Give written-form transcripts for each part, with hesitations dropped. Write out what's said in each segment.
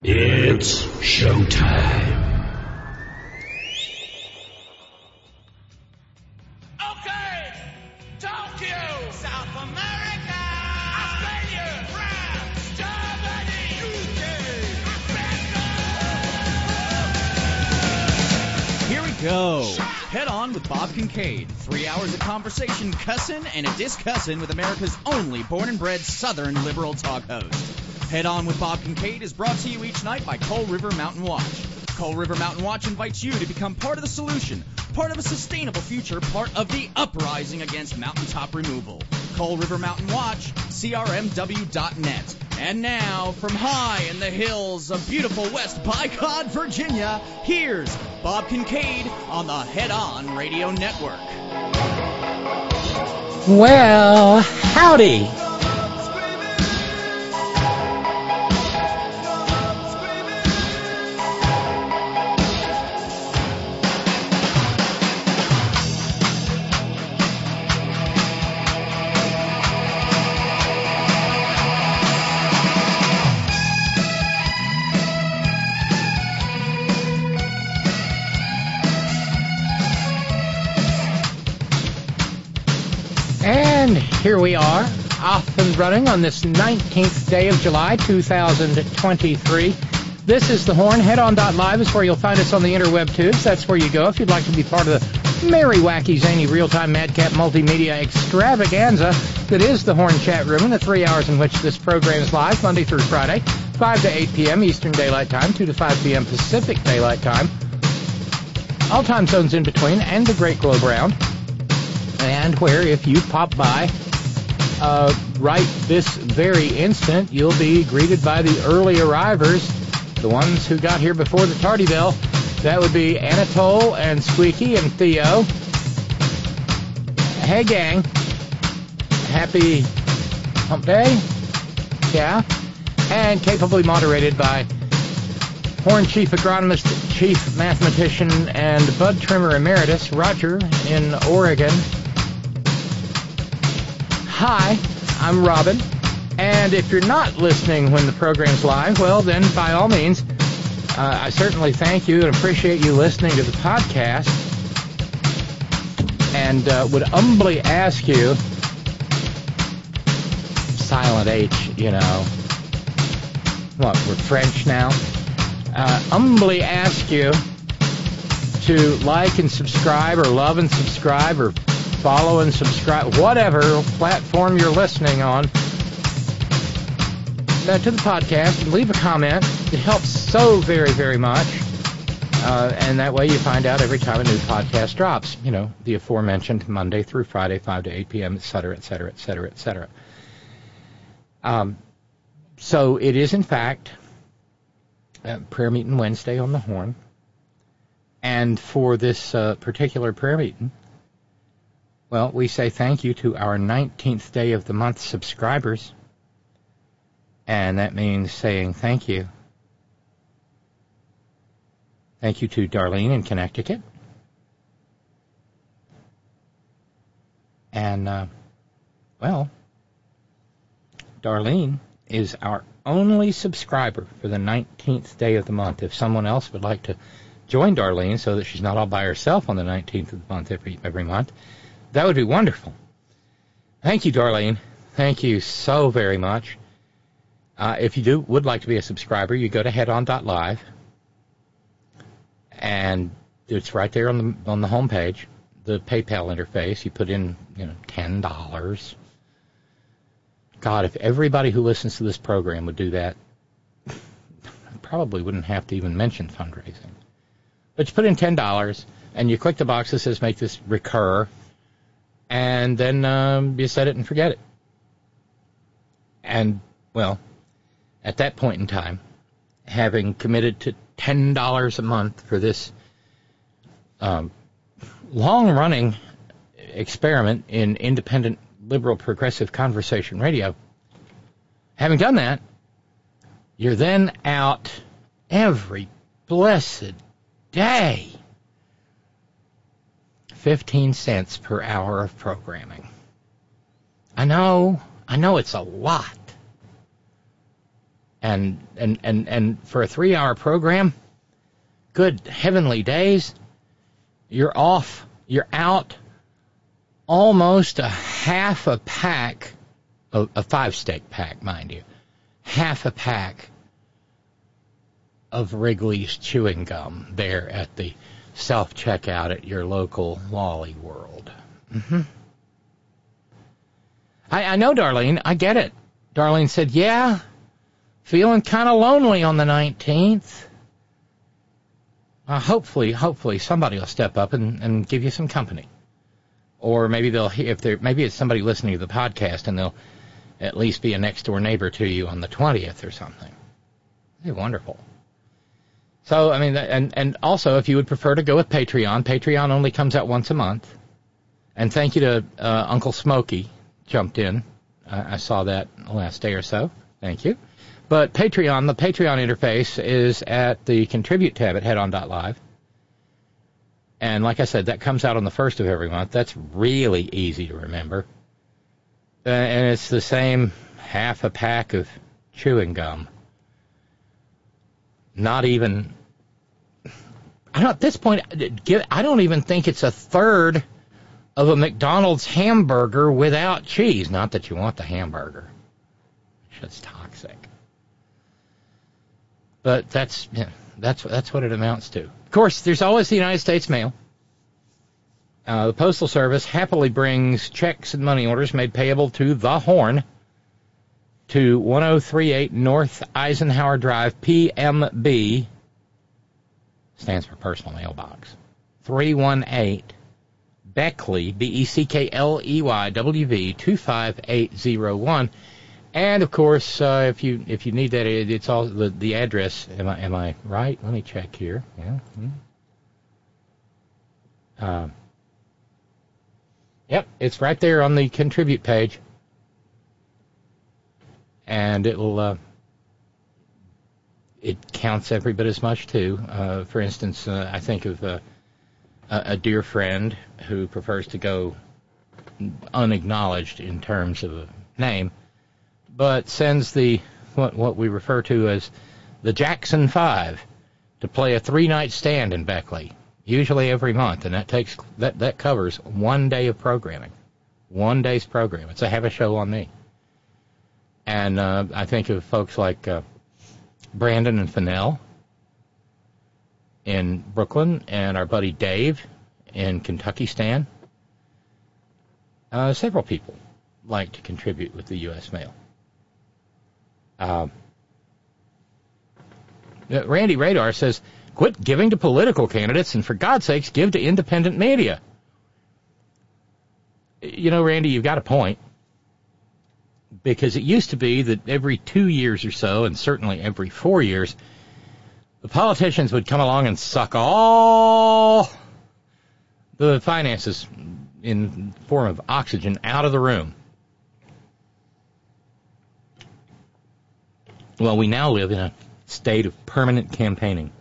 It's showtime. Okay, Tokyo, South America, Australia, France, Germany, UK, Africa. Here we go. Head on with Bob Kincaid. 3 hours of conversation, cussin' and a discussin' with America's only born and bred Southern liberal talk host. Head On with Bob Kincaid is brought to you each night by Coal River Mountain Watch. Coal River Mountain Watch invites you to become part of the solution, part of a sustainable future, part of the uprising against mountaintop removal. Coal River Mountain Watch, crmw.net. And now, from high in the hills of beautiful West Bicod, Virginia, here's Bob Kincaid on the Head On Radio Network. Well, howdy. And here we are, off and running on this 19th day of July, 2023. This is The Horn. Headon.live is where you'll find us on the interweb tubes. That's where you go if you'd like to be part of the merry, wacky, zany, real-time, madcap, multimedia extravaganza that is The Horn chat room in the 3 hours in which this program is live, Monday through Friday, 5 to 8 p.m. Eastern Daylight Time, 2 to 5 p.m. Pacific Daylight Time. All time zones in between, and the Great Globe Round. And where, if you pop by right this very instant, you'll be greeted by the early arrivers, the ones who got here before the tardy bell. That would be Anatole and Squeaky and Theo. Hey, gang. Happy hump day. Yeah. And capably moderated by Horn Chief Agronomist, Chief Mathematician, and Bud Trimmer Emeritus, Roger in Oregon. Hi, I'm Robin, and if you're not listening when the program's live, well, then by all means, I certainly thank you and appreciate you listening to the podcast, and would humbly ask you, silent H, you know, what, we're French now? Humbly ask you to like and subscribe, or love and subscribe, or follow and subscribe, whatever platform you're listening on, to the podcast, and leave a comment. It helps so very, very much. And that way you find out every time a new podcast drops. You know, the aforementioned Monday through Friday, 5 to 8 p.m., et cetera, et cetera, et cetera, et cetera. So it is, in fact, prayer meeting Wednesday on the Horn. And for this particular prayer meeting, well, we say thank you to our 19th day of the month subscribers. And that means saying thank you. Thank you to Darlene in Connecticut. And, well, Darlene is our only subscriber for the 19th day of the month. If someone else would like to join Darlene so that she's not all by herself on the 19th of the month every month, that would be wonderful. Thank you, Darlene. Thank you so very much. If you would like to be a subscriber, you go to headon.live, and it's right there on the home page, the PayPal interface. You put in, $10. God, if everybody who listens to this program would do that, I probably wouldn't have to even mention fundraising. But you put in $10, and you click the box that says make this recur, and then you set it and forget it. And, well, at that point in time, having committed to $10 a month for this long-running experiment in independent, liberal, progressive conversation radio, having done that, you're then out every blessed day 15 cents per hour of programming. I know it's a lot. And for a 3-hour program, good heavenly days, you're off, you're out almost a half a pack, a 5-steak pack, mind you, half a pack of Wrigley's chewing gum there at the self-checkout at your local Lolly World. Mm-hmm. I know, Darlene. I get it. Darlene said, yeah, feeling kind of lonely on the 19th. Hopefully somebody will step up and give you some company. Or maybe maybe it's somebody listening to the podcast and they'll at least be a next-door neighbor to you on the 20th or something. That'd be wonderful. So, I mean, and also, if you would prefer to go with Patreon only comes out once a month. And thank you to Uncle Smokey, jumped in. I saw that the last day or so. Thank you. But the Patreon interface is at the Contribute tab at headon.live. And like I said, that comes out on the 1st of every month. That's really easy to remember. And it's the same half a pack of chewing gum. Not even... at this point, I don't even think it's a third of a McDonald's hamburger without cheese. Not that you want the hamburger. It's toxic. But that's what it amounts to. Of course, there's always the United States mail. The Postal Service happily brings checks and money orders made payable to The Horn to 1038 North Eisenhower Drive, PMB, stands for Personal Mailbox, 318 Beckley, Beckley, WV 25801. And of course, if you need that, it's all the address. Am I right? Let me check here. Yeah. Yep, it's right there on the Contribute page, and it counts every bit as much too. For instance, I think of a dear friend who prefers to go unacknowledged in terms of a name, but sends what we refer to as the Jackson 5 to play a 3-night stand in Beckley, usually every month, and that covers 1 day of programming, 1 day's program. It's a have a show on me. And I think of folks like Brandon and Fennell in Brooklyn, and our buddy Dave in Kentucky Stan. Several people like to contribute with the U.S. mail. Randy Radar says, quit giving to political candidates and for God's sakes, give to independent media. You know, Randy, you've got a point. Because it used to be that every 2 years or so, and certainly every 4 years, the politicians would come along and suck all the finances in form of oxygen out of the room. Well, we now live in a state of permanent campaigning.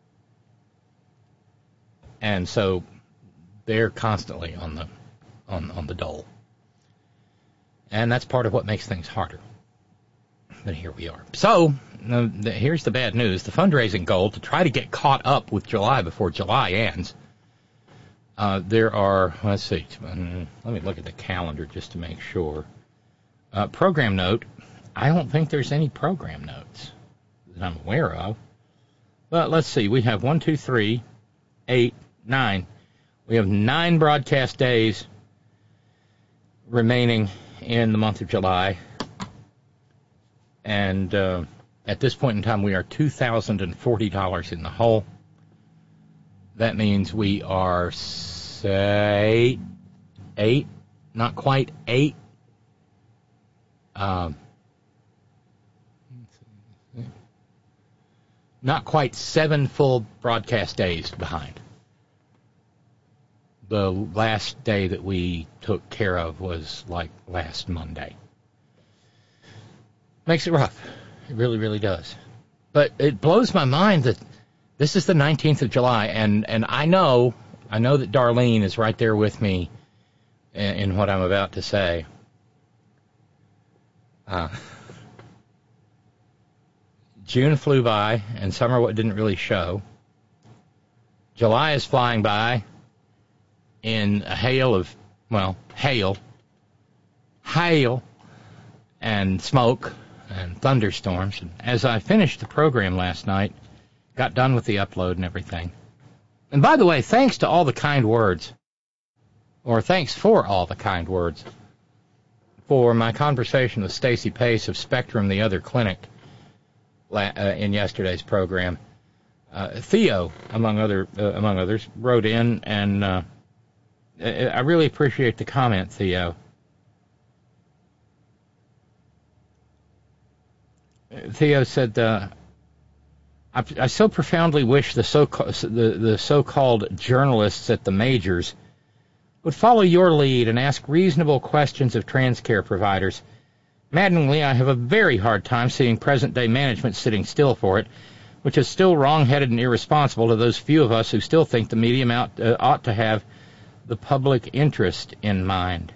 And so they're constantly on the dole. And that's part of what makes things harder. But here we are. So, here's the bad news. The fundraising goal to try to get caught up with July before July ends. There are, let's see, let me look at the calendar just to make sure. Program note, I don't think there's any program notes that I'm aware of. But let's see, we have 1, 2, 3, 8, 9. We have 9 broadcast days remaining in the month of July. And at this point in time, we are $2,040 in the hole. That means we are, say, 8, not quite 8. Not quite 7 full broadcast days behind. The last day that we took care of was like last Monday. Makes it rough. It really, really does. But it blows my mind that this is the 19th of July, and I know that Darlene is right there with me in what I'm about to say. June flew by, and summer didn't really show. July is flying by in a hail of, hail, and smoke and thunderstorms. And as I finished the program last night, got done with the upload and everything. And by the way, thanks to all the kind words, or thanks for all the kind words, for my conversation with Stacy Pace of Spectrum, the other clinic, in yesterday's program. Theo, among others, wrote in, and I really appreciate the comment, Theo. Theo said, I so profoundly wish the so-called journalists at the majors would follow your lead and ask reasonable questions of TransCare providers. Maddeningly, I have a very hard time seeing present-day management sitting still for it, which is still wrong-headed and irresponsible to those few of us who still think the medium ought to have the public interest in mind.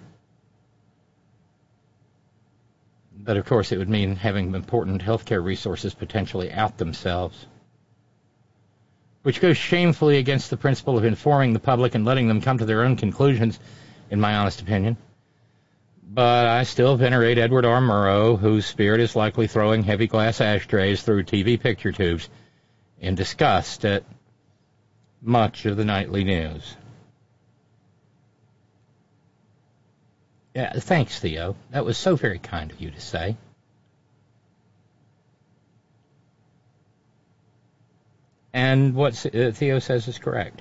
But, of course, it would mean having important healthcare resources potentially out themselves, which goes shamefully against the principle of informing the public and letting them come to their own conclusions, in my honest opinion. But I still venerate Edward R. Murrow, whose spirit is likely throwing heavy glass ashtrays through TV picture tubes in disgust at much of the nightly news. Yeah, thanks, Theo. That was so very kind of you to say. And what Theo says is correct.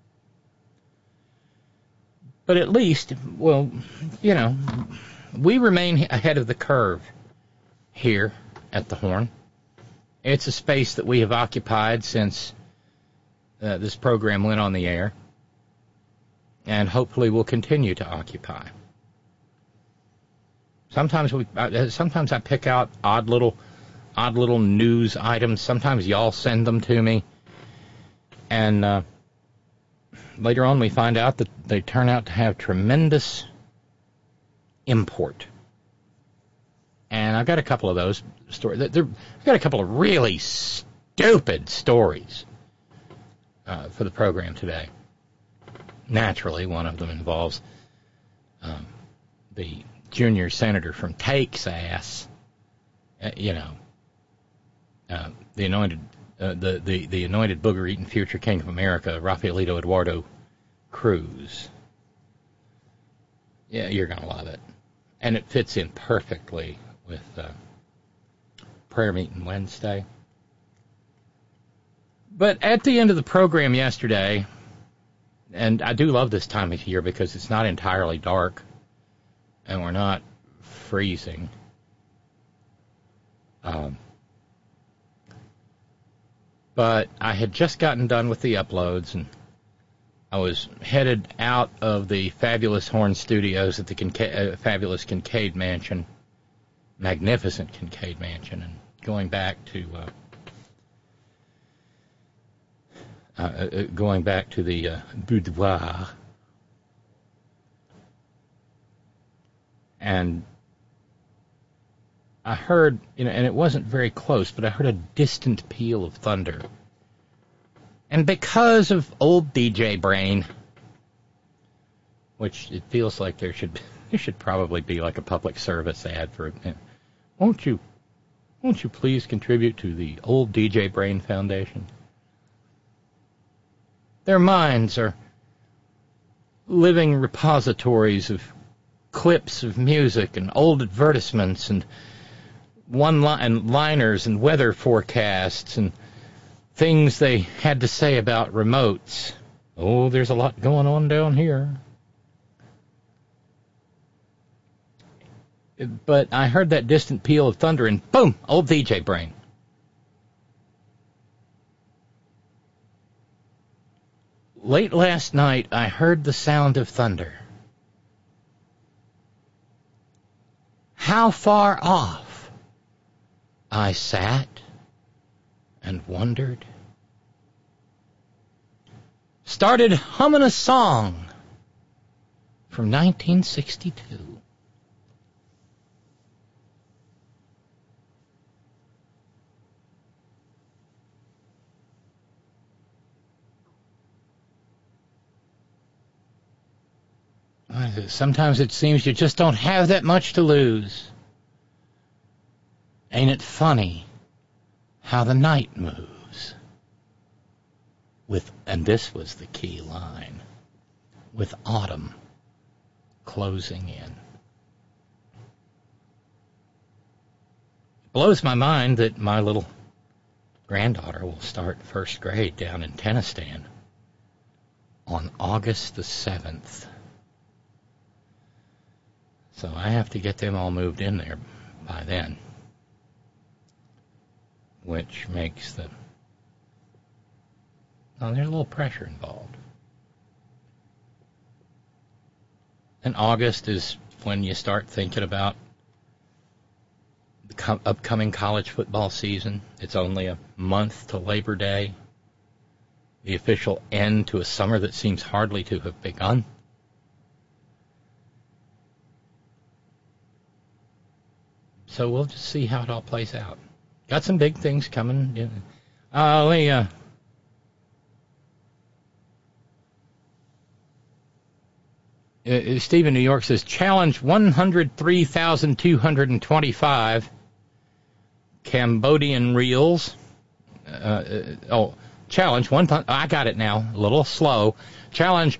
But at least, we remain ahead of the curve here at the Horn. It's a space that we have occupied since this program went on the air, and hopefully will continue to occupy. Sometimes I pick out odd little news items. Sometimes y'all send them to me, and later on we find out that they turn out to have tremendous import. And I've got a couple of those stories. I've got a couple of really stupid stories for the program today. Naturally, one of them involves the junior senator from Texas, the anointed booger-eating future king of America, Rafaelito Eduardo Cruz. Yeah, you're going to love it. And it fits in perfectly with prayer meeting Wednesday. But at the end of the program yesterday, and I do love this time of year because it's not entirely dark, and we're not freezing. But I had just gotten done with the uploads, and I was headed out of the fabulous Horn Studios at the fabulous Kincaid Mansion, magnificent Kincaid Mansion, and going back to the boudoir. And I heard, and it wasn't very close, but I heard a distant peal of thunder. And because of old DJ Brain, which it feels like there should probably be like a public service ad for it. Won't you please contribute to the Old DJ Brain Foundation? Their minds are living repositories of clips of music and old advertisements and one-liners and weather forecasts and things they had to say about remotes. Oh, there's a lot going on down here. But I heard that distant peal of thunder and boom, old DJ Brain. Late last night, I heard the sound of thunder. How far off? I sat and wondered. Started humming a song from 1962. Sometimes it seems you just don't have that much to lose. Ain't it funny how the night moves? And this was the key line, with autumn closing in. Blows my mind that my little granddaughter will start first grade down in Tennistan on August the 7th. So I have to get them all moved in there by then, which makes there's a little pressure involved. And August is when you start thinking about the upcoming college football season. It's only a month to Labor Day, the official end to a summer that seems hardly to have begun. So we'll just see how it all plays out. Got some big things coming. Steve in New York says, challenge 103,225 Cambodian reals. Challenge I got it now, a little slow. Challenge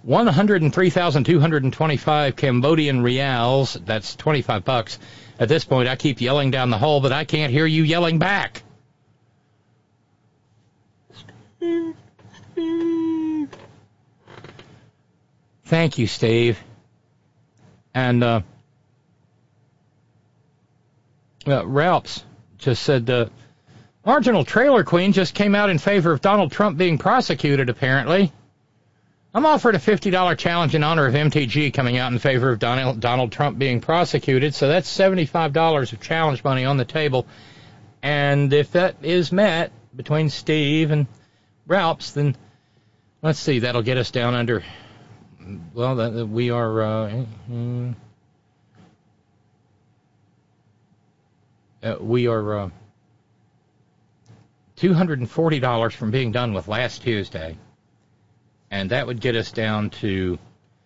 103,225 Cambodian reals. That's $25. At this point, I keep yelling down the hole, but I can't hear you yelling back. Thank you, Steve. And Ralphs just said, Marginal Trailer Queen just came out in favor of Donald Trump being prosecuted, apparently. I'm offered a $50 challenge in honor of MTG coming out in favor of Donald Trump being prosecuted, so that's $75 of challenge money on the table. And if that is met between Steve and Ralphs, then let's see, that'll get us down under... Well, we are $240 from being done with last Tuesday, and that would get us down to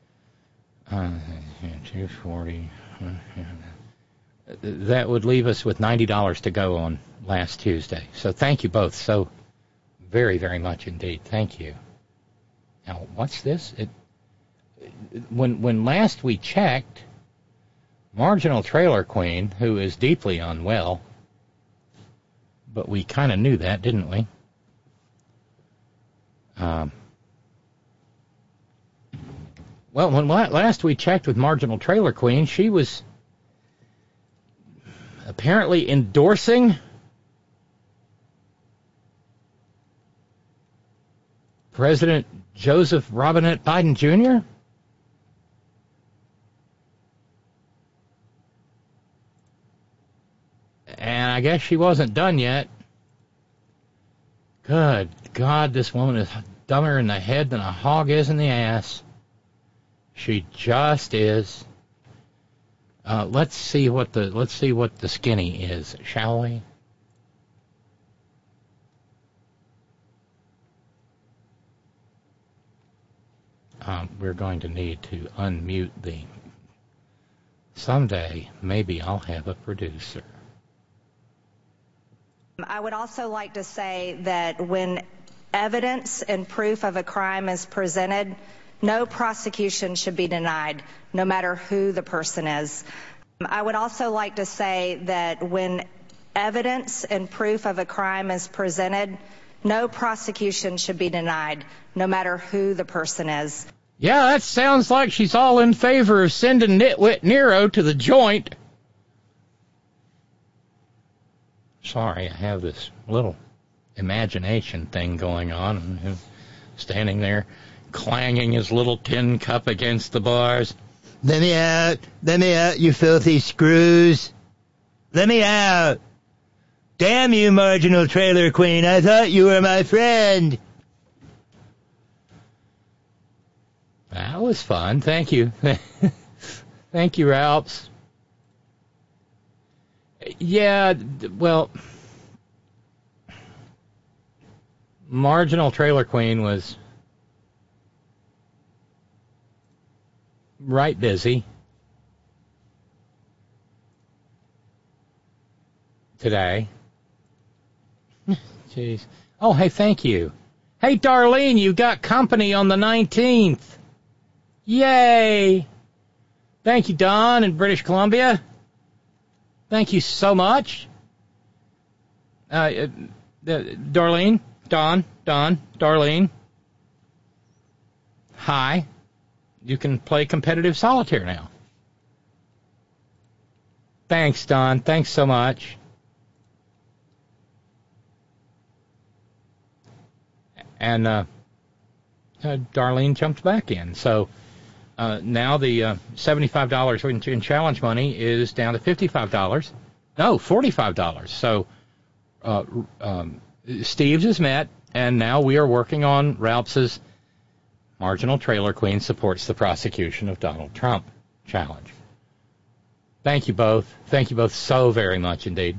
240. That would leave us with $90 to go on last Tuesday. So thank you both so very, very much indeed. Thank you. Now, what's this? When last we checked, Marginal Trailer Queen, who is deeply unwell, but we kind of knew that, didn't we? Well, when last we checked with Marginal Trailer Queen, she was apparently endorsing President Joseph Robinette Biden Jr.? And I guess she wasn't done yet. Good God, this woman is dumber in the head than a hog is in the ass. She just is. Let's see what the skinny is, shall we? We're going to need to unmute the... Someday, maybe I'll have a producer. I would also like to say that when evidence and proof of a crime is presented, no prosecution should be denied, no matter who the person is. I would also like to say that when evidence and proof of a crime is presented, no prosecution should be denied, no matter who the person is. Yeah, that sounds like she's all in favor of sending Nitwit Nero to the joint. Sorry, I have this little imagination thing going on. Standing there, clanging his little tin cup against the bars. Let me out, you filthy screws. Let me out. Damn you, Marginal Trailer Queen, I thought you were my friend. That was fun, thank you. Thank you, Ralphs. Yeah, well, Marginal Trailer Queen was right busy today. Jeez. Oh, hey, thank you. Hey, Darlene, you got company on the 19th. Yay. Thank you, Don in British Columbia. Thank you so much. Darlene, Don, Darlene. Hi. You can play competitive solitaire now. Thanks, Don. Thanks so much. And Darlene jumped back in. So now the $75 in challenge money is down to $55. No, $45. So Steve's is met, and now we are working on Ralph's Marginal Trailer Queen supports the prosecution of Donald Trump challenge. Thank you both. Thank you both so very much indeed.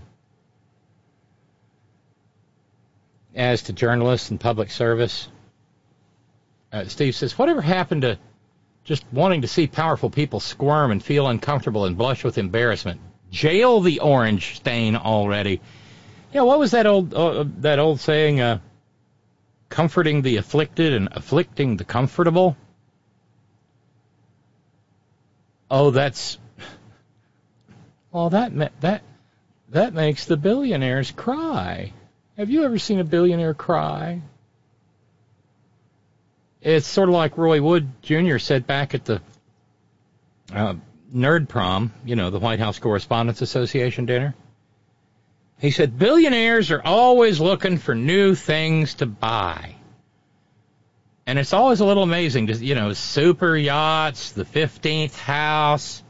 As to journalists and public service, Steve says, whatever happened to just wanting to see powerful people squirm and feel uncomfortable and blush with embarrassment? Jail the orange stain already. Yeah, what was that old saying? Comforting the afflicted and afflicting the comfortable. Oh, that's... Well, that makes the billionaires cry. Have you ever seen a billionaire cry? It's sort of like Roy Wood Jr. said back at the Nerd Prom, the White House Correspondents Association dinner. He said, billionaires are always looking for new things to buy. And it's always a little amazing, super yachts, the 15th house,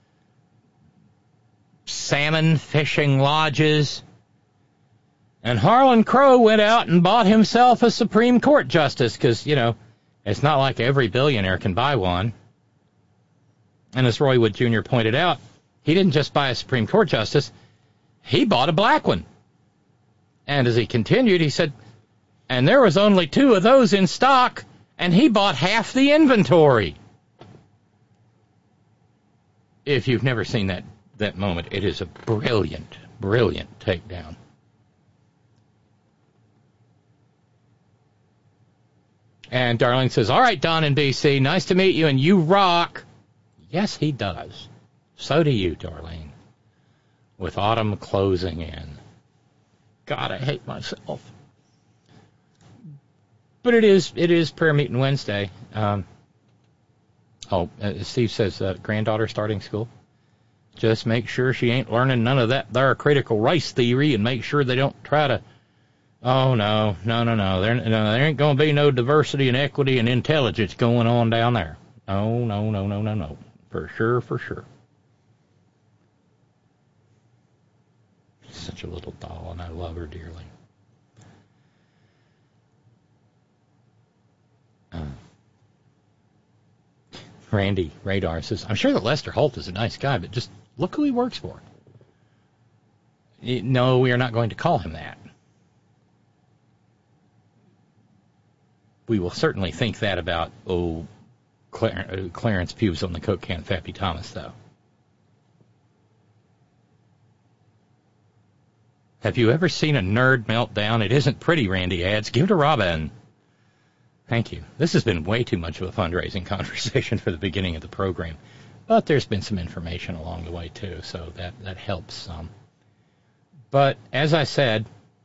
salmon fishing lodges. And Harlan Crow went out and bought himself a Supreme Court justice because, it's not like every billionaire can buy one. And as Roy Wood Jr. pointed out, he didn't just buy a Supreme Court justice, he bought a black one. And as he continued, he said, and there was only 2 of those in stock, and he bought half the inventory. If you've never seen that moment, it is a brilliant, brilliant takedown. And Darlene says, all right, Don in B.C., nice to meet you, and you rock. Yes, he does. So do you, Darlene. With autumn closing in. God, I hate myself. But it is prayer meeting Wednesday. Steve says, granddaughter starting school. Just make sure she ain't learning none of that there critical race theory, and make sure they don't try to... Oh, no. There ain't going to be no diversity and equity and intelligence going on down there. No. For sure. Such a little doll, and I love her dearly. Randy Radar says, I'm sure that Lester Holt is a nice guy, but just look who he works for. No, we are not going to call him that. We will certainly think that about, Clarence Pubes on the Coke can, Fappy Thomas, though. Have you ever seen a nerd meltdown? It isn't pretty, Randy adds. Give it to Robin. Thank you. This has been way too much of a fundraising conversation for the beginning of the program. But there's been some information along the way, too, so that helps some. But, as I said,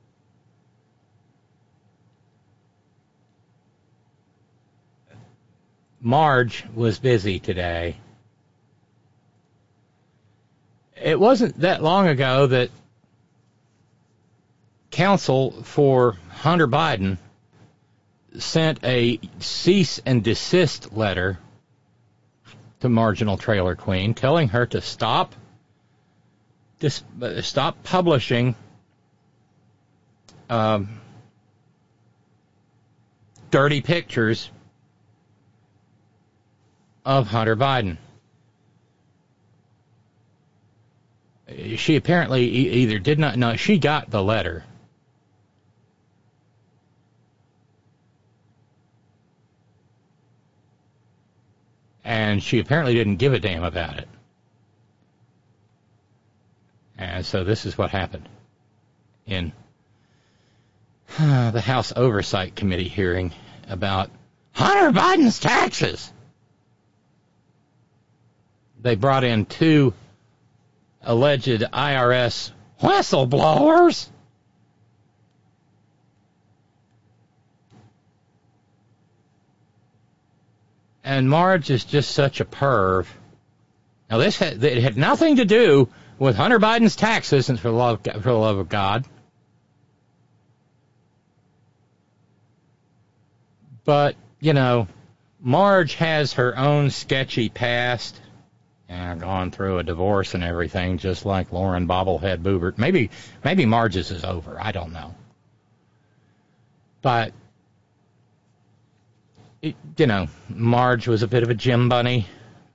Marge was busy today. It wasn't that long ago that counsel for Hunter Biden sent a cease and desist letter to Marginal Trailer Queen telling her to stop publishing dirty pictures of Hunter Biden. She apparently either did not know. She got the letter. And she apparently didn't give a damn about it. And so this is what happened in the House Oversight Committee hearing about Hunter Biden's taxes. They brought in 2 alleged IRS whistleblowers. And Marge is just such a perv. Now, it had nothing to do with Hunter Biden's taxes, and for the love of God. But, you know, Marge has her own sketchy past, and gone through a divorce and everything, just like Lauren Bobblehead Boebert. Maybe Marge's is over. I don't know. But, you know, Marge was a bit of a gym bunny.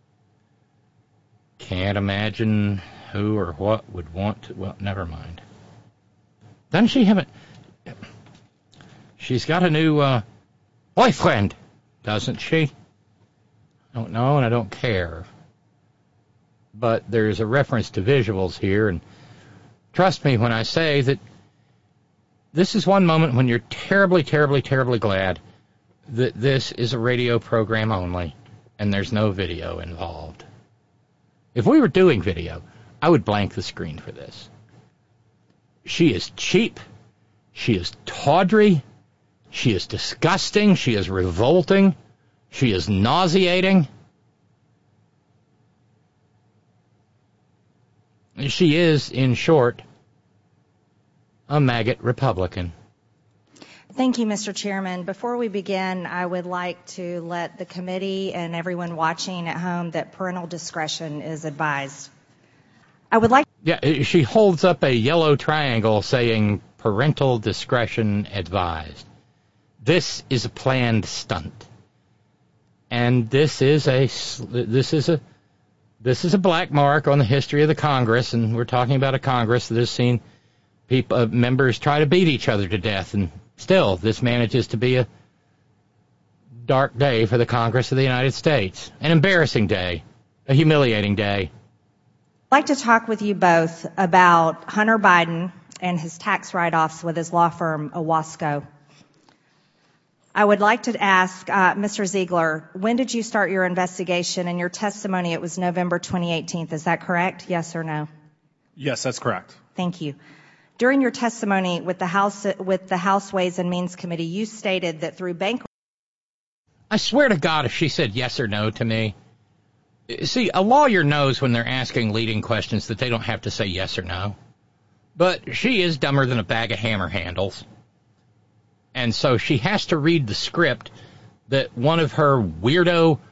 Can't imagine who or what would want to. Well, never mind. Doesn't she have a... She's got a new boyfriend, doesn't she? I don't know, and I don't care. But there's a reference to visuals here, and trust me when I say that this is one moment when you're terribly, terribly, terribly glad that this is a radio program only, and there's no video involved. If we were doing video, I would blank the screen for this. She is cheap. She is tawdry. She is disgusting. She is revolting. She is nauseating. She is, in short, a maggot Republican. Thank you, Mr. Chairman. Before we begin, I would like to let the committee and everyone watching at home that parental discretion is advised. I would like... Yeah, she holds up a yellow triangle saying parental discretion advised. This is a planned stunt. And this is a black mark on the history of the Congress, and we're talking about a Congress that has seen members try to beat each other to death, and still, this manages to be a dark day for the Congress of the United States. An embarrassing day. A humiliating day. I'd like to talk with you both about Hunter Biden and his tax write-offs with his law firm, Owasco. I would like to ask Mr. Ziegler, when did you start your investigation? In your testimony, it was November 2018. Is that correct? Yes or no? Yes, that's correct. Thank you. During your testimony with the House Ways and Means Committee, you stated that through bank... I swear to God, if she said yes or no to me... See, a lawyer knows when they're asking leading questions that they don't have to say yes or no. But she is dumber than a bag of hammer handles. And so she has to read the script that one of her weirdo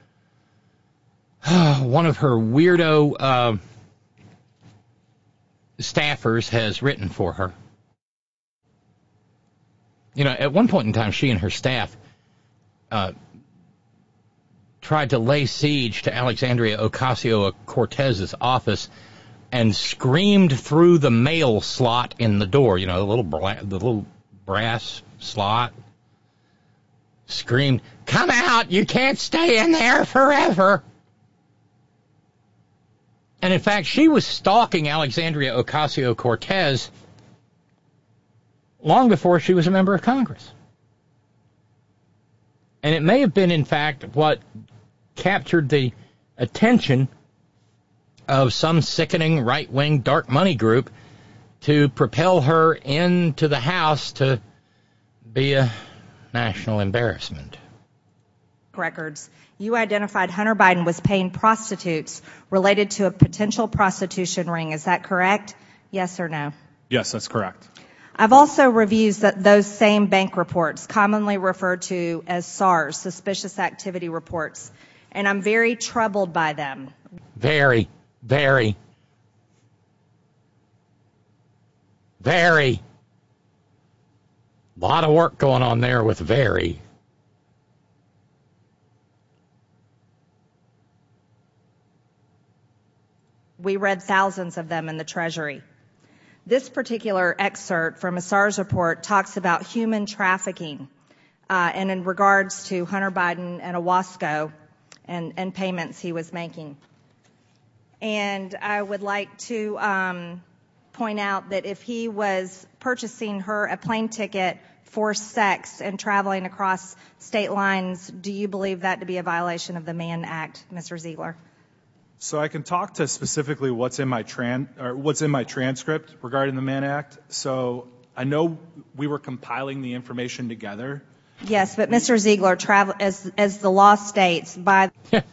staffers has written for her. You know, at one point in time, she and her staff tried to lay siege to Alexandria Ocasio-Cortez's office and screamed through the mail slot in the door, you know, the little brass slot. Screamed, "Come out! You can't stay in there forever!" And in fact, she was stalking Alexandria Ocasio-Cortez long before she was a member of Congress. And it may have been, in fact, what captured the attention of some sickening right-wing dark money group to propel her into the House to be a national embarrassment. Records. You identified Hunter Biden was paying prostitutes related to a potential prostitution ring. Is that correct? Yes or no? Yes, that's correct. I've also reviewed those same bank reports, commonly referred to as SARS, Suspicious Activity Reports, and I'm very troubled by them. Very. A lot of work going on there with very. We read thousands of them in the Treasury. This particular excerpt from a SARS report talks about human trafficking, and in regards to Hunter Biden and Owasco and payments he was making. And I would like to point out that if he was purchasing her a plane ticket for sex and traveling across state lines, do you believe that to be a violation of the Mann Act, Mr. Ziegler? So I can talk to specifically what's in my transcript regarding the Mann Act. So I know we were compiling the information together. Yes, but Mr. Ziegler, as the law states, by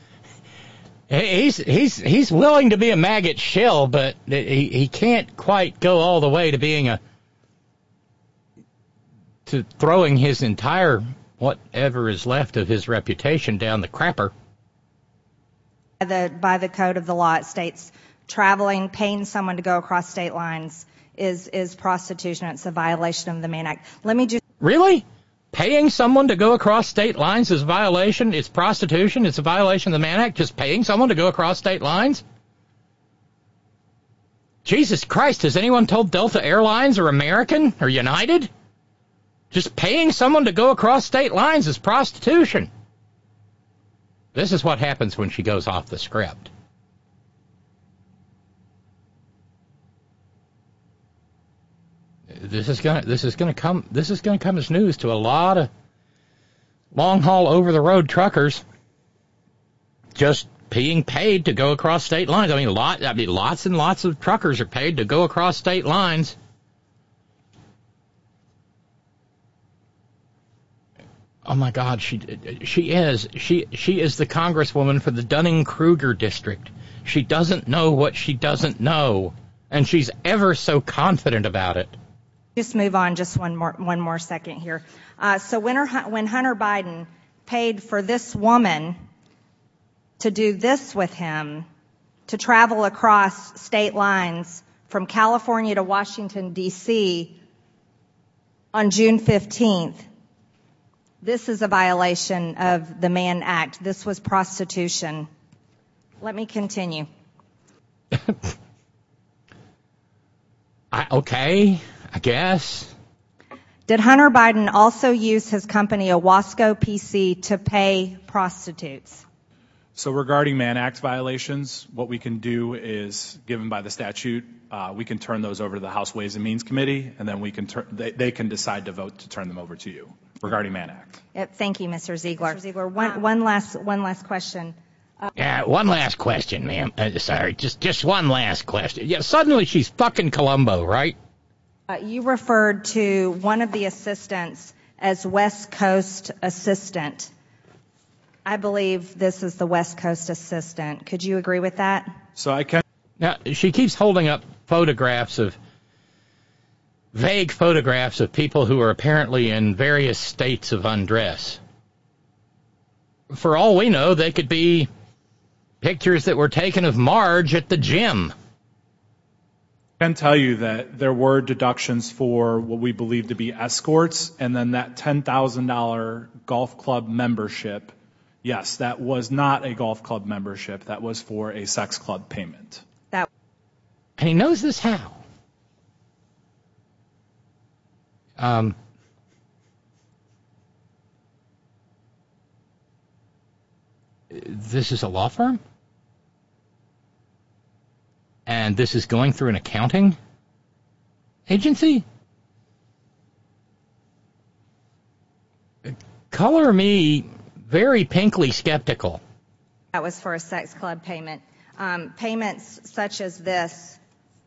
he's willing to be a maggot shill, but he can't quite go all the way to being to throwing his entire whatever is left of his reputation down the crapper. By the code of the law, it states traveling, paying someone to go across state lines is prostitution. It's a violation of the Mann Act. Let me just really. Paying someone to go across state lines is a violation. It's prostitution. It's a violation of the Mann Act. Just paying someone to go across state lines? Jesus Christ, has anyone told Delta Airlines or American or United? Just paying someone to go across state lines is prostitution. This is what happens when she goes off the script. This is gonna come as news to a lot of long haul over the road truckers. Just being paid to go across state lines. I mean, lots and lots of truckers are paid to go across state lines. Oh my God, she is the congresswoman for the Dunning-Kruger district. She doesn't know what she doesn't know, and she's ever so confident about it. just move on just one more second here. So when Hunter Biden paid for this woman to do this with him, to travel across state lines from California to Washington, D.C. on June 15th, this is a violation of the Mann Act. This was prostitution. Let me continue. Okay, I guess. Did Hunter Biden also use his company, Owasco PC, to pay prostitutes? So regarding Mann Act violations, what we can do is, given by the statute, we can turn those over to the House Ways and Means Committee, and then we can they can decide to vote to turn them over to you regarding Mann Act. Thank you, Mr. Ziegler. Mr. Ziegler, one last question. One last question, ma'am. Sorry, just one last question. Yeah, suddenly she's fucking Columbo, right? You referred to one of the assistants as West Coast assistant. I believe this is the West Coast assistant. Could you agree with that? So I can. Now, she keeps holding up vague photographs of people who are apparently in various states of undress. For all we know, they could be pictures that were taken of Marge at the gym. I can tell you that there were deductions for what we believe to be escorts, and then that $10,000 golf club membership. Yes, that was not a golf club membership. That was for a sex club payment. And he knows this how? This is a law firm? And this is going through an accounting agency? Color me very pinkly skeptical. That was for a sex club payment. Payments such as this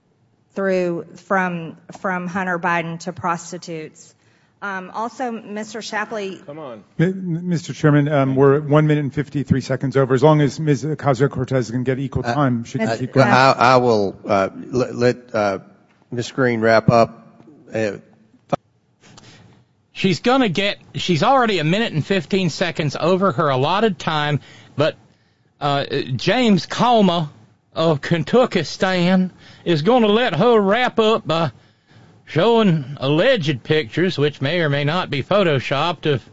from Hunter Biden to prostitutes. Also, Mr. Shapley. Come on. Mr. Chairman, we're at 1 minute and 53 seconds over. As long as Ms. Ocasio-Cortez can get equal time, she can keep going. I will let Ms. Green wrap up. She's already 1 minute and 15 seconds over her allotted time, but James Comer of Kentuckistan is going to let her wrap up by showing alleged pictures, which may or may not be photoshopped, of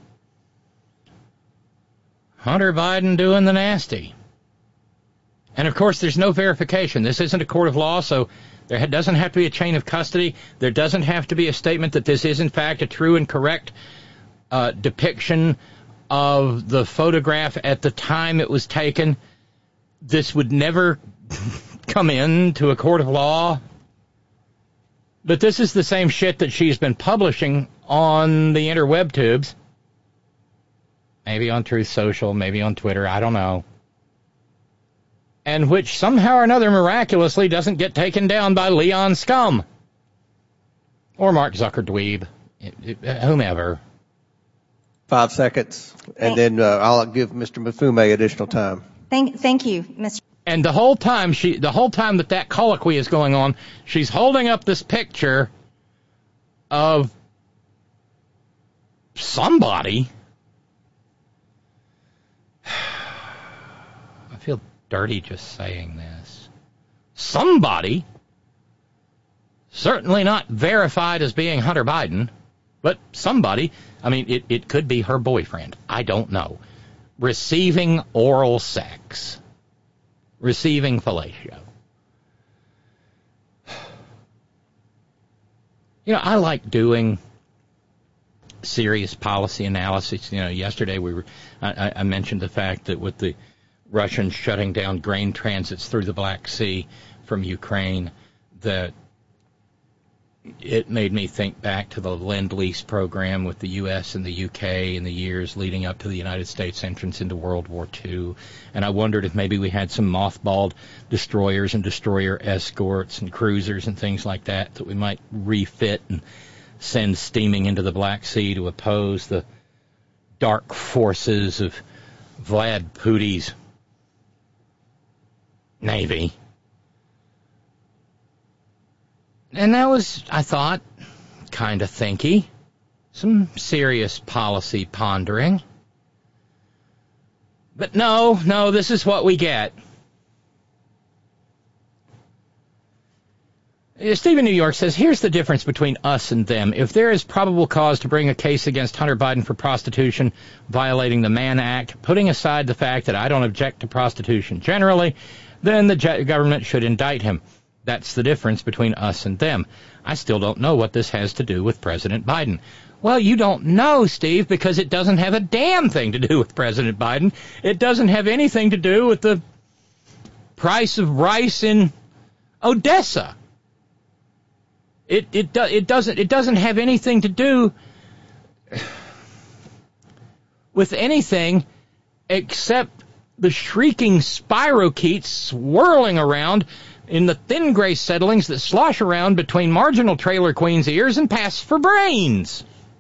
Hunter Biden doing the nasty. And, of course, there's no verification. This isn't a court of law, so there doesn't have to be a chain of custody. There doesn't have to be a statement that this is, in fact, a true and correct depiction of the photograph at the time it was taken, this would never come into a court of law. But this is the same shit that she's been publishing on the interweb tubes. Maybe on Truth Social, maybe on Twitter, I don't know. And which somehow or another miraculously doesn't get taken down by Leon Scum. Or Mark Zuckerdweeb. Whomever. 5 seconds, and then I'll give Mr. Mafume additional time. Thank you, Mr. And the whole time that colloquy is going on, she's holding up this picture of somebody. I feel dirty just saying this. Somebody, certainly not verified as being Hunter Biden, but somebody, I mean, it could be her boyfriend, I don't know, receiving oral sex, receiving fellatio. You know, I like doing serious policy analysis. You know, yesterday I mentioned the fact that with the Russians shutting down grain transits through the Black Sea from Ukraine, that it made me think back to the Lend-Lease program with the U.S. and the U.K. in the years leading up to the United States entrance into World War II. And I wondered if maybe we had some mothballed destroyers and destroyer escorts and cruisers and things like that we might refit and send steaming into the Black Sea to oppose the dark forces of Vlad Putin's Navy. And that was, I thought, kind of thinky. Some serious policy pondering. But no, this is what we get. Stephen New York says, here's the difference between us and them. If there is probable cause to bring a case against Hunter Biden for prostitution, violating the Mann Act, putting aside the fact that I don't object to prostitution generally, then the government should indict him. That's the difference between us and them. I still don't know what this has to do with President Biden. Well, you don't know, Steve, because it doesn't have a damn thing to do with President Biden. It doesn't have anything to do with the price of rice in Odessa. It doesn't have anything to do with anything except the shrieking spirochetes swirling around in the thin gray settlings that slosh around between marginal trailer queen's ears and pass for brains.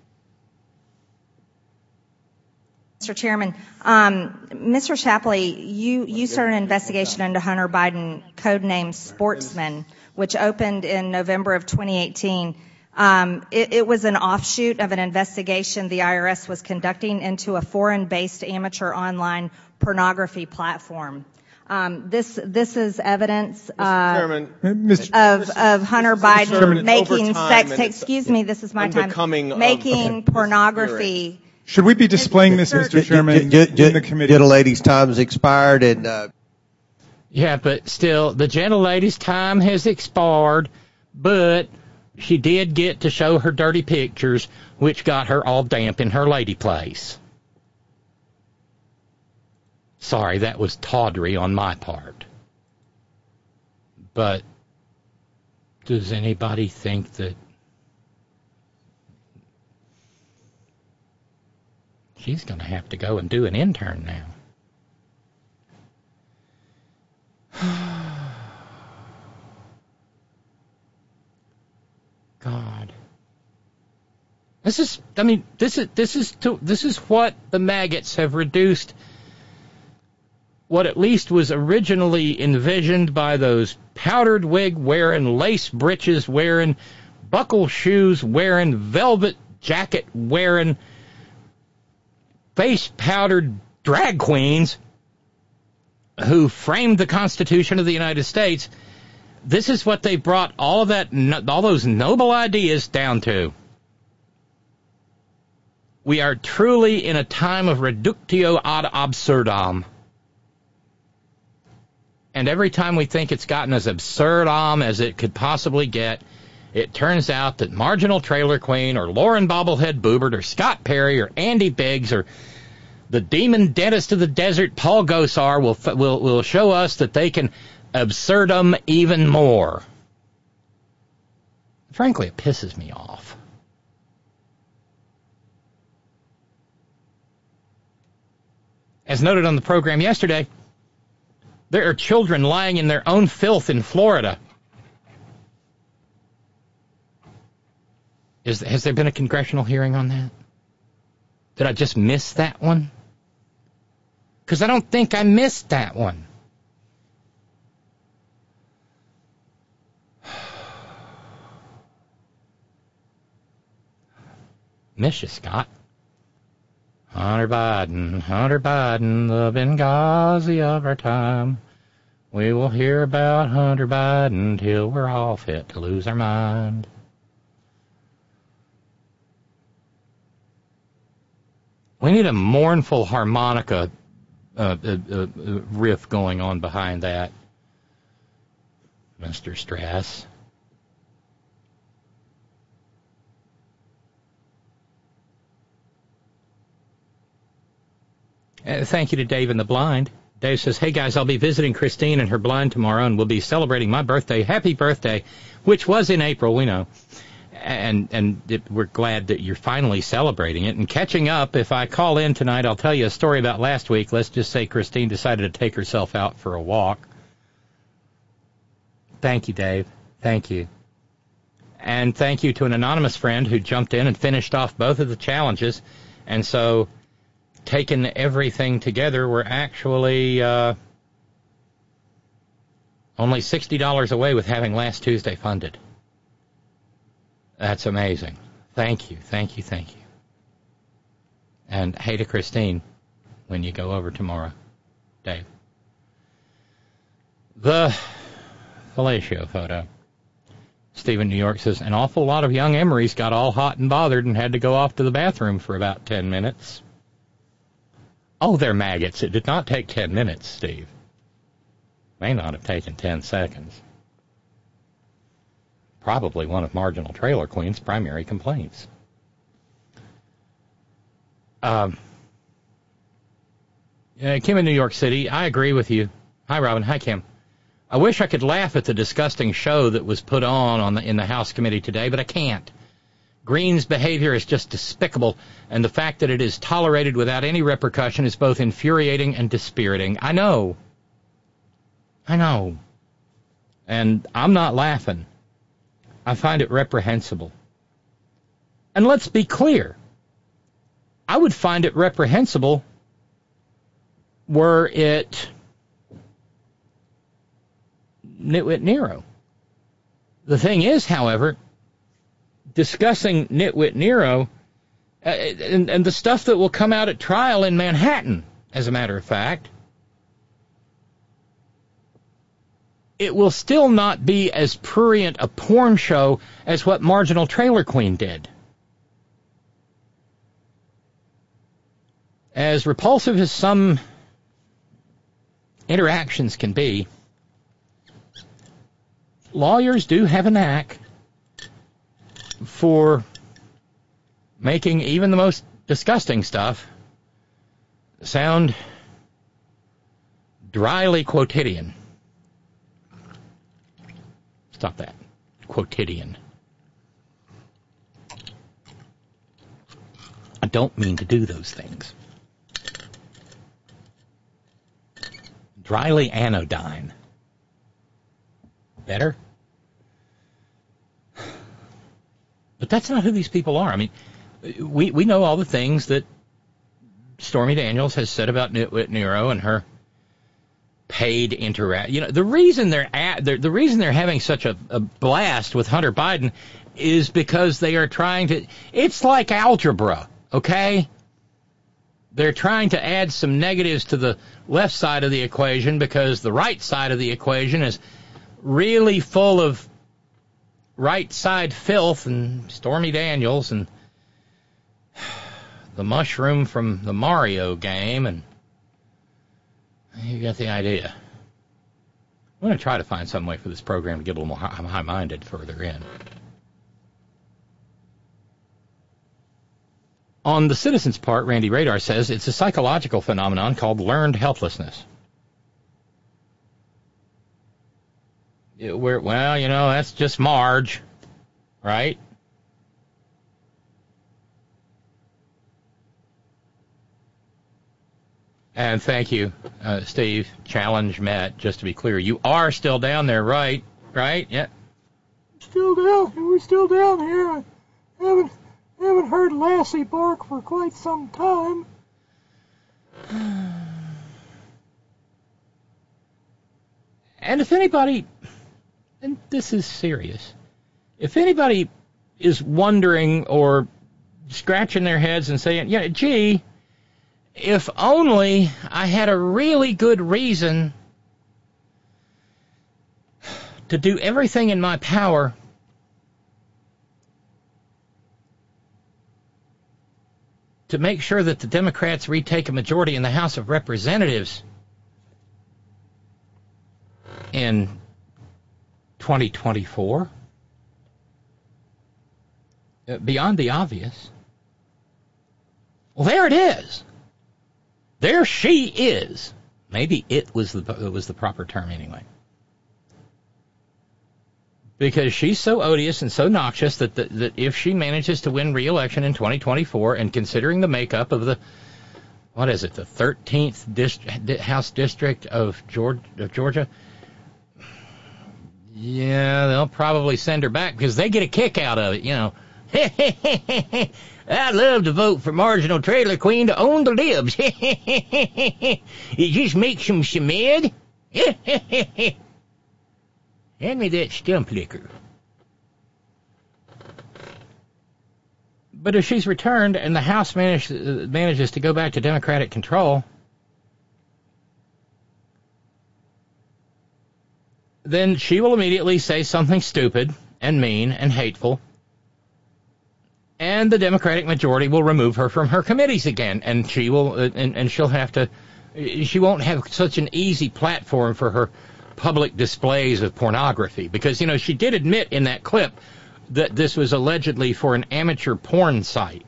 Mr. Chairman, Mr. Shapley, you started an investigation into Hunter Biden, codenamed Sportsman, which opened in November of 2018. It was an offshoot of an investigation the IRS was conducting into a foreign-based amateur online pornography platform. This is evidence of Hunter Biden making sex. Excuse me, this is my time. Making pornography. Should we be displaying this, Mr. Chairman, in the committee? Gentlelady's time has expired, and yeah, but still, the gentlelady's time has expired. But she did get to show her dirty pictures, which got her all damp in her lady place. Sorry, that was tawdry on my part. But does anybody think that she's going to have to go and do an intern now? God. This is what the maggots have reduced what at least was originally envisioned by those powdered wig wearing, lace breeches wearing, buckle shoes wearing, velvet jacket wearing, face powdered drag queens who framed the Constitution of the United States. This is what they brought all those noble ideas down to. We are truly in a time of reductio ad absurdum. And every time we think it's gotten as absurdum as it could possibly get, it turns out that Marginal Trailer Queen or Lauren Bobblehead Boobert or Scott Perry or Andy Biggs or the demon dentist of the desert, Paul Gosar, will show us that they can absurdum even more. Frankly, it pisses me off. As noted on the program yesterday, there are children lying in their own filth in Florida. Has there been a congressional hearing on that? Did I just miss that one? Because I don't think I missed that one. Miss you, Scott. Hunter Biden, the Benghazi of our time. We will hear about Hunter Biden till we're all fit to lose our mind. We need a mournful harmonica riff going on behind that, Mr. Strass. Thank you to Dave in the Blind. Dave says, hey guys, I'll be visiting Christine and her blind tomorrow, and we'll be celebrating my birthday. Happy birthday, which was in April, we know. And we're glad that you're finally celebrating it and catching up. If I call in tonight, I'll tell you a story about last week. Let's just say Christine decided to take herself out for a walk. Thank you, Dave. Thank you. And thank you to an anonymous friend who jumped in and finished off both of the challenges. And so, taking everything together, we're actually only $60 away with having last Tuesday funded. That's amazing. Thank you, thank you, thank you. And hey to Christine when you go over tomorrow, Dave. The fellatio photo. Stephen, New York says, an awful lot of young Emorys got all hot and bothered and had to go off to the bathroom for about 10 minutes. Oh, they're maggots. It did not take 10 minutes, Steve. May not have taken 10 seconds. Probably one of Marginal Trailer Queen's primary complaints. Kim in New York City, I agree with you. Hi, Robin. Hi, Kim. I wish I could laugh at the disgusting show that was put on in the House committee today, but I can't. Green's behavior is just despicable, and the fact that it is tolerated without any repercussion is both infuriating and dispiriting. I know. And I'm not laughing. I find it reprehensible. And let's be clear. I would find it reprehensible were it Nitwit Nero. The thing is, however, discussing Nitwit Nero and the stuff that will come out at trial in Manhattan, as a matter of fact, it will still not be as prurient a porn show as what Marginal Trailer Queen did. As repulsive as some interactions can be, lawyers do have a knack for making even the most disgusting stuff sound dryly quotidian. Stop that. Quotidian. I don't mean to do those things. Dryly anodyne. Better? But that's not who these people are. I mean, we know all the things that Stormy Daniels has said about Nitwit Nero and her paid interact. You know, the reason they're having such a blast with Hunter Biden is because they are trying to. It's like algebra, okay? They're trying to add some negatives to the left side of the equation because the right side of the equation is really full of right side filth and Stormy Daniels and the mushroom from the Mario game, and you got the idea. I'm going to try to find some way for this program to get a little more high-minded further in. On the citizens' part, Randy Radar says it's a psychological phenomenon called learned helplessness. Well, that's just Marge, right? And thank you, Steve. Challenge met. Just to be clear, you are still down there, right? Right? Yeah. We're still down here. I haven't heard Lassie bark for quite some time. And if anybody, and this is serious, if anybody is wondering or scratching their heads and saying, gee, if only I had a really good reason to do everything in my power to make sure that the Democrats retake a majority in the House of Representatives in 2024, beyond the obvious. Well, there it is. There she is. Maybe it was the proper term anyway. Because she's so odious and so noxious that if she manages to win re-election in 2024, and considering the makeup of the 13th House District of Georgia, yeah, they'll probably send her back because they get a kick out of it, I'd love to vote for Marginal Trailer Queen to own the libs. It just makes them mad. Hand me that stump liquor. But if she's returned and the House manages to go back to Democratic control, then she will immediately say something stupid and mean and hateful, and the Democratic majority will remove her from her committees again, and she won't have such an easy platform for her public displays of pornography, because she did admit in that clip that this was allegedly for an amateur porn site,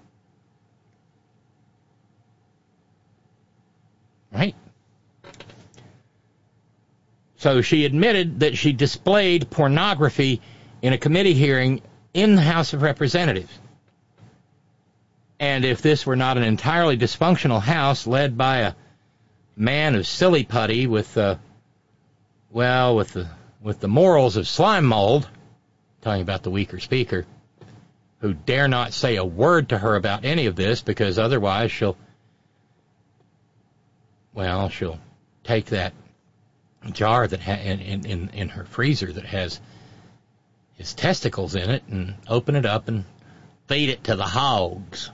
right? So she admitted that she displayed pornography in a committee hearing in the House of Representatives. And if this were not an entirely dysfunctional House led by a man of silly putty with the morals of slime mold, talking about the weaker speaker, who dare not say a word to her about any of this, because otherwise she'll take that jar that in her freezer that has his testicles in it and open it up and feed it to the hogs.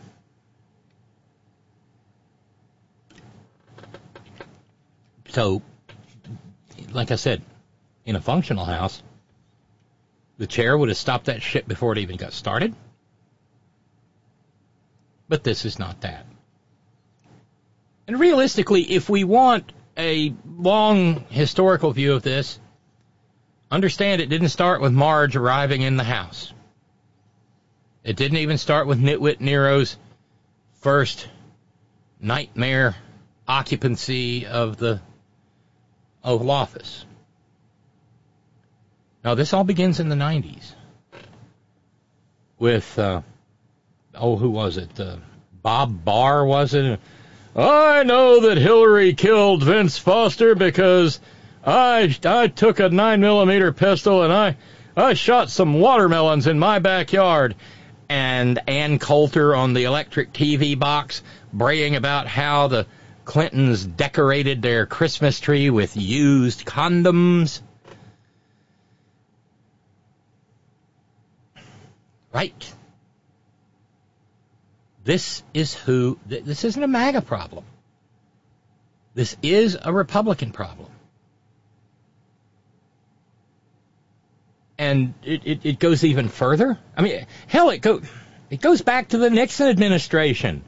So, like I said, in a functional House, the chair would have stopped that shit before it even got started. But this is not that. And realistically, if we want a long historical view of this, understand it didn't start with Marge arriving in the House. It didn't even start with Nitwit Nero's first nightmare occupancy of the Oval Office. Now, this all begins in the 90s with, who was it? Bob Barr, was it? I know that Hillary killed Vince Foster because I took a 9mm pistol and I shot some watermelons in my backyard. And Ann Coulter on the electric TV box braying about how the Clintons decorated their Christmas tree with used condoms. Right. This isn't a MAGA problem. This is a Republican problem. And it goes even further. I mean, hell, it goes back to the Nixon administration.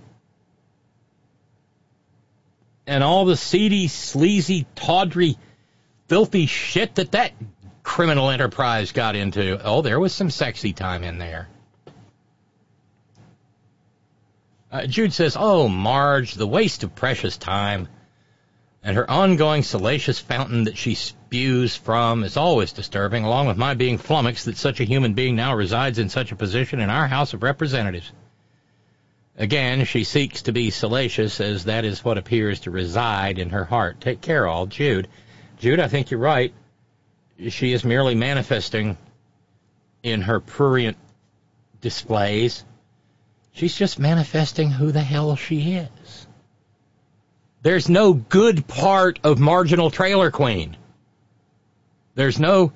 And all the seedy, sleazy, tawdry, filthy shit that criminal enterprise got into. Oh, there was some sexy time in there. Jude says, "Oh, Marge, the waste of precious time. And her ongoing salacious fountain that she spews from is always disturbing, along with my being flummoxed that such a human being now resides in such a position in our House of Representatives. Again, she seeks to be salacious, as that is what appears to reside in her heart. Take care, all." Jude, I think you're right. She is merely manifesting in her prurient displays. She's just manifesting who the hell she is. There's no good part of marginal trailer queen. There's no,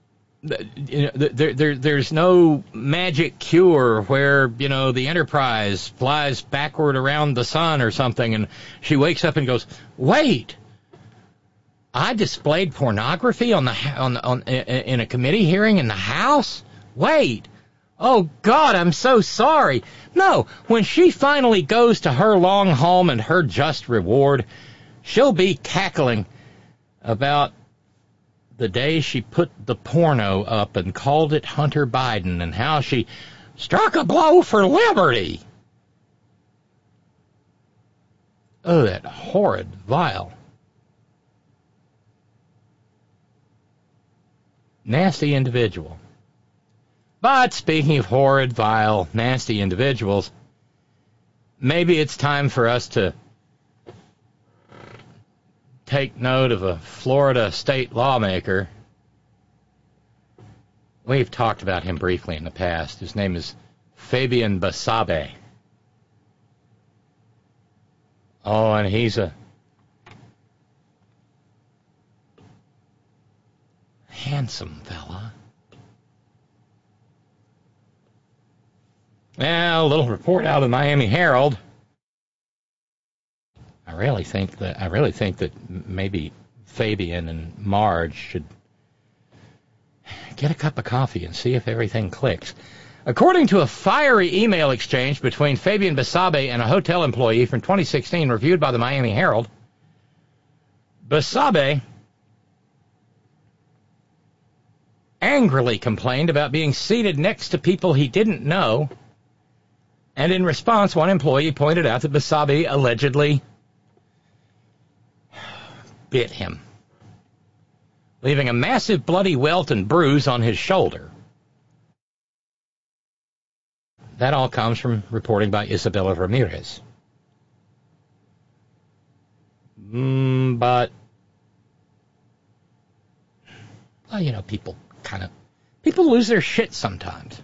there's no magic cure where, the Enterprise flies backward around the sun or something, and she wakes up and goes, "Wait, I displayed pornography in a committee hearing in the House? Wait. Oh, God, I'm so sorry." No, when she finally goes to her long home and her just reward, she'll be cackling about the day she put the porno up and called it Hunter Biden and how she struck a blow for liberty. Oh, that horrid, vile, nasty individual. But speaking of horrid, vile, nasty individuals, maybe it's time for us to take note of a Florida state lawmaker. We've talked about him briefly in the past. His name is Fabian Basabe. Oh, and he's a handsome fella. Well, a little report out of the Miami Herald. I really think that maybe Fabian and Marge should get a cup of coffee and see if everything clicks. According to a fiery email exchange between Fabian Basabe and a hotel employee from 2016 reviewed by the Miami Herald, Basabe angrily complained about being seated next to people he didn't know. And in response, one employee pointed out that Basabe allegedly bit him, leaving a massive bloody welt and bruise on his shoulder. That all comes from reporting by Isabella Ramirez. But, well, people lose their shit sometimes.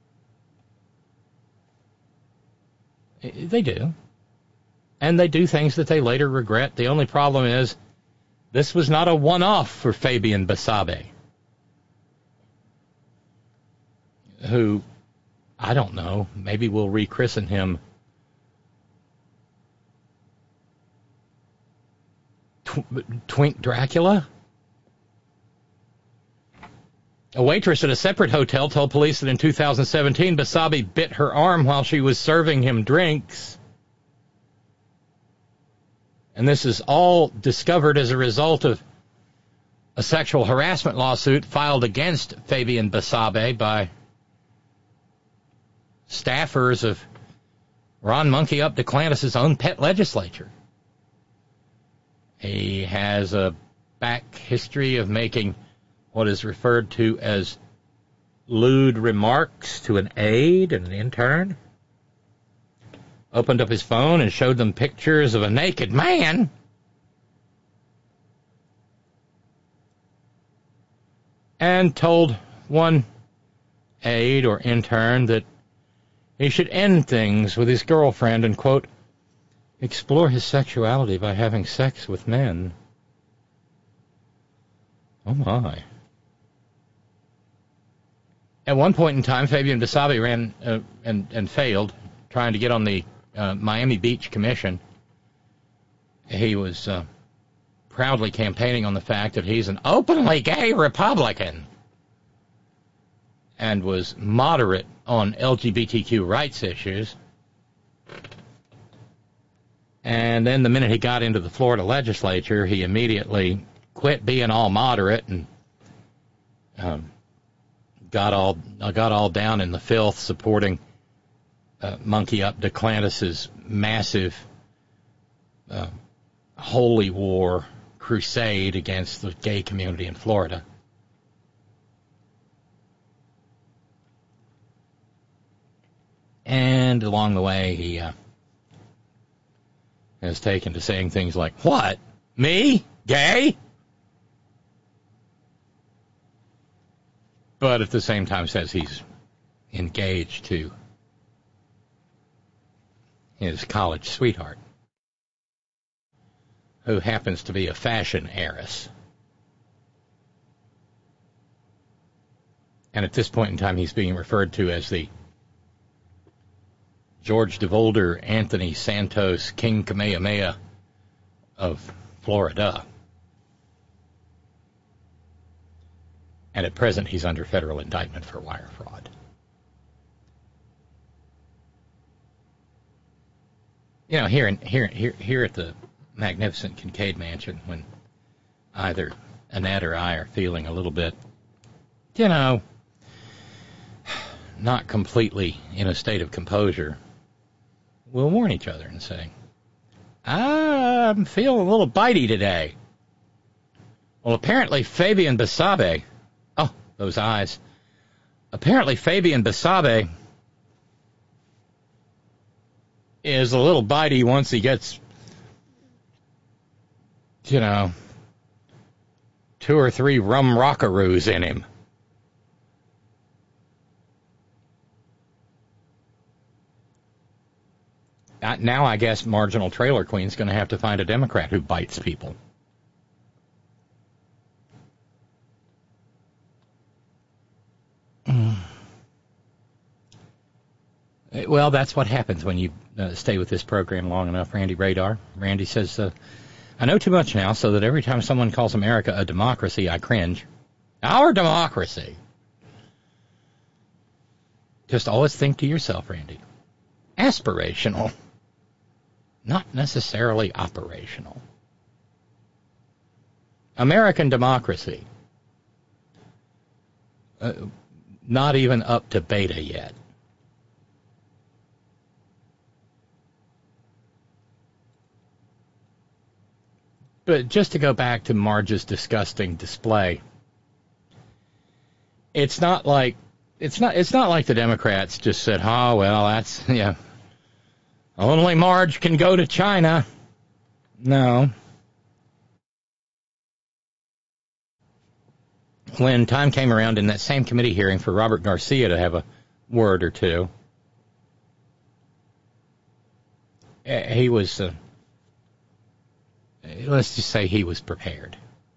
They do. And they do things that they later regret. The only problem is, this was not a one-off for Fabian Basabe, who, I don't know, maybe we'll rechristen him Twink Dracula? A waitress at a separate hotel told police that in 2017, Basabe bit her arm while she was serving him drinks. And this is all discovered as a result of a sexual harassment lawsuit filed against Fabian Basabe by staffers of Ron Monkey Up DeClantis' own pet legislature. He has a back history of making what is referred to as lewd remarks to an aide and an intern. Opened up his phone and showed them pictures of a naked man. And told one aide or intern that he should end things with his girlfriend and, quote, explore his sexuality by having sex with men. Oh, my. At one point in time, Fabian Basabe ran and failed trying to get on the Miami Beach Commission. He was proudly campaigning on the fact that he's an openly gay Republican and was moderate on LGBTQ rights issues. And then the minute he got into the Florida legislature, he immediately quit being all moderate and got all down in the filth supporting monkey up Duplantis's massive holy war crusade against the gay community in Florida. And along the way, he has taken to saying things like, "What? Me? Gay?" But at the same time says he's engaged to his college sweetheart, who happens to be a fashion heiress. And at this point in time, he's being referred to as the George DeVolder, Anthony Santos, King Kamehameha of Florida. And at present, he's under federal indictment for wire fraud. You know, here at the magnificent Kincaid Mansion, when either Annette or I are feeling a little bit, not completely in a state of composure, we'll warn each other and say, "I'm feeling a little bitey today." Well, apparently Fabian Basabe, oh, those eyes. Apparently Fabian Basabe is a little bitey once he gets, 2 or 3 rum rockaroos in him. Now I guess Marginal Trailer Queen's going to have to find a Democrat who bites people. Well, that's what happens when you stay with this program long enough, Randy Radar. Randy says, "I know too much now, so that every time someone calls America a democracy, I cringe." Our democracy. Just always think to yourself, Randy, aspirational, not necessarily operational. American democracy. Not even up to beta yet. But just to go back to Marge's disgusting display, it's not like the Democrats just said, "Oh, well, that's, only Marge can go to China." No. When time came around in that same committee hearing for Robert Garcia to have a word or two, he was, let's just say he was prepared.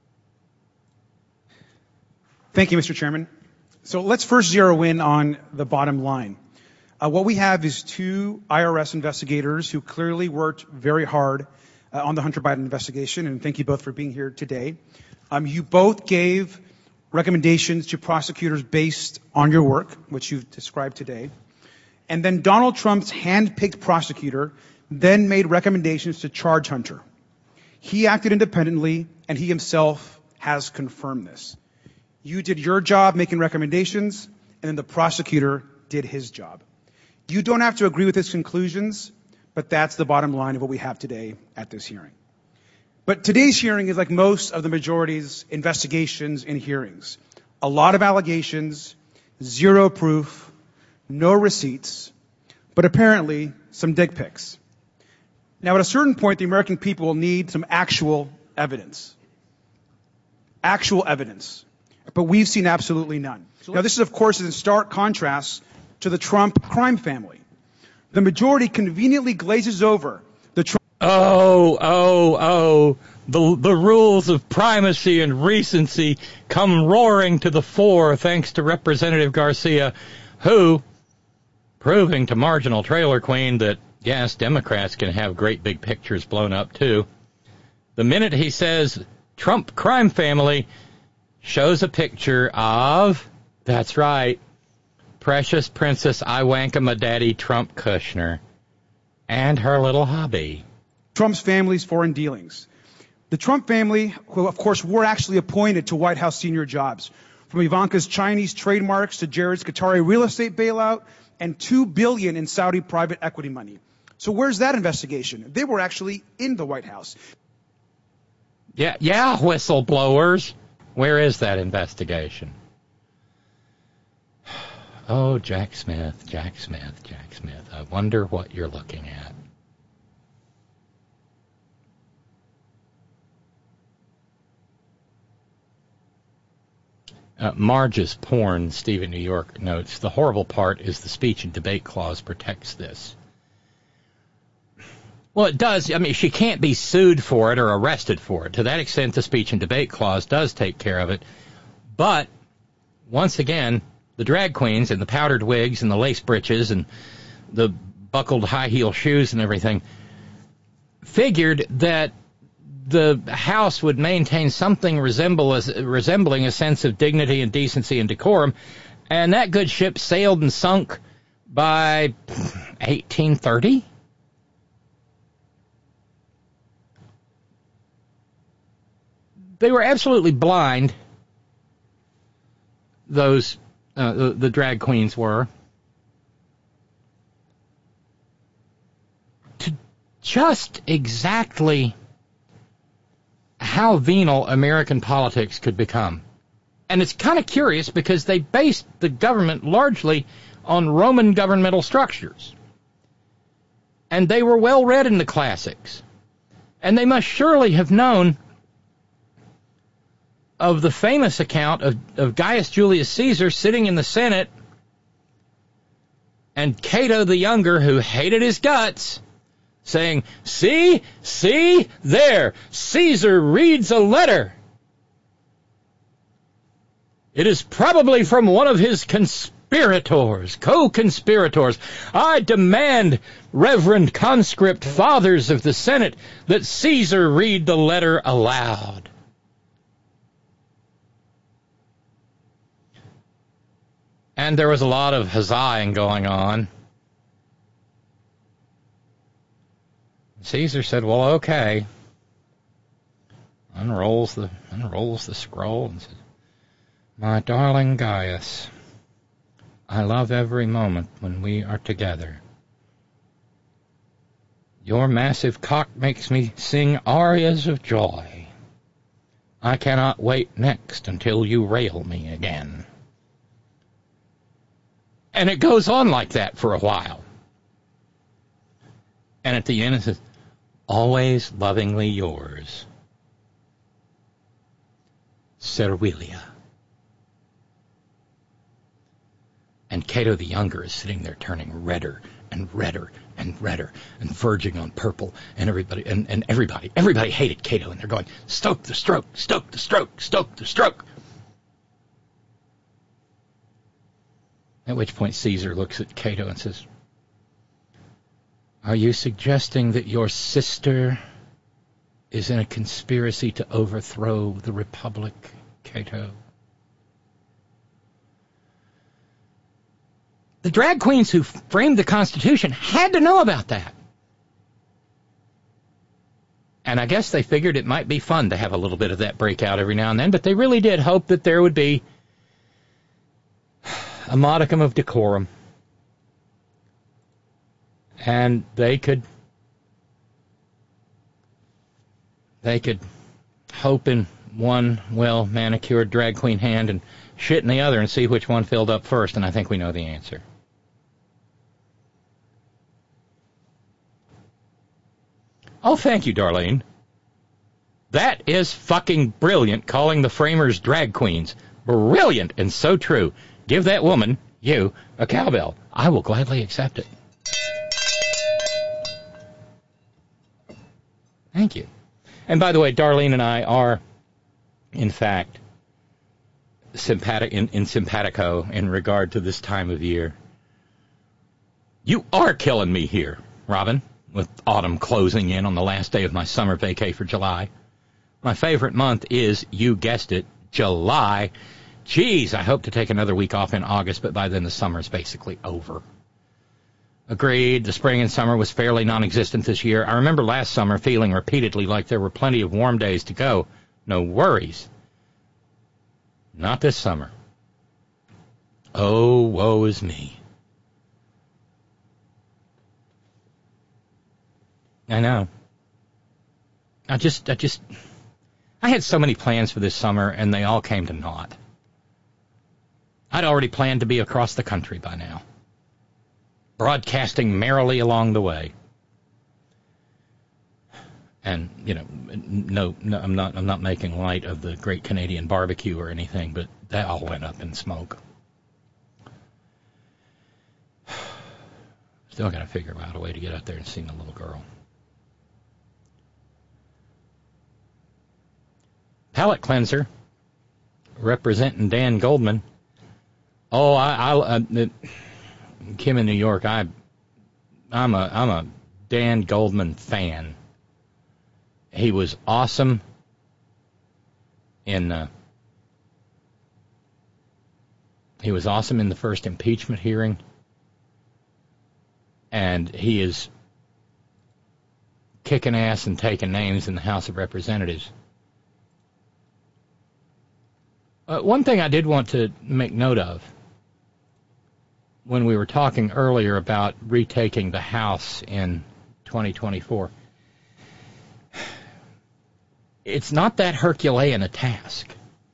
Thank you, Mr. Chairman. So let's first zero in on the bottom line. What we have is 2 IRS investigators who clearly worked very hard on the Hunter Biden investigation, and thank you both for being here today. You both gave recommendations to prosecutors based on your work, which you've described today. And then Donald Trump's hand-picked prosecutor then made recommendations to charge Hunter. He acted independently, and he himself has confirmed this. You did your job making recommendations, and then the prosecutor did his job. You don't have to agree with his conclusions, but that's the bottom line of what we have today at this hearing. But today's hearing is like most of the majority's investigations and hearings. A lot of allegations, 0 proof, no receipts, but apparently some dick pics. Now, at a certain point, the American people will need some actual evidence. Actual evidence. But we've seen absolutely none. Now, this is, of course, in stark contrast to the Trump crime family. The majority conveniently glazes over the Trump... The rules of primacy and recency come roaring to the fore thanks to Representative Garcia, who, proving to Marginal Trailer Queen that, yes, Democrats can have great big pictures blown up, too. The minute he says Trump crime family, shows a picture of, that's right, precious Princess I-wank-a-ma-daddy Trump Kushner and her little hubby. Trump's family's foreign dealings. The Trump family, who, of course, were actually appointed to White House senior jobs, from Ivanka's Chinese trademarks to Jared's Qatari real estate bailout and $2 billion in Saudi private equity money. So where's that investigation? They were actually in the White House. Yeah, whistleblowers. Where is that investigation? Oh, Jack Smith. I wonder what you're looking at. Marge's porn, Steve in New York notes, the horrible part is the speech and debate clause protects this. Well, it does. I mean, she can't be sued for it or arrested for it. To that extent, the speech and debate clause does take care of it. But, once again, the drag queens and the powdered wigs and the lace breeches and the buckled high-heel shoes and everything figured that the House would maintain something resembling a sense of dignity and decency and decorum, and that good ship sailed and sunk by 1830? They were absolutely blind, those, the drag queens were, to just exactly how venal American politics could become. And it's kind of curious because they based the government largely on Roman governmental structures. And they were well read in the classics. And they must surely have known of the famous account of Gaius Julius Caesar sitting in the Senate and Cato the Younger, who hated his guts, saying, see, there, Caesar reads a letter. It is probably from one of his co-conspirators. I demand, reverend conscript fathers of the Senate, that Caesar read the letter aloud. And there was a lot of huzzahing going on. Caesar said, well, okay. Unrolls the scroll and says, my darling Gaius, I love every moment when we are together. Your massive cock makes me sing arias of joy. I cannot wait next until you rail me again. And it goes on like that for a while. And at the end it says, always lovingly yours, Servilia. And Cato the Younger is sitting there turning redder and redder and redder and verging on purple, and everybody hated Cato, and they're going, stoke the stroke, stoke the stroke, stoke the stroke. At which point Caesar looks at Cato and says, are you suggesting that your sister is in a conspiracy to overthrow the Republic, Cato? The drag queens who framed the Constitution had to know about that. And I guess they figured it might be fun to have a little bit of that breakout every now and then, but they really did hope that there would be a modicum of decorum. And they could hope in one well-manicured drag queen hand and shit in the other and see which one filled up first, and I think we know the answer. Oh, thank you, Darlene. That is fucking brilliant, calling the framers drag queens. Brilliant and so true. Give that woman, you, a cowbell. I will gladly accept it. Thank you. And by the way, Darlene and I are, in fact, simpatico in regard to this time of year. You are killing me here, Robin, with autumn closing in on the last day of my summer vacay for July. My favorite month is, you guessed it, July. Geez, I hope to take another week off in August, but by then the summer's basically over. Agreed, the spring and summer was fairly non-existent this year. I remember last summer feeling repeatedly like there were plenty of warm days to go. No worries. Not this summer. Oh, woe is me. I know. I had so many plans for this summer, and they all came to naught. I'd already planned to be across the country by now, broadcasting merrily along the way. And, no, I'm not making light of the Great Canadian Barbecue or anything, but that all went up in smoke. Still got to figure out a way to get out there and see my little girl. Palate cleanser, representing Dan Goldman. Oh, Kim in New York. I'm a Dan Goldman fan. He was awesome in the first impeachment hearing, and he is kicking ass and taking names in the House of Representatives. One thing I did want to make note of when we were talking earlier about retaking the House in 2024, it's not that Herculean a task.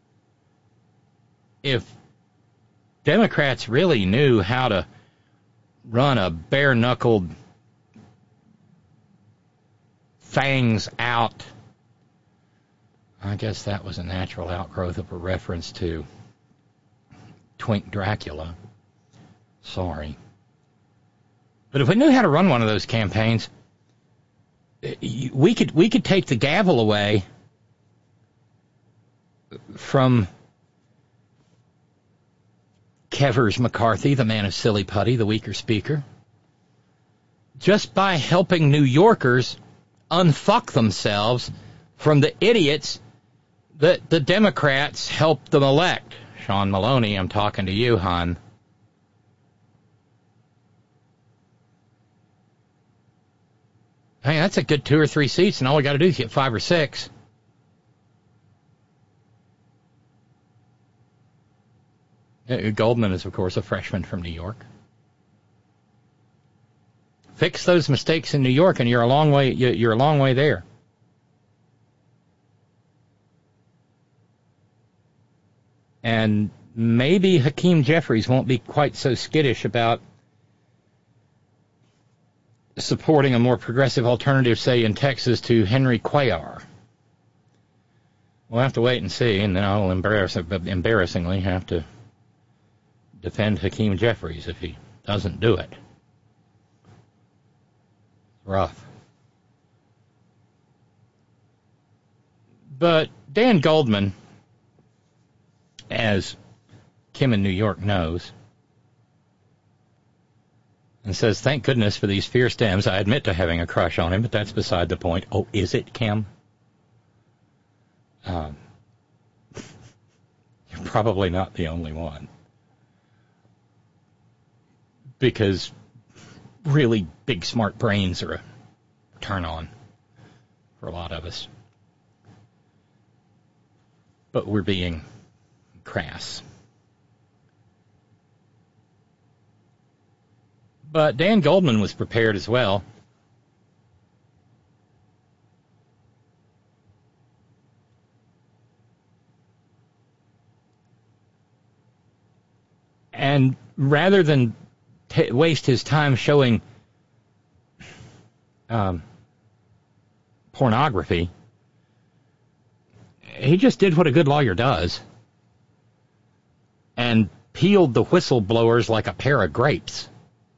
If Democrats really knew how to run a bare-knuckled, fangs out, I guess that was a natural outgrowth of a reference to Twink Dracula. Sorry. But if we knew how to run one of those campaigns, we could take the gavel away from Kevers McCarthy, the man of silly putty, the weaker speaker, just by helping New Yorkers unfuck themselves from the idiots that the Democrats helped them elect. Sean Maloney, I'm talking to you, hon. Hey, that's a good 2 or 3 seats, and all we got to do is get 5 or 6. Goldman is, of course, a freshman from New York. Fix those mistakes in New York, and you're a long way. You're a long way there. And maybe Hakeem Jeffries won't be quite so skittish about supporting a more progressive alternative, say, in Texas to Henry Cuellar. We'll have to wait and see, and then I'll embarrassingly have to defend Hakeem Jeffries if he doesn't do it. Rough. But Dan Goldman, as Kim in New York knows, and says, thank goodness for these fierce Dems. I admit to having a crush on him, but that's beside the point. Oh, is it, Kim? You're probably not the only one. Because really big, smart brains are a turn-on for a lot of us. But we're being crass. But Dan Goldman was prepared as well. And rather than waste his time showing pornography, he just did what a good lawyer does and peeled the whistleblowers like a pair of grapes.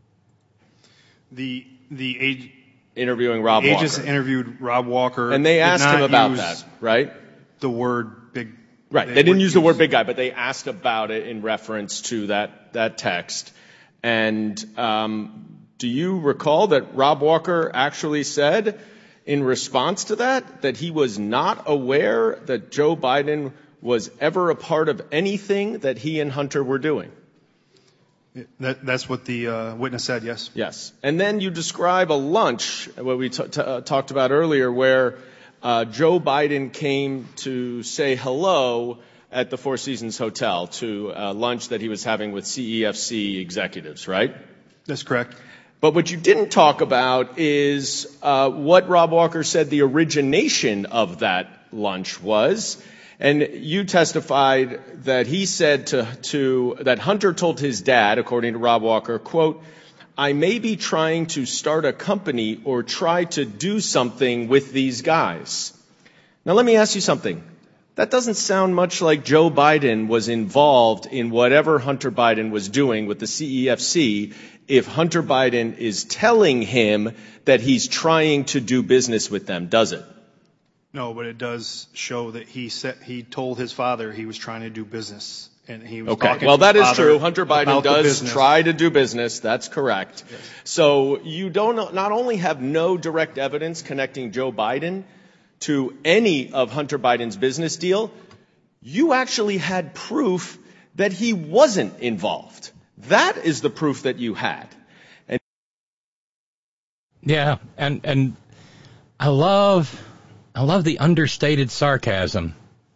The interviewing Rob Walker. Agents interviewed Rob Walker. And they asked him about that, right? The word big. Right. They didn't use the word big guy, but they asked about it in reference to that text. And do you recall that Rob Walker actually said in response to that he was not aware that Joe Biden was ever a part of anything that he and Hunter were doing? That's what the witness said, yes. Yes. And then you describe a lunch, what we talked about earlier, where Joe Biden came to say hello at the Four Seasons Hotel to lunch that he was having with CEFC executives, right? That's correct. But what you didn't talk about is what Rob Walker said the origination of that lunch was. And you testified that he said that Hunter told his dad, according to Rob Walker, quote, "I may be trying to start a company or try to do something with these guys." Now, let me ask you something. That doesn't sound much like Joe Biden was involved in whatever Hunter Biden was doing with the CEFC if Hunter Biden is telling him that he's trying to do business with them, does it? No, but it does show that he told his father he was trying to do business. And he was talking well, to that his is father true. Hunter Biden does try to do business. That's correct. Yes. So you don't not only have no direct evidence connecting Joe Biden to any of Hunter Biden's business deal, you actually had proof that he wasn't involved. That is the proof that you had. And yeah, and I love the understated sarcasm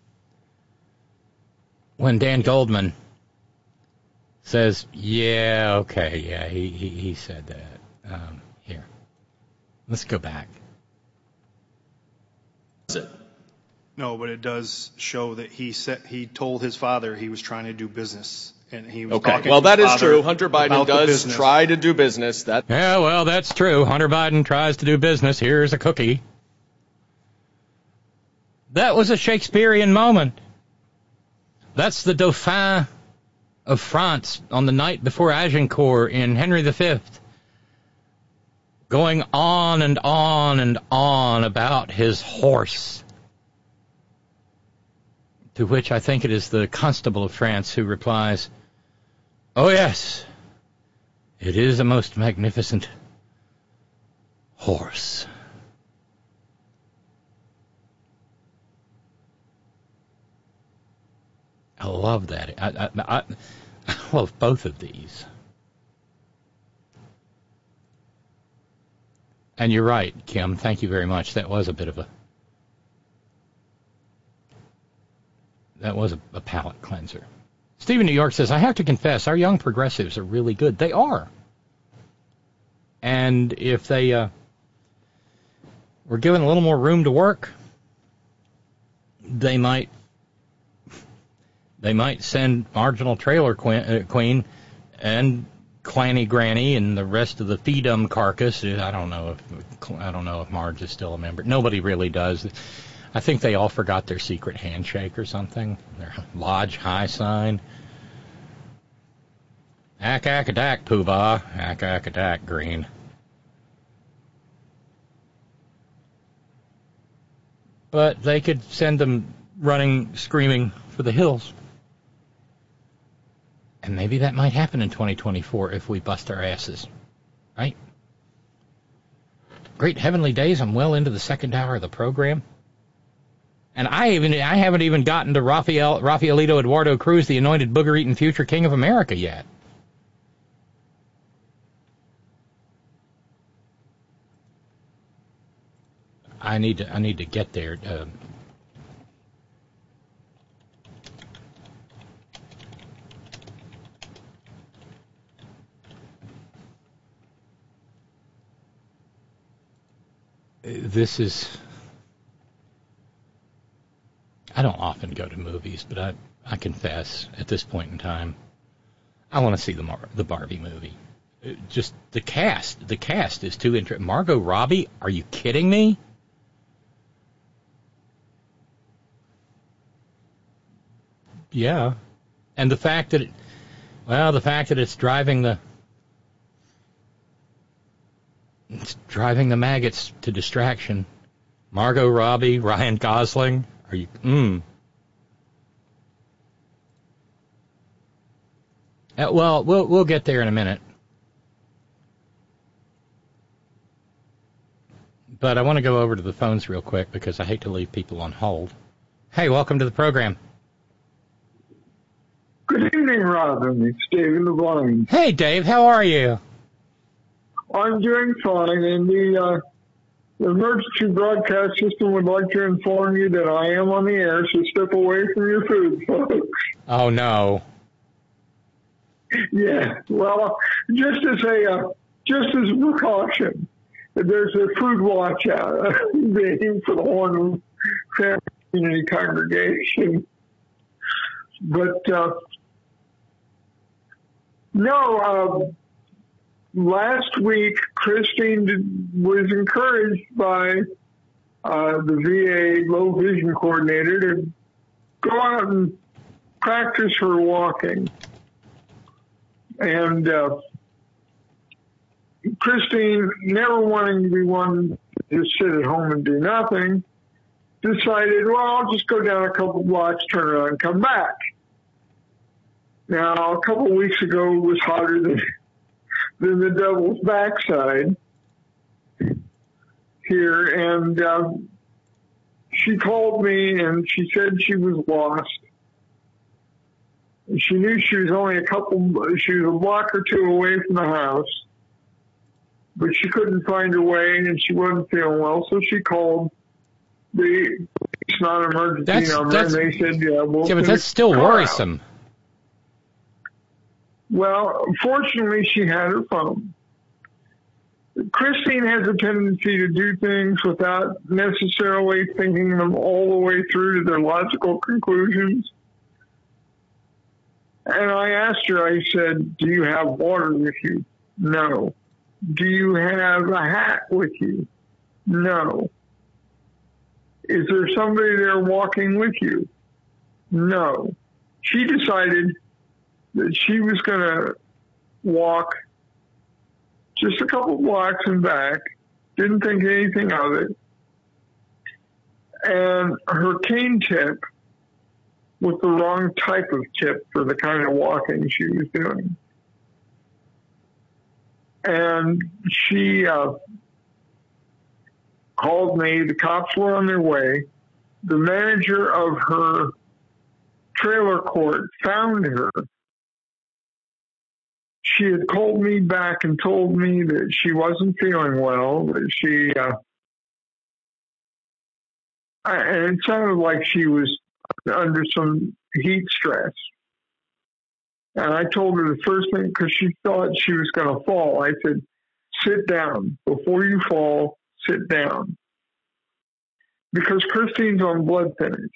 when Dan Goldman says, "Yeah, okay, yeah, he said that." Here, let's go back. No, but it does show that he told his father he was trying to do business. And he was talking well, to that his is father true. Hunter Biden does try to do business. Yeah, well, that's true. Hunter Biden tries to do business. Here's a cookie. That was a Shakespearean moment. That's the Dauphin of France on the night before Agincourt in Henry V, going on and on and on about his horse. To which I think it is the Constable of France who replies, "Oh yes, it is a most magnificent horse." I love that. I love both of these. And you're right, Kim. Thank you very much. That was a bit of a palate cleanser. Stephen New York says, "I have to confess, our young progressives are really good." They are. And if they were given a little more room to work, they might send Marginal Trailer Queen and Clanny Granny and the rest of the Feedum carcass. I don't know if Marge is still a member. Nobody really does. I think they all forgot their secret handshake or something, their lodge high sign. Ack-ack-a-dack, Pooh-Bah. Ack-ack-a-dack, Green. But they could send them running, screaming for the hills. And maybe that might happen in 2024 if we bust our asses. Right? Great heavenly days. I'm well into the second hour of the program. And I haven't even gotten to Rafaelito Eduardo Cruz, the anointed booger-eating future king of America yet. I need to get there. This is... I don't often go to movies, but I confess, at this point in time, I want to see the Barbie movie. Just the cast is too interesting. Margot Robbie, are you kidding me? Yeah, and the fact that it's driving the maggots to distraction. Margot Robbie, Ryan Gosling. Are you? Well, we'll get there in a minute. But I want to go over to the phones real quick because I hate to leave people on hold. Hey, welcome to the program. Good evening, Robin. It's David LeBlanc. Hey, Dave. How are you? I'm doing fine, and the emergency broadcast system would like to inform you that I am on the air, so step away from your food, folks. Oh, no. Yeah, well, just as a just as a precaution. There's a food watch out being for the Horn Family Community Congregation. But, no, last week, Christine was encouraged by the VA low vision coordinator to go out and practice her walking. And Christine, never wanting to be one to just sit at home and do nothing, decided, well, I'll just go down a couple blocks, turn around, and come back. Now, a couple of weeks ago, it was hotter than the devil's backside here, and she called me, and she said she was lost. She knew she was only she was a block or two away from the house, but she couldn't find her way, and she wasn't feeling well, so she called the non-emergency number, and they said, yeah, but that's still worrisome. Well, fortunately, she had her phone. Christine has a tendency to do things without necessarily thinking them all the way through to their logical conclusions. And I asked her, I said, do you have water with you? No. Do you have a hat with you? No. Is there somebody there walking with you? No. She decided that she was going to walk just a couple blocks and back, didn't think anything of it. And her cane tip was the wrong type of tip for the kind of walking she was doing. And she called me. The cops were on their way. The manager of her trailer court found her. She had called me back and told me that she wasn't feeling well, that she, and it sounded like she was under some heat stress. And I told her the first thing, because she thought she was going to fall, I said, sit down. Before you fall, sit down. Because Christine's on blood thinners.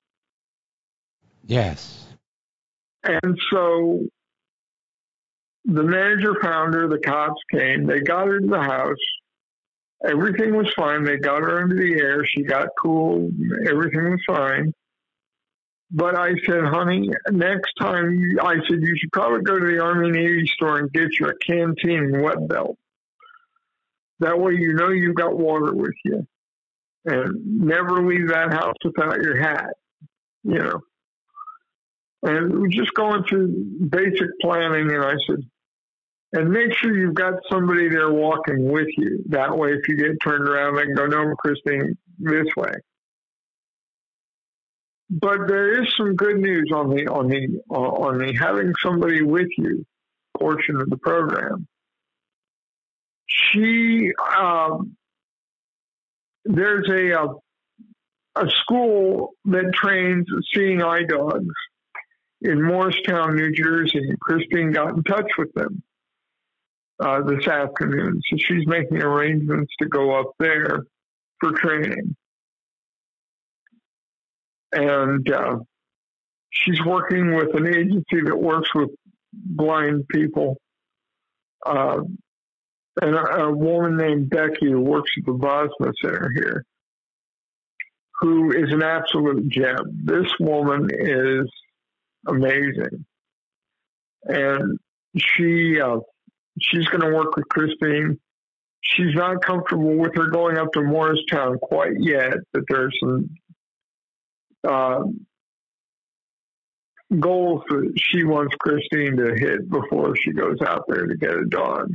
Yes. And so the manager found her, the cops came, they got her to the house. Everything was fine. They got her into the air. She got cool. Everything was fine. But I said, honey, next time, I said, you should probably go to the Army Navy store and get you a canteen wet belt. That way you know you've got water with you. And never leave that house without your hat, you know. And we're just going through basic planning, and I said, and make sure you've got somebody there walking with you. That way, if you get turned around, they can go, no, Christine, this way. But there is some good news on the having somebody with you portion of the program. There's a school that trains seeing eye dogs in Morristown, New Jersey. Christine got in touch with them this afternoon, so she's making arrangements to go up there for training. And she's working with an agency that works with blind people. And a woman named Becky who works at the Bosma Center here, who is an absolute gem. This woman is amazing. And she's going to work with Christine. She's not comfortable with her going up to Morristown quite yet, but there's some goals that she wants Christine to hit before she goes out there to get a dog.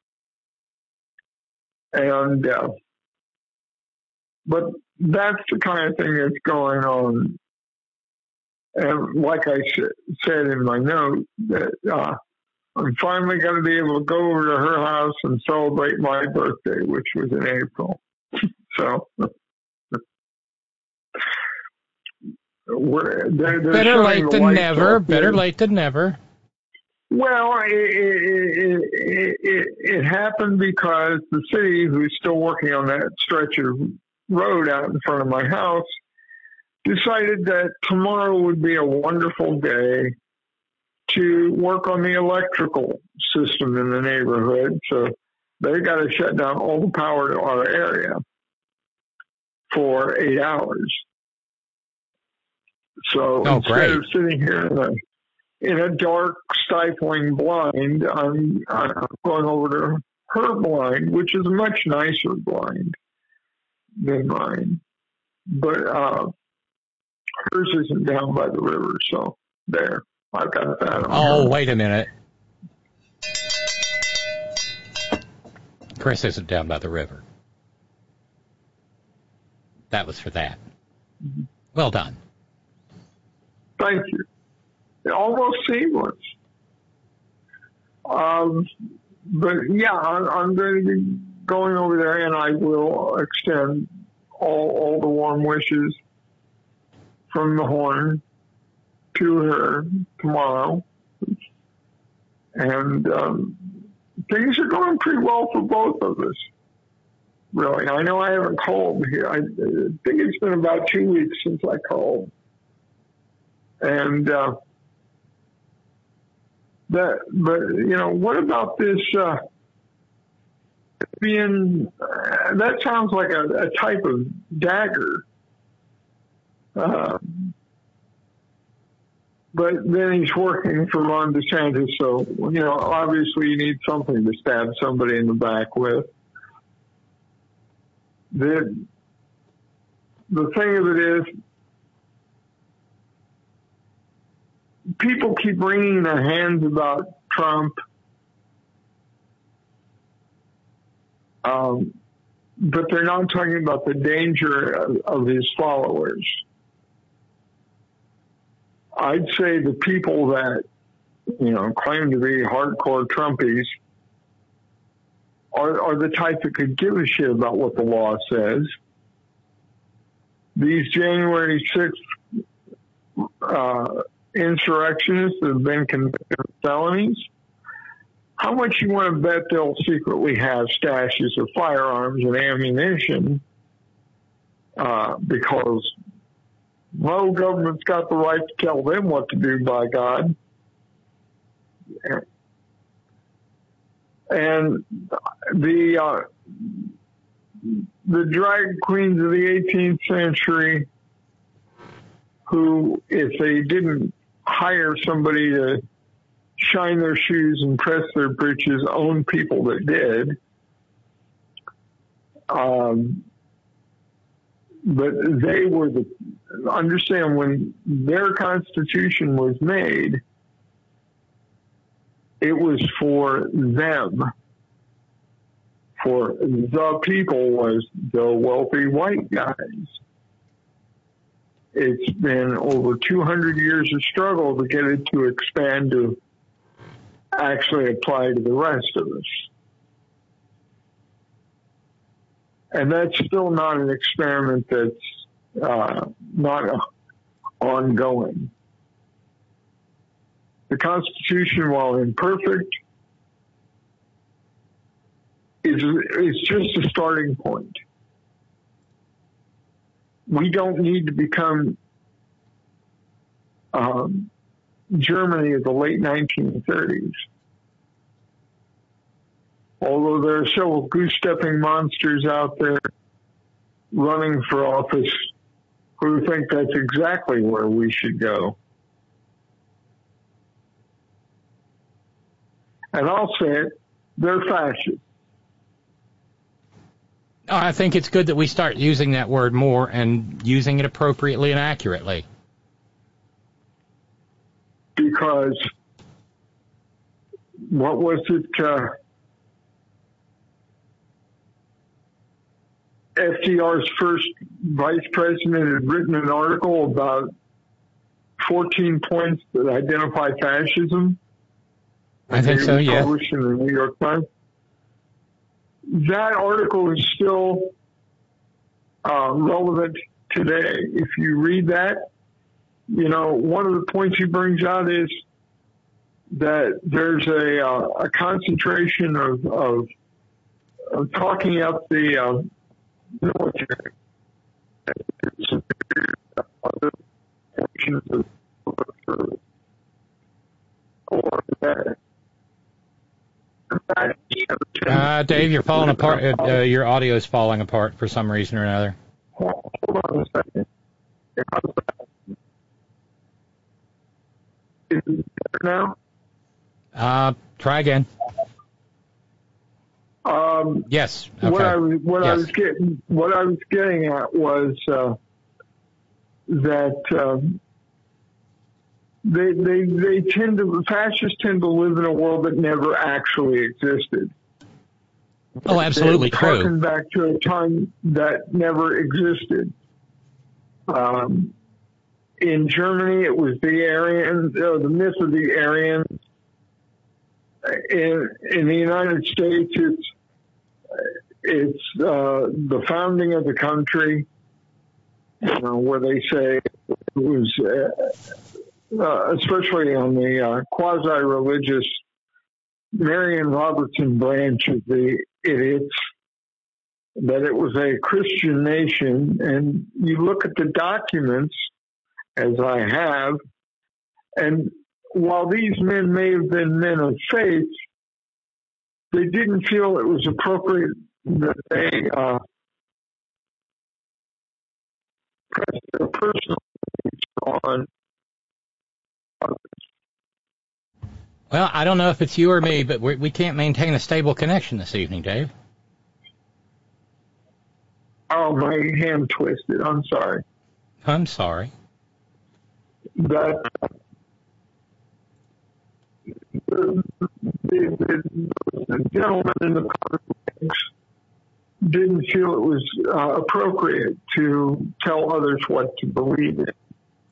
And but that's the kind of thing that's going on. And like I said in my note, that I'm finally going to be able to go over to her house and celebrate my birthday, which was in April. So better late than never. Better late than never. Well, it happened because the city, who's still working on that stretch of road out in front of my house, decided that tomorrow would be a wonderful day to work on the electrical system in the neighborhood. So they got to shut down all the power to our area for 8 hours. So instead of sitting here in a dark, stifling blind, I'm going over to her blind, which is a much nicer blind than mine. But hers isn't down by the river, so there. I've got that on her. Wait a minute. Chris isn't down by the river. That was for that. Well done. Thank you. Almost seamless. But yeah, I'm going to be going over there, and I will extend all the warm wishes from the Horn to her tomorrow. And things are going pretty well for both of us. Really, I know I haven't called here. I think it's been about 2 weeks since I called. And but you know, what about this being? That sounds like a type of dagger. But then he's working for Ron DeSantis, so you know, obviously you need something to stab somebody in the back with. The thing of it is, people keep wringing their hands about Trump, but they're not talking about the danger of his followers. I'd say the people that, you know, claim to be hardcore Trumpies are the type that could give a shit about what the law says. These January 6th insurrectionists that have been convicted of felonies, how much you want to bet they'll secretly have stashes of firearms and ammunition because no government's got the right to tell them what to do, by God. And the drag queens of the 18th century, who, if they didn't hire somebody to shine their shoes and press their breeches, own people that did. But they were understand when their Constitution was made, it was for them. For the people was the wealthy white guys. It's been over 200 years of struggle to get it to expand to actually apply to the rest of us. And that's still not an experiment that's not ongoing. The Constitution, while imperfect, is just a starting point. We don't need to become Germany of the late 1930s. Although there are several goose-stepping monsters out there running for office who think that's exactly where we should go. And I'll say it, they're fascist. I think it's good that we start using that word more and using it appropriately and accurately. Because what was it? FDR's first vice president had written an article about 14 points that identify fascism. I think so, yeah. Published in the New York Times. That article is still relevant today. If you read that, you know, one of the points he brings out is that there's a concentration of talking up the military. Dave, you're falling apart. Your audio is falling apart for some reason or another. Hold on a second. Is it better now? Try again. Yes. Okay. What I was getting at was that fascists tend to live in a world that never actually existed. Oh, absolutely true. Harken back to a time that never existed. In Germany, it was the Aryans, the myth of the Aryans. In the United States, it's the founding of the country, where they say it was, especially on the quasi-religious Marion Robertson branch of the idiots, that it was a Christian nation. And you look at the documents, as I have, and while these men may have been men of faith, they didn't feel it was appropriate that they press their personal on. Well, I don't know if it's you or me, but we can't maintain a stable connection this evening, Dave. Oh, my hand twisted. I'm sorry. I'm sorry. That the gentleman in the conference didn't feel it was appropriate to tell others what to believe in.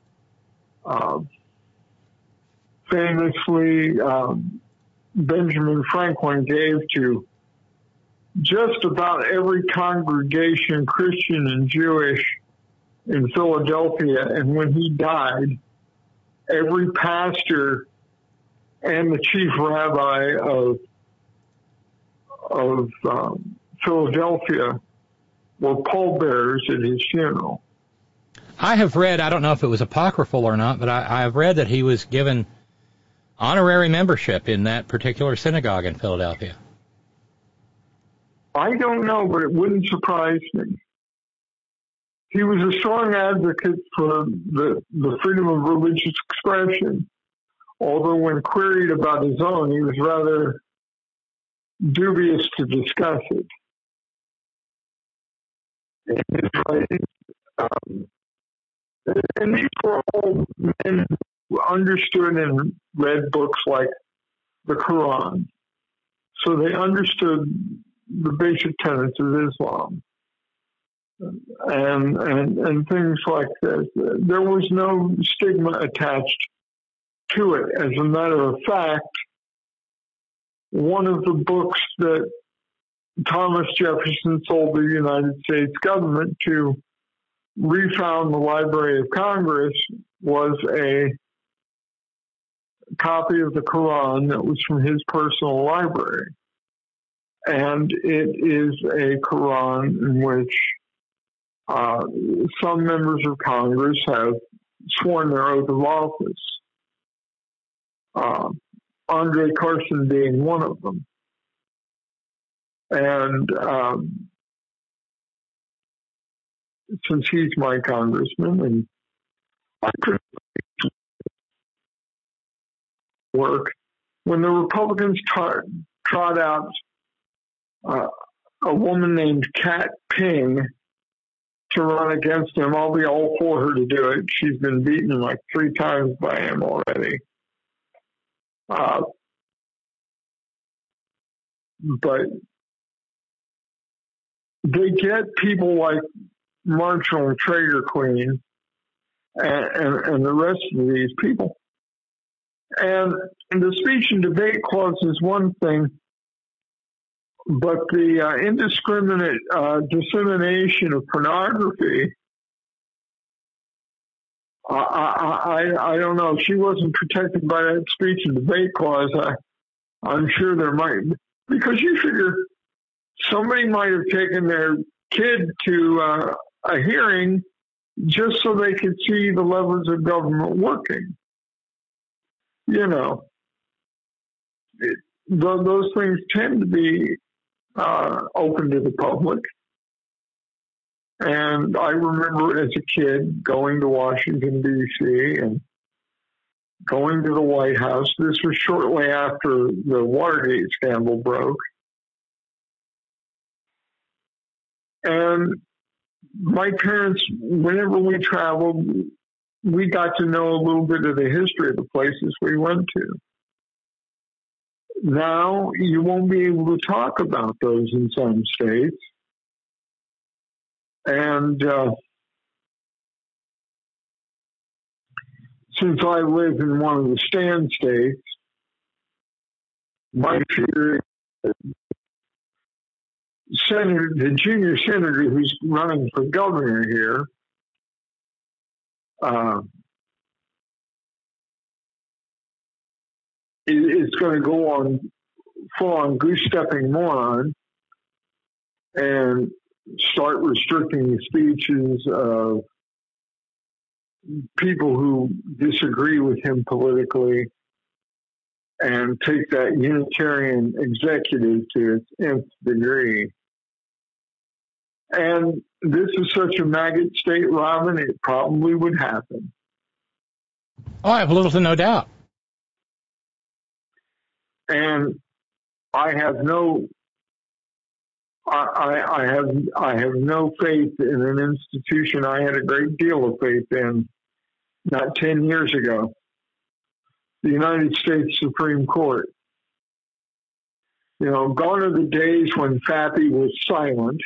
Famously, Benjamin Franklin gave to just about every congregation, Christian and Jewish, in Philadelphia, and when he died, every pastor and the chief rabbi of Philadelphia were pallbearers at his funeral. I have read, I don't know if it was apocryphal or not, but I have read that he was given honorary membership in that particular synagogue in Philadelphia. I don't know, but it wouldn't surprise me. He was a strong advocate for the freedom of religious expression, although when queried about his own, he was rather dubious to discuss it. In his writings, and these were all men who understood and read books like the Quran, so they understood the basic tenets of Islam. And things like this. There was no stigma attached to it. As a matter of fact, one of the books that Thomas Jefferson sold the United States government to refound the Library of Congress was a copy of the Quran that was from his personal library. And it is a Quran in which some members of Congress have sworn their oath of office, Andre Carson being one of them. And since he's my congressman, and I could work, when the Republicans trot out a woman named Kat Ping to run against him, I'll be all for her to do it. She's been beaten like 3 times by him already. But they get people like Marshall and Trader Queen and the rest of these people. And the speech and debate clause is one thing, but the indiscriminate dissemination of pornography I don't know. If she wasn't protected by that speech and debate clause, I'm sure there might. Because you figure somebody might have taken their kid to a hearing just so they could see the levels of government working. You know, those things tend to be open to the public. And I remember as a kid going to Washington, D.C. and going to the White House. This was shortly after the Watergate scandal broke. And my parents, whenever we traveled, we got to know a little bit of the history of the places we went to. Now, you won't be able to talk about those in some states. And since I live in one of the stand states, my fear is the junior senator who's running for governor here is going to go on full-on goose-stepping moron and start restricting the speeches of people who disagree with him politically and take that Unitarian executive to its nth degree. And this is such a maggot state, Robin, it probably would happen. Oh, I have little to no doubt. And I have no faith in an institution I had a great deal of faith in not 10 years ago. The United States Supreme Court. You know, gone are the days when Fathy was silent.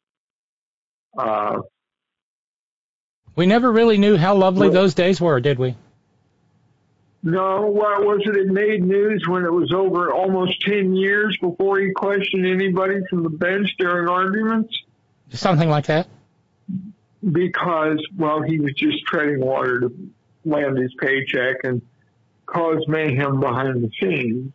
We never really knew how lovely those days were, did we? No, what was it? It made news when it was over almost 10 years before he questioned anybody from the bench during arguments. Something like that. Because, well, he was just treading water to land his paycheck and cause mayhem behind the scenes.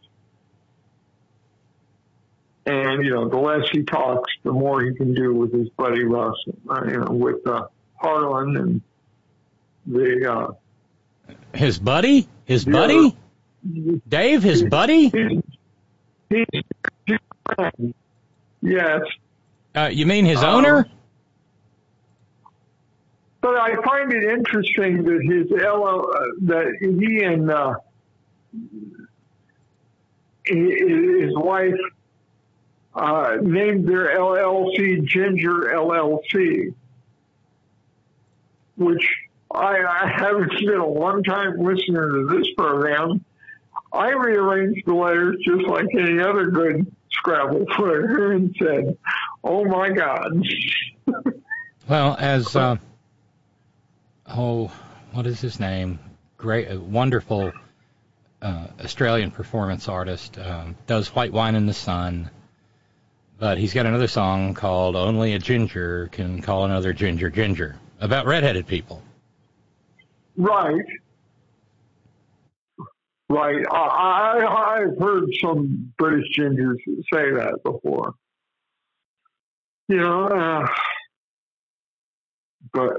And, you know, the less he talks, the more he can do with his buddy Russ, with Harlan and the... His buddy? His buddy? Dave, his buddy? Yes. You mean his owner? But I find it interesting that that he and his wife named their LLC Ginger LLC, which I haven't spent a long time listening to this program. I rearranged the letters just like any other good Scrabble player and said, "Oh my God." Well, as what is his name? Great, wonderful Australian performance artist. Does White Wine in the Sun. But he's got another song called "Only a Ginger Can Call Another Ginger Ginger" about redheaded people. Right. I've heard some British gingers say that before. You know, but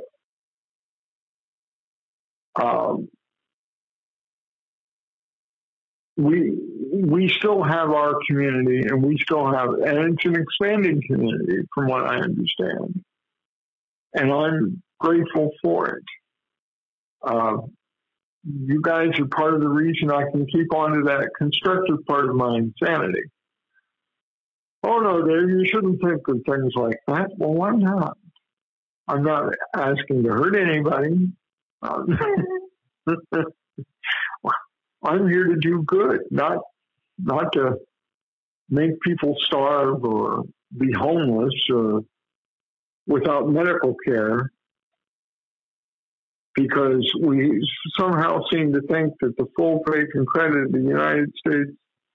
we still have our community, and we still have, and it's an expanding community from what I understand. And I'm grateful for it. You guys are part of the reason I can keep on to that constructive part of my insanity. Oh, no, Dave, you shouldn't think of things like that. Well, why not? I'm not asking to hurt anybody. I'm here to do good, not to make people starve or be homeless or without medical care, because we somehow seem to think that the full faith and credit of the United States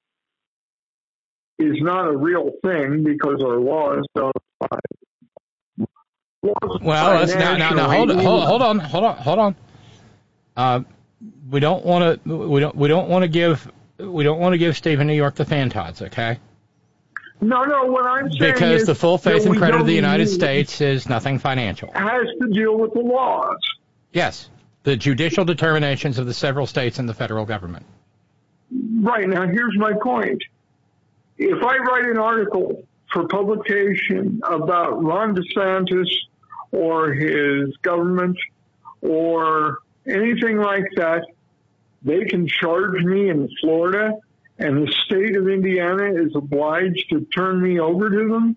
is not a real thing because our laws don't apply. Well, let's now hold on. We don't want to give Stephen New York the Fantods, okay? No, what I'm saying because is the full faith and credit of the United need- States is nothing financial. Has to deal with the laws. Yes, the judicial determinations of the several states and the federal government. Right, now here's my point. If I write an article for publication about Ron DeSantis or his government or anything like that, they can charge me in Florida, and the state of Indiana is obliged to turn me over to them?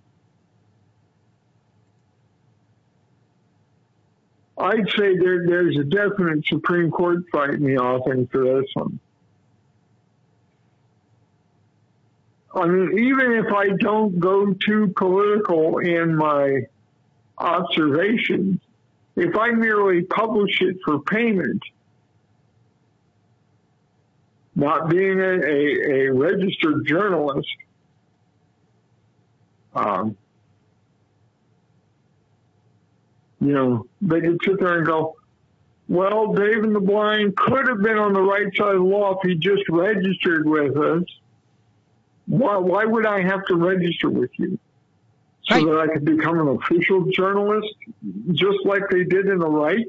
I'd say there's a definite Supreme Court fight in the offing for this one. I mean, even if I don't go too political in my observations, if I merely publish it for payment, not being a registered journalist, they could sit there and go, well, Dave and the Blind could have been on the right side of the law if he just registered with us. Why would I have to register with you? So that I could become an official journalist, just like they did in the Reich?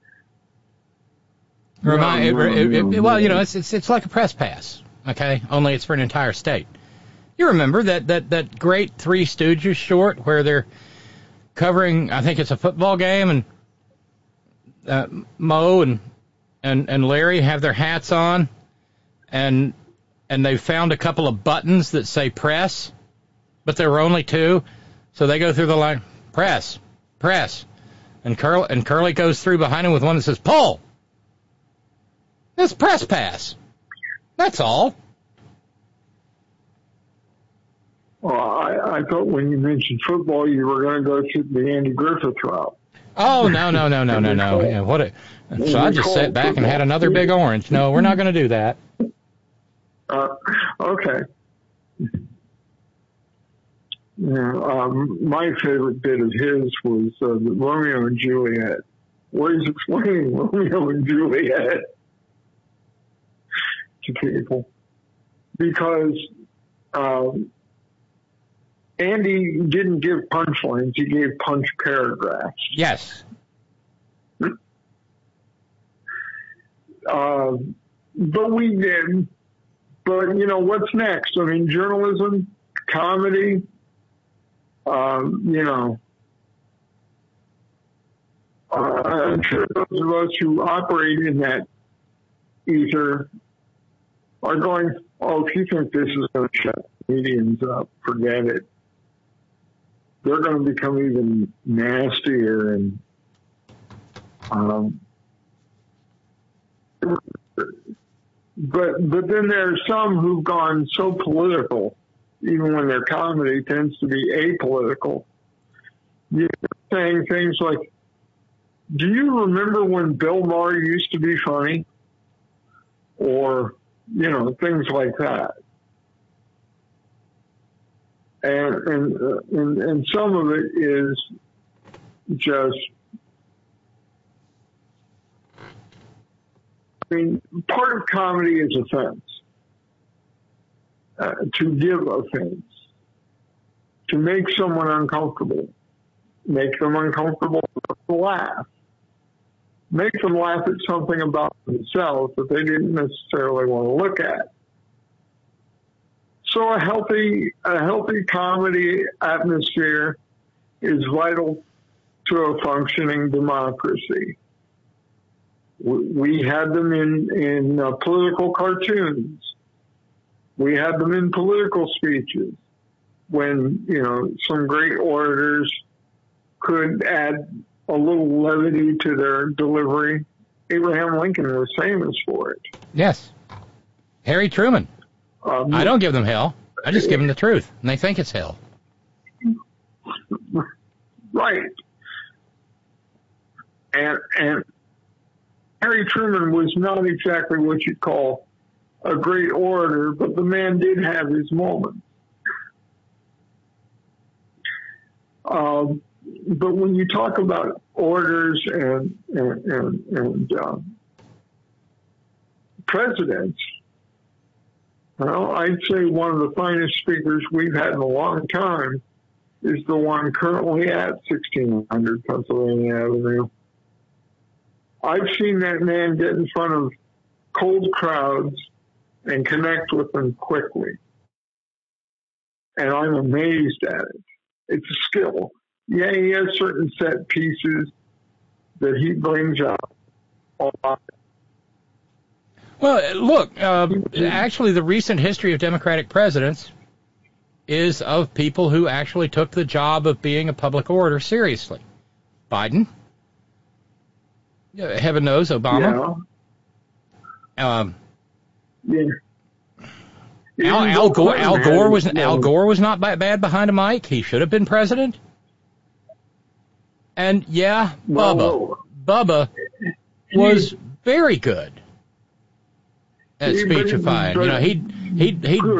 It's like a press pass, okay? Only it's for an entire state. You remember that great Three Stooges short where they're covering, I think it's a football game, and Moe and Larry have their hats on, and they found a couple of buttons that say press, but there were only two, so they go through the line, press, and Curly goes through behind him with one that says pull. That's press pass. That's all. Well, I thought when you mentioned football, you were going to go to the Andy Griffith route. Oh, no. Yeah, so I just sat back and had another big orange. No, we're not going to do that. Okay. Yeah, my favorite bit of his was Romeo and Juliet, where he's explaining Romeo and Juliet to people. Because Andy didn't give punchlines, he gave punch paragraphs. Yes. But we did. But, what's next? I mean, journalism, comedy, I'm sure those of us who operate in that ether are going, if you think this is going to shut comedians up, forget it. They're going to become even nastier and But then there's some who've gone so political, even when their comedy tends to be apolitical. You're saying things like, do you remember when Bill Maher used to be funny? Or, things like that. And some of it is just, part of comedy is offense. To give offense. To make someone uncomfortable. Make them uncomfortable to laugh. Make them laugh at something about themselves that they didn't necessarily want to look at. So a healthy comedy atmosphere is vital to a functioning democracy. We had them in political cartoons. We had them in political speeches when, some great orators could add a little levity to their delivery. Abraham Lincoln was famous for it. Yes. Harry Truman. I don't give them hell. I just give them the truth, and they think it's hell. Right. And Harry Truman was not exactly what you'd call a great orator, but the man did have his moments. But when you talk about orators and presidents, well, I'd say one of the finest speakers we've had in a long time is the one currently at 1600 Pennsylvania Avenue. I've seen that man get in front of cold crowds and connect with them quickly. And I'm amazed at it. It's a skill. Yeah, he has certain set pieces that he brings out a lot. Well, look, actually the recent history of Democratic presidents is of people who actually took the job of being a public orator seriously. Biden. Heaven knows, Obama. Yeah. Al Gore was not bad behind a mic. He should have been president. And yeah, Bubba was very good at speechifying. You know, he'd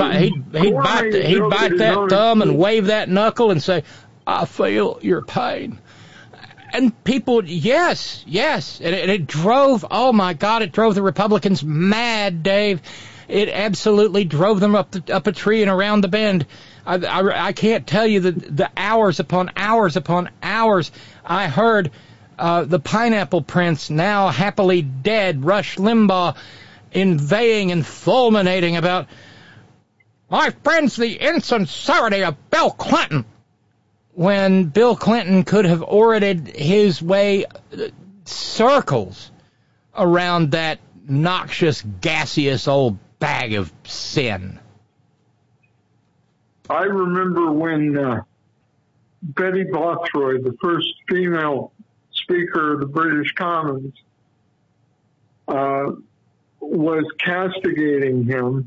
bite that thumb and wave that knuckle and say, "I feel your pain." And people, yes, and it drove. Oh my God, it drove the Republicans mad, Dave. It absolutely drove them up a tree and around the bend. I can't tell you the hours upon hours upon hours I heard the Pineapple Prince, now happily dead, Rush Limbaugh, inveighing and fulminating about, my friends, the insincerity of Bill Clinton, when Bill Clinton could have orated his way circles around that noxious, gaseous old bag of sin. I remember when Betty Boothroyd, the first female Speaker of the British Commons, was castigating him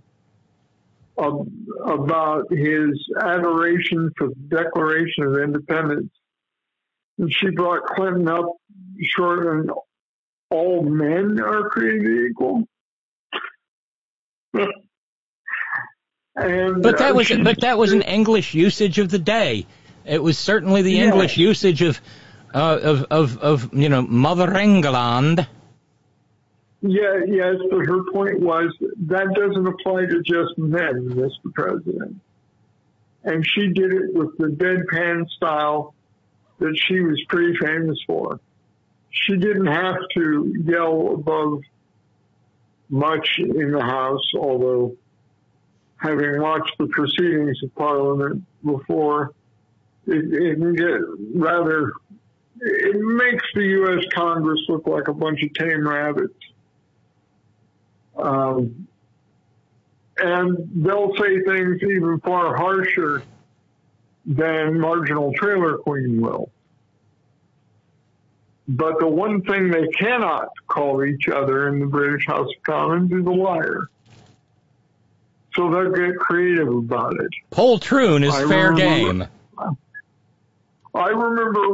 about his adoration for the Declaration of Independence. And she brought Clinton up short on all men are created equal. But that was an English usage of the day. It was certainly the English usage of Mother England. Yeah, yes, but her point was that doesn't apply to just men, Mr. President. And she did it with the deadpan style that she was pretty famous for. She didn't have to yell above much in the House, although having watched the proceedings of Parliament before, it can get rather, it makes the U.S. Congress look like a bunch of tame rabbits. And they'll say things even far harsher than marginal trailer queen will. But the one thing they cannot call each other in the British House of Commons is a liar. So they'll get creative about it. Poltroon is fair game. I remember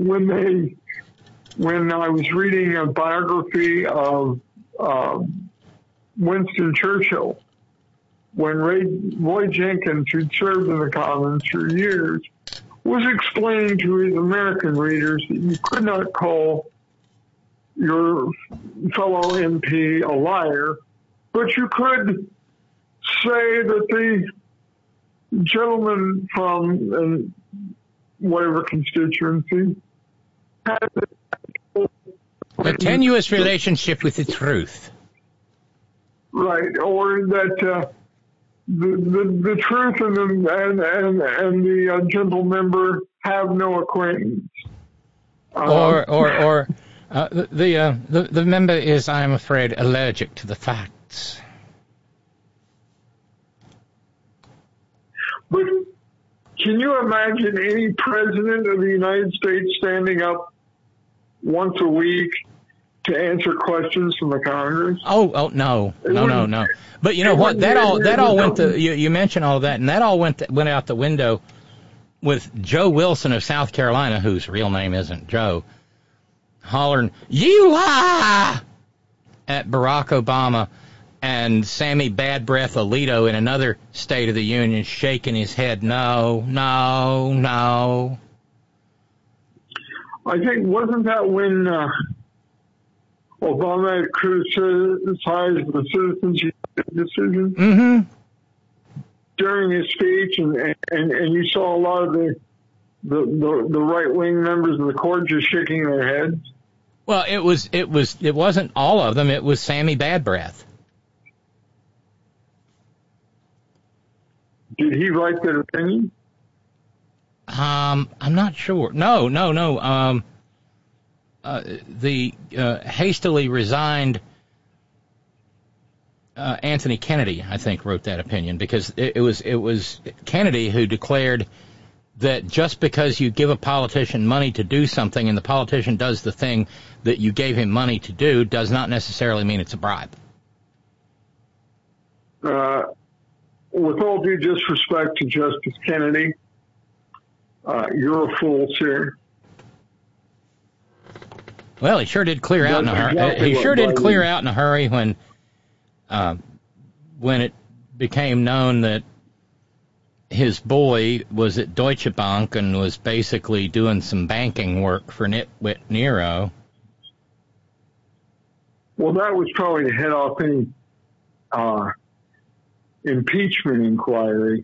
when I was reading a biography of Winston Churchill, when Roy Jenkins, who'd served in the Commons for years, was explaining to his American readers that you could not call your fellow MP a liar, but you could say that the gentleman from whatever constituency had a tenuous relationship with the truth. Right, or that the truth and the gentle member have no acquaintance. The member is, I am afraid, allergic to the facts. But can you imagine any president of the United States standing up once a week to answer questions from the Congress? Oh, no. But you know what? That all went to, you mentioned all that, and that all went out the window with Joe Wilson of South Carolina, whose real name isn't Joe, hollering, "You lie!" at Barack Obama, and Sammy Bad Breath Alito in another State of the Union shaking his head, no. I think, wasn't that when Obama criticized the Citizens United decision during his speech, and you saw a lot of the right-wing members of the court just shaking their heads. Well, it wasn't all of them. It was Sammy Bad Breath. Did he write that opinion? I'm not sure. No. The hastily resigned Anthony Kennedy, I think, wrote that opinion, because it was Kennedy who declared that just because you give a politician money to do something and the politician does the thing that you gave him money to do does not necessarily mean it's a bribe. With all due disrespect to Justice Kennedy, you're a fool, sir. Well, he sure did clear out in a hurry. He sure did clear out in a hurry when it became known that his boy was at Deutsche Bank and was basically doing some banking work for Nitwit Nero. Well, that was probably to head off any impeachment inquiry.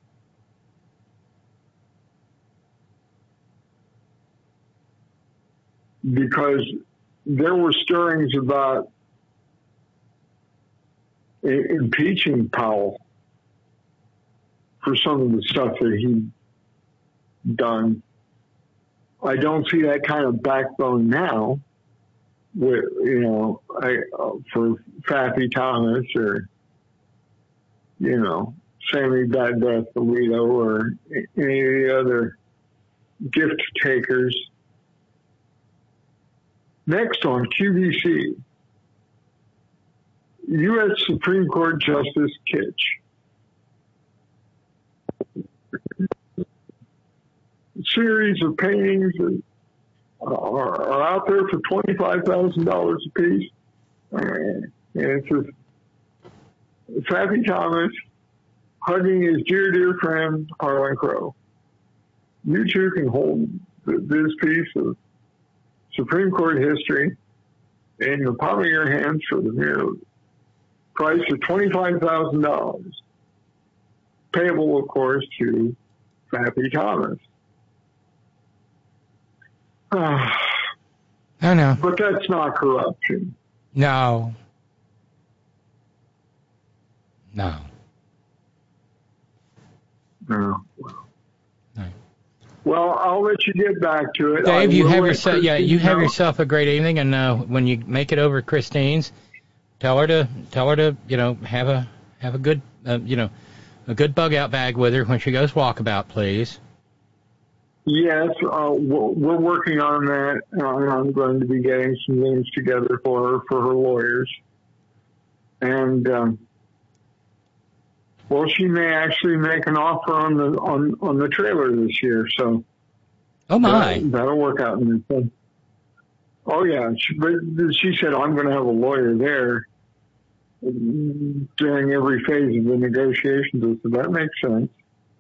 Because there were stirrings about impeaching Powell for some of the stuff that he'd done. I don't see that kind of backbone now, with, for Faffy Thomas or, Sammy Bad Breath Alito or any of the other gift takers. Next on QVC, U.S. Supreme Court Justice Kitch. A series of paintings are out there for $25,000 a piece. And it's just Faffy Thomas hugging his dear friend, Harlan Crow. You two can hold this piece of Supreme Court history in the palm of your hands for the mere price of $25,000, payable, of course, to Faffy Thomas. I know. But that's not corruption. No. Well, I'll let you get back to it. Dave, you have yourself a great evening, and when you make it over Christine's, tell her to have a good a good bug out bag with her when she goes walkabout, please. Yes, we're working on that. I'm going to be getting some things together for her lawyers, and she may actually make an offer on the trailer this year. So, oh my, that'll work out in the fun. Oh yeah, but she said I'm going to have a lawyer there during every phase of the negotiations. So that makes sense.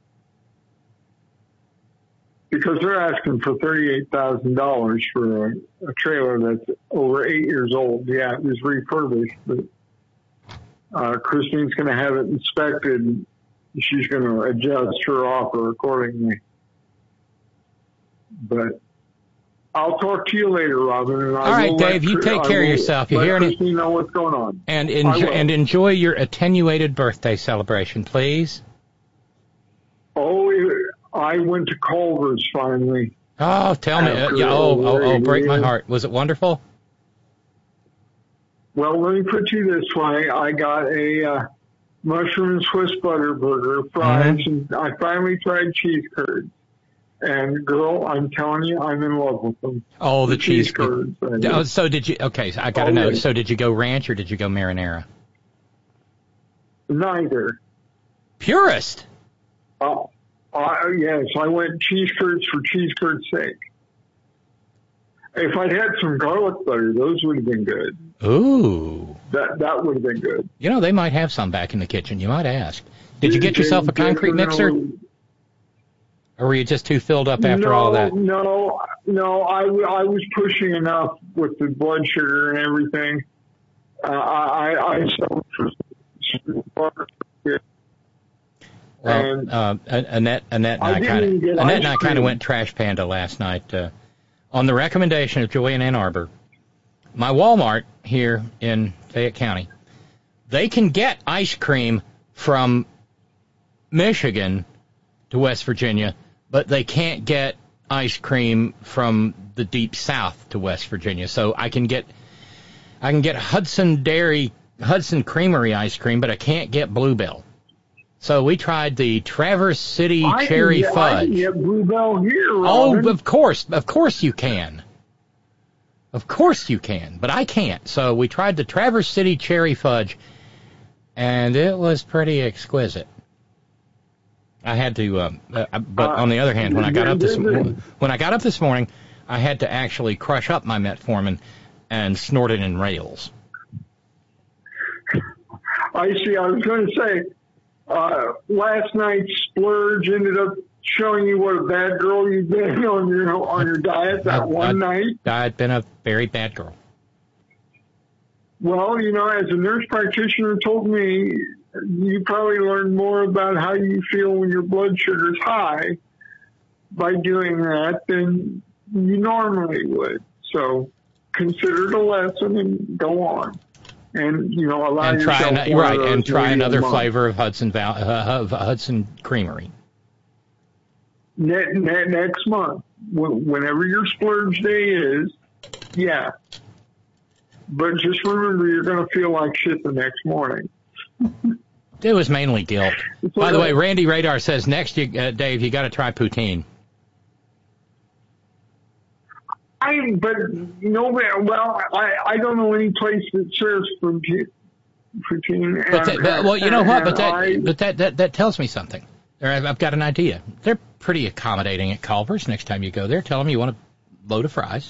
Because they're asking for $38,000 for a trailer that's over 8 years old. Yeah, it was refurbished, but Christine's going to have it inspected. She's going to adjust her offer accordingly. But I'll talk to you later, Robin. And all right, Dave, you take care of yourself. You hear me? Let me know what's going on. And enjoy your attenuated birthday celebration, please. Oh, I went to Culver's finally. Oh, tell me. Break my heart. Was it wonderful? Well, let me put you this way. I got a mushroom and Swiss butter burger, fries, and I finally tried cheese curds. And, girl, I'm telling you, I'm in love with them. Oh, the cheese curds. So did you, okay, so I got to know. So did you go ranch or did you go marinara? Neither. Purist? Yes, I went cheese curds for cheese curds' sake. If I'd had some garlic butter, those would have been good. Ooh. That would have been good. They might have some back in the kitchen. You might ask. Did you get yourself a concrete mixer? Or were you just too filled up after all that? No, I was pushing enough with the blood sugar and everything. Well, Annette and I kind of went trash panda last night. On the recommendation of Joy in Ann Arbor, my Walmart here in Fayette County, they can get ice cream from Michigan to West Virginia, but they can't get ice cream from the deep south to West Virginia. So I can get Hudson Creamery ice cream, but I can't get Bluebell. So we tried the Traverse City Cherry Fudge. I can get Bluebell here, Robin. Oh, of course you can. Of course you can, but I can't. So we tried the Traverse City Cherry Fudge, and it was pretty exquisite. I had to, but on the other hand, when I got up this morning, I had to actually crush up my metformin and snort it in rails. I see. I was going to say, last night's splurge ended up showing you what a bad girl you've been on your diet one night. I've been a very bad girl. Well, as a nurse practitioner told me, you probably learned more about how you feel when your blood sugar's high by doing that than you normally would. So consider it a lesson and go on. And, allow yourself try another flavor of Hudson Creamery. Next month, whenever your splurge day is, yeah. But just remember, you're going to feel like shit the next morning. It was mainly guilt. By the way, Randy Radar says next, Dave, you got to try poutine. I don't know any place that serves poutine. Well, you know what? But that tells me something. I've got an idea. They're pretty accommodating at Culver's. Next time you go there, tell them you want a load of fries,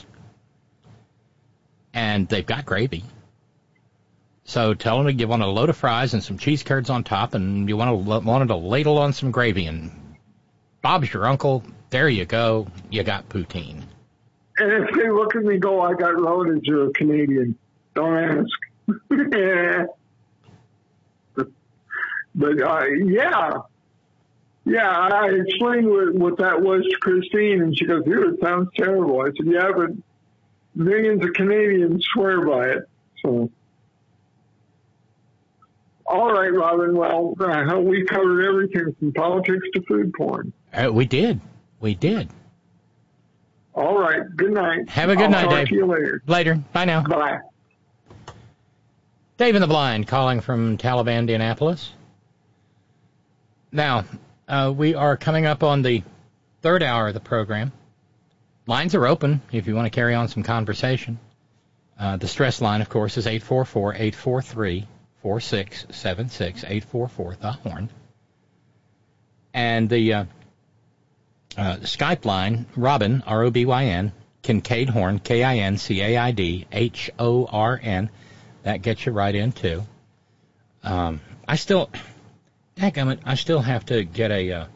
and they've got gravy. So tell them you want a load of fries and some cheese curds on top, and you wanted a ladle on some gravy. And Bob's your uncle. There you go. You got poutine. And if they look at me and go, I got relatives who are Canadian, don't ask. But I explained what that was to Christine, and she goes, dude, it sounds terrible. I said, yeah, but millions of Canadians swear by it. So, all right, Robin, well, we covered everything from politics to food porn. We did. All right. Good night. Have a good night, Dave. Talk to you later. Later. Bye now. Bye. Dave in the Blind calling from Taliban, Indianapolis. Now, we are coming up on the third hour of the program. Lines are open if you want to carry on some conversation. The stress line, of course, is 844-843-4676, 844-THE-HORN. And the Skype line, Robin, R-O-B-Y-N, Kincaid Horn, K-I-N-C-A-I-D-H-O-R-N. That gets you right in, too. I still have to get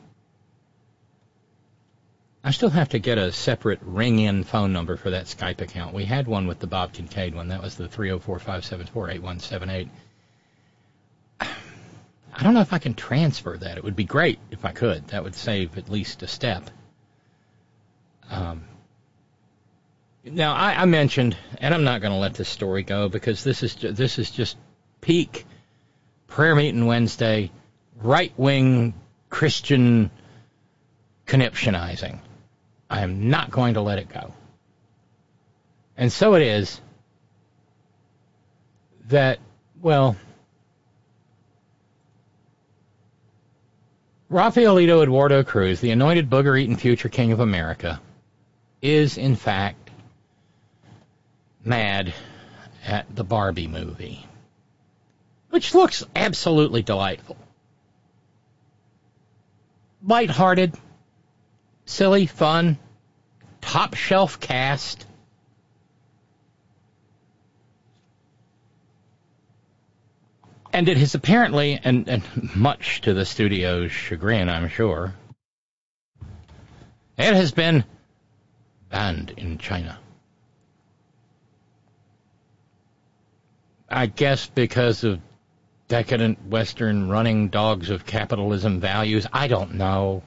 a separate ring-in phone number for that Skype account. We had one with the Bob Kincaid one. That was the 304-574-8178. I don't know if I can transfer that. It would be great if I could. That would save at least a step. Now, I mentioned, and I'm not going to let this story go because this is just peak prayer meeting Wednesday, right-wing Christian conniptionizing. I am not going to let it go. And so it is that, well, Rafaelito Eduardo Cruz, the anointed booger-eating future king of America, is, in fact, mad at the Barbie movie, which looks absolutely delightful. Lighthearted, silly, fun, top-shelf cast. And it has apparently, and much to the studio's chagrin, I'm sure, It has been banned in China. I guess because of decadent Western running dogs of capitalism values. I don't know.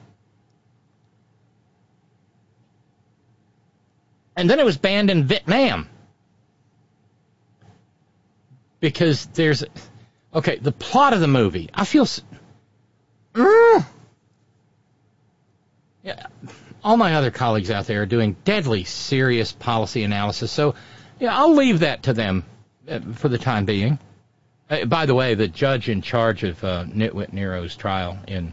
And then it was banned in Vietnam. Because there's... Okay, the plot of the movie. I feel... Yeah, all my other colleagues out there are doing deadly serious policy analysis, so yeah, I'll leave that to them for the time being. By the way, the judge in charge of Nitwit Nero's trial in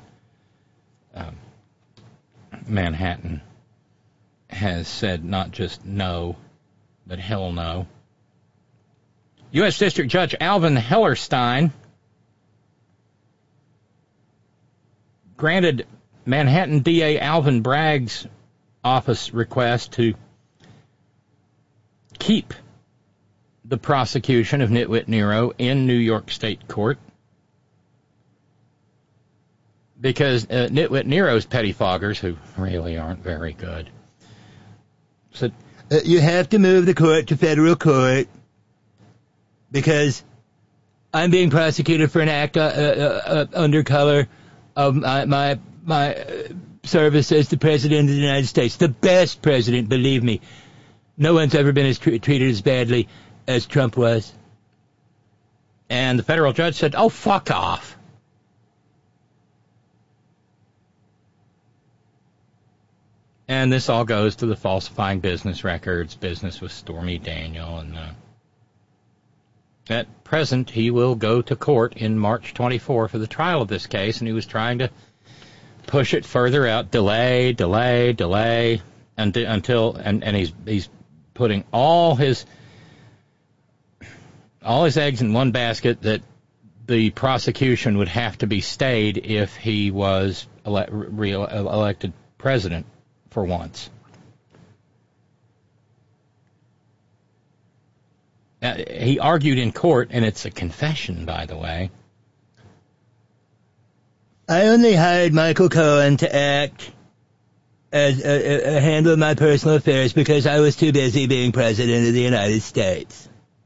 Manhattan has said not just no, but hell no. U.S. District Judge Alvin Hellerstein granted Manhattan DA Alvin Bragg's office request to keep the prosecution of Nitwit Nero in New York State Court because Nitwit Nero's pettifoggers, who really aren't very good, said, you have to move the court to federal court because I'm being prosecuted for an act under color of my service as the President of the United States. The best president, believe me. No one's ever been treated as badly as Trump was. And the federal judge said, oh, fuck off. And this all goes to the falsifying business records, business with Stormy Daniel. And at present, he will go to court in March 24 for the trial of this case, and he was trying to push it further out, delay, until he's putting all his eggs in one basket that the prosecution would have to be stayed if he was elected president for once. He argued in court, and it's a confession, by the way. I only hired Michael Cohen to act as handle my personal affairs because I was too busy being president of the United States.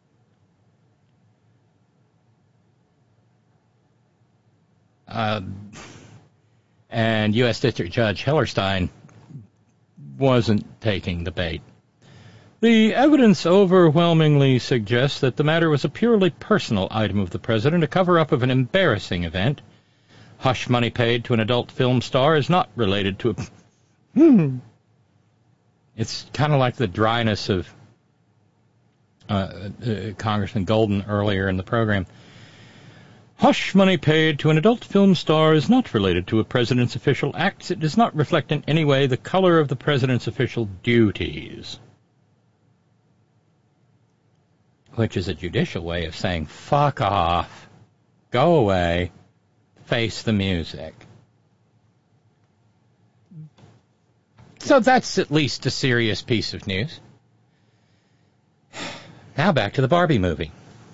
And U.S. District Judge Hellerstein wasn't taking the bait. The evidence overwhelmingly suggests that the matter was a purely personal item of the president, a cover-up of an embarrassing event. Hush money paid to an adult film star is not related to It's kind of like the dryness of Congressman Golden earlier in the program. Hush money paid to an adult film star is not related to a president's official acts. It does not reflect in any way the color of the president's official duties. Which is a judicial way of saying, fuck off, go away, face the music. So that's at least a serious piece of news. Now back to the Barbie movie.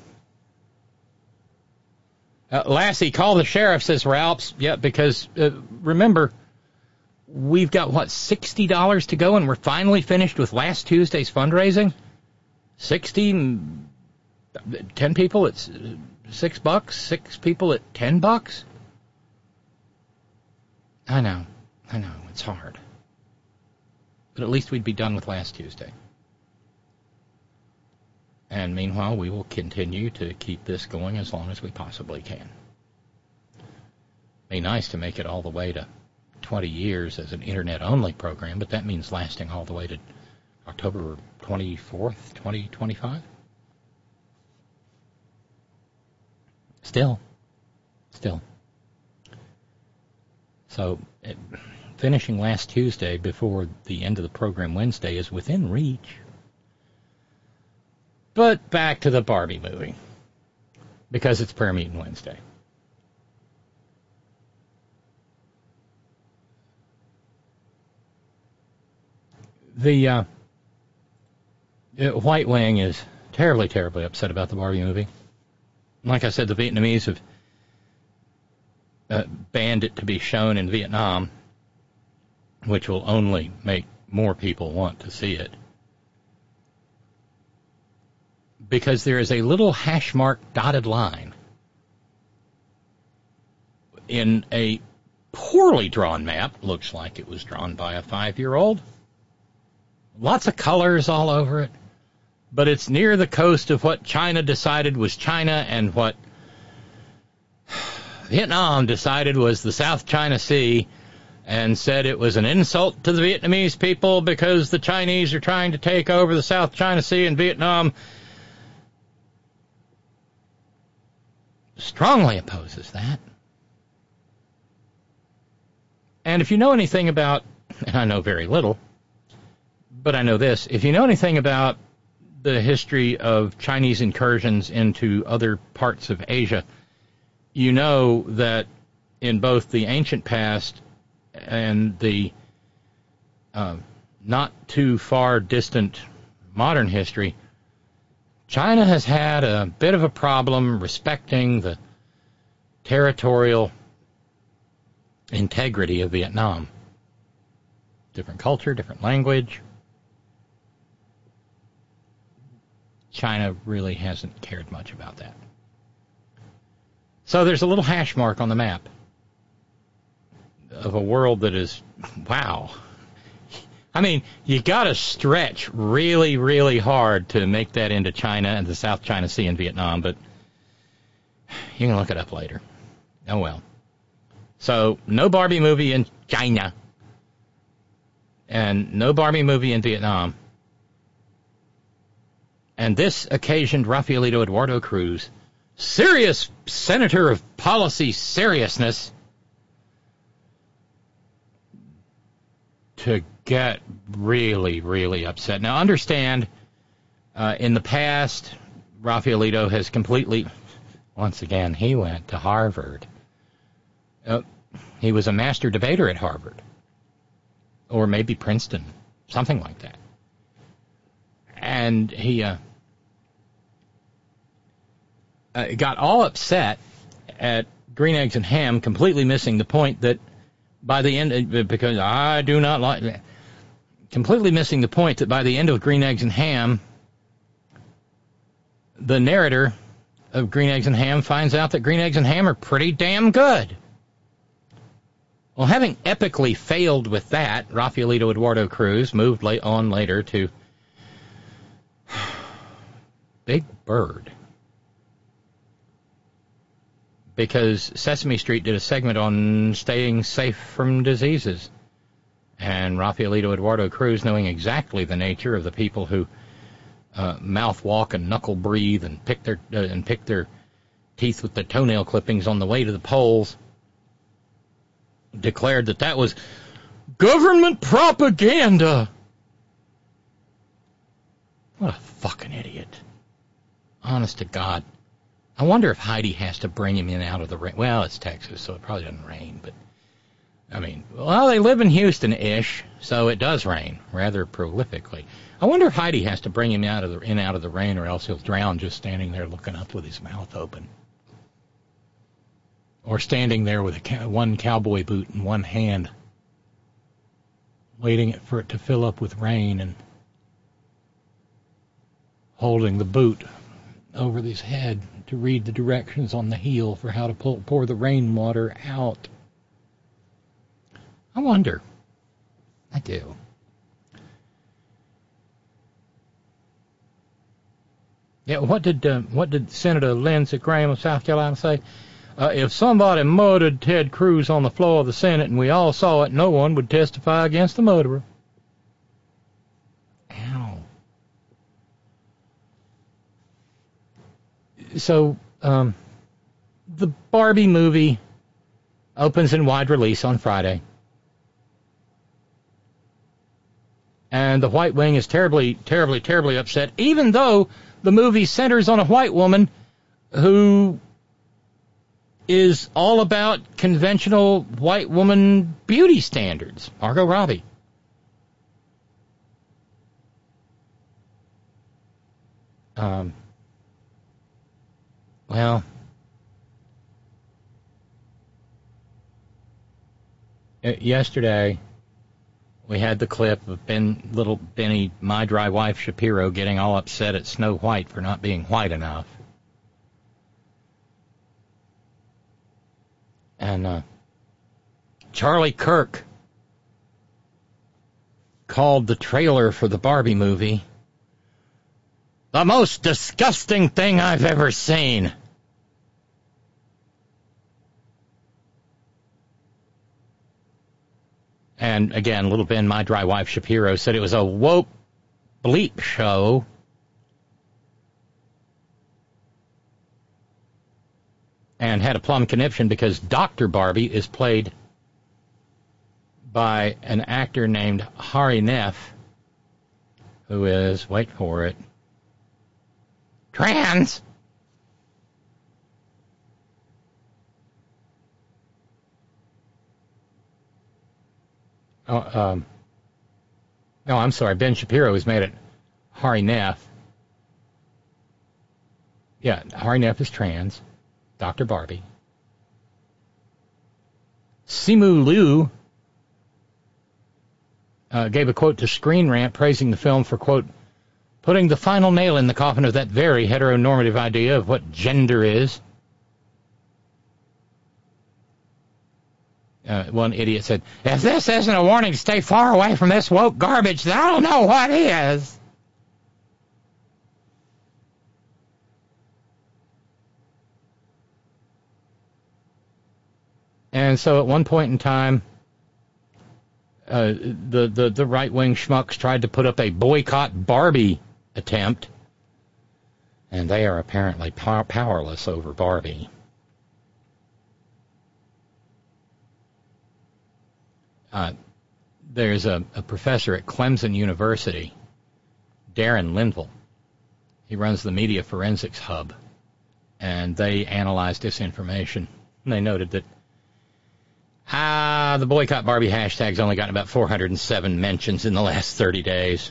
Lassie, call the sheriff, says Ralphs. Yeah, because, remember, we've got, $60 to go, and we're finally finished with last Tuesday's fundraising? 10 people, it's $6. 6 people at $10? I know, it's hard. But at least we'd be done with last Tuesday. And meanwhile, we will continue to keep this going as long as we possibly can. Be nice to make it all the way to 20 years as an internet-only program, but that means lasting all the way to October 24th, 2025. Still. So, finishing last Tuesday before the end of the program Wednesday is within reach. But back to the Barbie movie, because it's prayer meeting Wednesday. The White Wing is terribly, terribly upset about the Barbie movie. Like I said, the Vietnamese have banned it to be shown in Vietnam. which will only make more people want to see it. Because there is a little hash mark dotted line in a poorly drawn map. Looks like it was drawn by a 5-year-old. Lots of colors all over it. But it's near the coast of what China decided was China and what Vietnam decided was the South China Sea, and said it was an insult to the Vietnamese people because the Chinese are trying to take over the South China Sea, and Vietnam strongly opposes that. And if you know anything about, and I know very little, but I know this, if you know anything about the history of Chinese incursions into other parts of Asia, you know that in both the ancient past and the not too far distant modern history, China has had a bit of a problem respecting the territorial integrity of Vietnam. Different culture, different language. China really hasn't cared much about that. So there's a little hash mark on the map of a world that is, wow. I mean, you got to stretch really, really hard to make that into China and the South China Sea and Vietnam, but you can look it up later. Oh, well. So no Barbie movie in China and no Barbie movie in Vietnam. And this occasioned Rafaelito Eduardo Cruz, serious senator of policy seriousness, to get really, really upset. Now, understand, in the past, Rafaelito has completely, once again, he went to Harvard. He was a master debater at Harvard, or maybe Princeton, something like that. And he got all upset at Green Eggs and Ham, completely missing the point that by the end, because I do not like that, completely missing the point that by the end of Green Eggs and Ham, the narrator of Green Eggs and Ham finds out that Green Eggs and Ham are pretty damn good. Well, having epically failed with that, Rafaelito Eduardo Cruz moved on later to Big Bird, because Sesame Street did a segment on staying safe from diseases. And Rafaelito Eduardo Cruz, knowing exactly the nature of the people who mouth walk and knuckle breathe and pick their teeth with the toenail clippings on the way to the polls, declared that that was government propaganda. What a fucking idiot. Honest to God. I wonder if Heidi has to bring him in out of the rain. Well, it's Texas, so it probably doesn't rain, but I mean, well, they live in Houston-ish, so it does rain rather prolifically. I wonder if Heidi has to bring him out of the rain, or else he'll drown just standing there looking up with his mouth open, or standing there with one cowboy boot in one hand, waiting for it to fill up with rain and holding the boot over his head to read the directions on the heel for how to pour the rainwater out. I wonder. I do. Yeah, what did Senator Lindsey Graham of South Carolina say? If somebody murdered Ted Cruz on the floor of the Senate and we all saw it, no one would testify against the murderer. Ow. So, the Barbie movie opens in wide release on Friday. And the White Wing is terribly, terribly, terribly upset, even though the movie centers on a white woman who is all about conventional white woman beauty standards, Margot Robbie. Well, yesterday, We had the clip of little Benny, my dry wife Shapiro, getting all upset at Snow White for not being white enough. And Charlie Kirk called the trailer for the Barbie movie the most disgusting thing I've ever seen. And again, little Ben, my dry wife Shapiro, said it was a woke bleep show. And had a plum conniption because Dr. Barbie is played by an actor named Hari Nef, who is, wait for it, trans. No, I'm sorry. Ben Shapiro has made it Hari Nef. Yeah, Hari Nef is trans. Dr. Barbie. Simu Liu gave a quote to Screen Rant praising the film for, quote, putting the final nail in the coffin of that very heteronormative idea of what gender is. One idiot said, if this isn't a warning to stay far away from this woke garbage, then I don't know what is. And so at one point in time, the right-wing schmucks tried to put up a boycott Barbie attempt, and they are apparently powerless over Barbie. There's a professor at Clemson University, Darren Linville. He runs the Media Forensics Hub, and they analyzed disinformation. And they noted that the boycott Barbie hashtag's only gotten about 407 mentions in the last 30 days.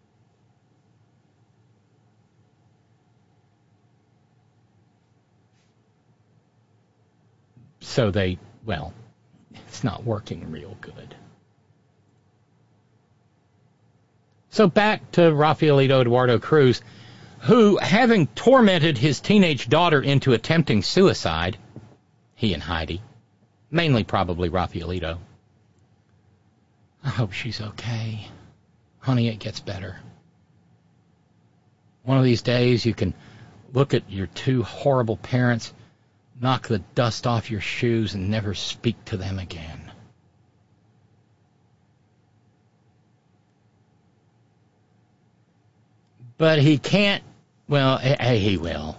So it's not working real good. So back to Rafaelito Eduardo Cruz, who, having tormented his teenage daughter into attempting suicide, he and Heidi, mainly probably Rafaelito. I hope she's okay. Honey, it gets better. One of these days you can look at your two horrible parents, knock the dust off your shoes, and never speak to them again. But he can't, he will.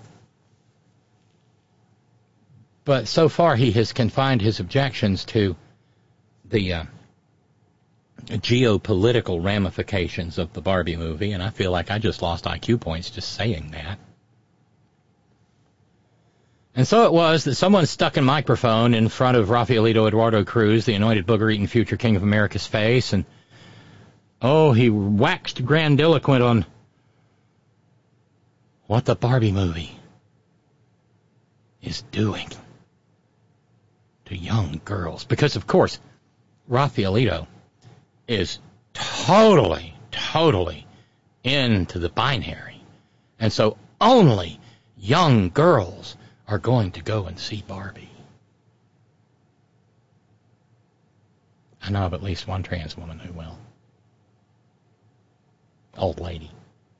But so far he has confined his objections to the geopolitical ramifications of the Barbie movie, and I feel like I just lost IQ points just saying that. And so it was that someone stuck a microphone in front of Rafaelito Eduardo Cruz, the anointed booger-eating future king of America's face, and he waxed grandiloquent on what the Barbie movie is doing to young girls. Because, of course, Rafaelito is totally into the binary. And so only young girls are going to go and see Barbie. I know of at least one trans woman who will. Old lady.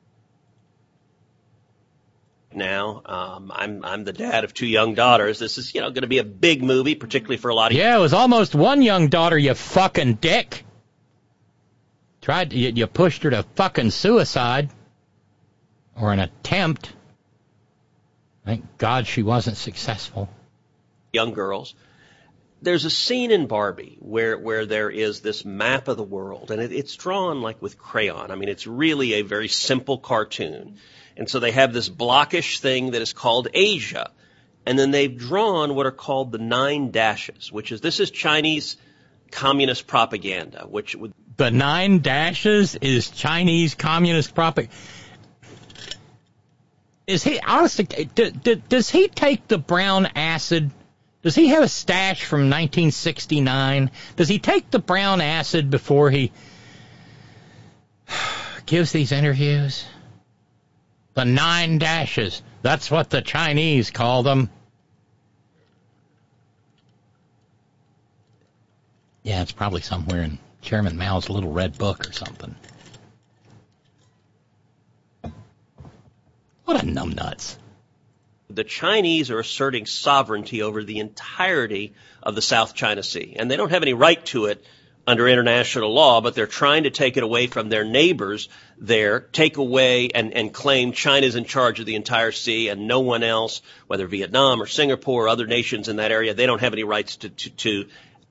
Now, I'm the dad of two young daughters. This is, going to be a big movie, particularly for a lot of... Yeah, it was almost one young daughter, you fucking dick. You pushed her to fucking suicide. Or an attempt. Thank God she wasn't successful. Young girls. There's a scene in Barbie where there is this map of the world, and it's drawn like with crayon. I mean, it's really a very simple cartoon. And so they have this blockish thing that is called Asia. And then they've drawn what are called the 9 dashes, this is Chinese communist propaganda, The 9 dashes is Chinese communist propaganda. Is he, honestly, does he take the brown acid? Does he have a stash from 1969? Does he take the brown acid before he gives these interviews? The 9 dashes. That's what the Chinese call them. Yeah, it's probably somewhere in Chairman Mao's little red book or something. What a numbnuts. The Chinese are asserting sovereignty over the entirety of the South China Sea, and they don't have any right to it under international law, but they're trying to take it away from their neighbors there, take away and claim China's in charge of the entire sea and no one else, whether Vietnam or Singapore or other nations in that area, they don't have any rights to.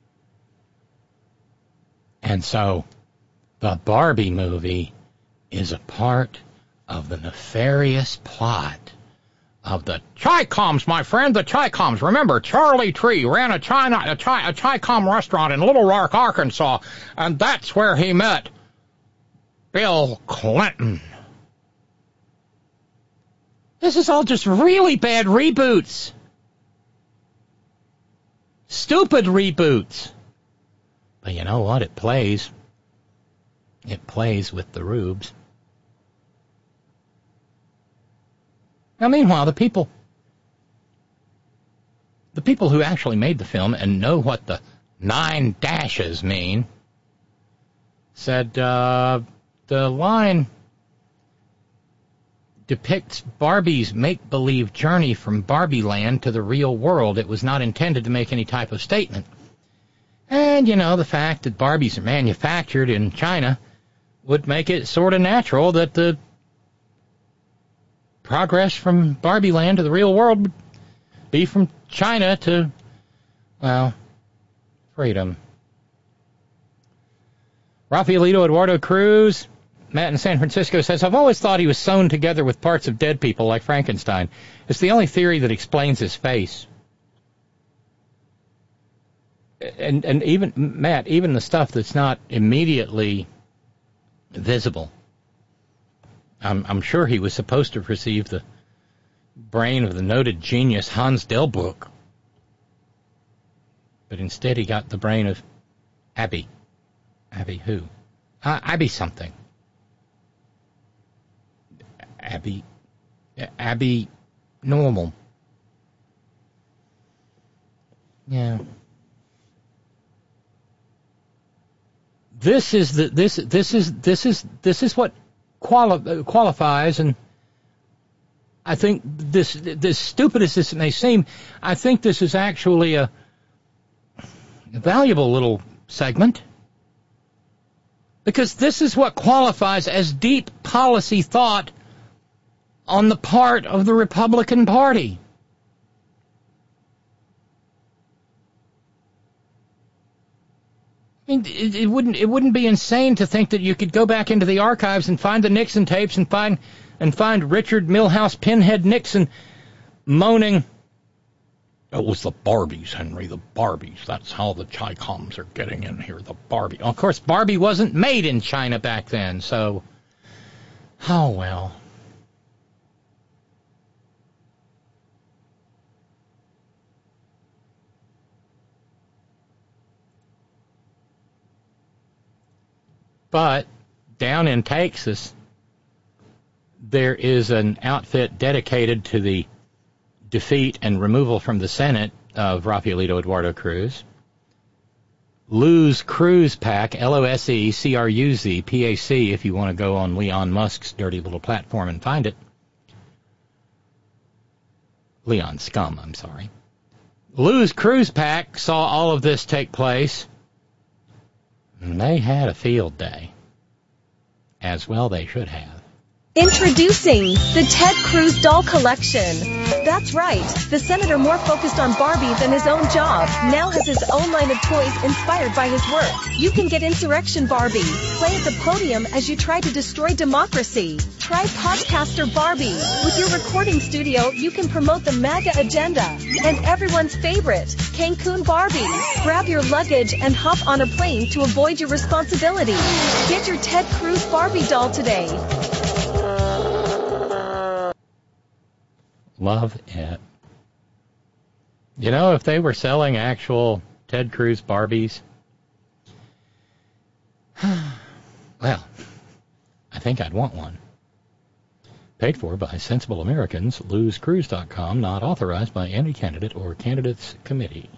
And so the Barbie movie is a part of the nefarious plot of the Chi-Coms, my friend, the Chi-Coms. Remember, Charlie Tree ran a Chi-Com restaurant in Little Rock, Arkansas, and that's where he met Bill Clinton. This is all just really bad reboots. Stupid reboots. But you know what? It plays. It plays with the rubes. Now, meanwhile, the people who actually made the film and know what the 9 dashes mean said the line depicts Barbie's make-believe journey from Barbie land to the real world. It was not intended to make any type of statement. And, you know, the fact that Barbies are manufactured in China would make it sort of natural that the progress from Barbie land to the real world would be from China to, well, freedom. Rafaelito Eduardo Cruz, Matt in San Francisco, says, I've always thought he was sewn together with parts of dead people like Frankenstein. It's the only theory that explains his face. And even, Matt, even the stuff that's not immediately visible. I'm sure he was supposed to receive the brain of the noted genius Hans Delbrück. But instead he got the brain of Abby. Abby who? Abby something. Abby Normal. Yeah. This is what qualifies, and I think this stupid as this may seem, I think this is actually a valuable little segment, because this is what qualifies as deep policy thought on the part of the Republican Party. I mean, it wouldn't be insane to think that you could go back into the archives and find the Nixon tapes and find Richard Milhouse Pinhead Nixon moaning, it was the Barbies, Henry, the Barbies. That's how the Chi-Coms are getting in here, the Barbie. Of course, Barbie wasn't made in China back then, so, oh well. But down in Texas, there is an outfit dedicated to the defeat and removal from the Senate of Rafaelito Eduardo Cruz. Lose Cruz PAC, LOSECRUZ PAC, if you want to go on Leon Musk's dirty little platform and find it. Leon Scum, I'm sorry. Lose Cruz PAC saw all of this take place. And they had a field day. As well they should have. Introducing the Ted Cruz doll collection. That's right. The senator, more focused on Barbie than his own job, now has his own line of toys inspired by his work. You can get Insurrection Barbie. Play at the podium as you try to destroy democracy. Try Podcaster Barbie. With your recording studio, you can promote the MAGA agenda. And everyone's favorite, Cancun Barbie. Grab your luggage and hop on a plane to avoid your responsibility. Get your Ted Cruz Barbie doll today. Love it. You know, if they were selling actual Ted Cruz Barbies, well, I think I'd want one. Paid for by Sensible Americans, LuzCruise.com, not authorized by any candidate or candidates committee.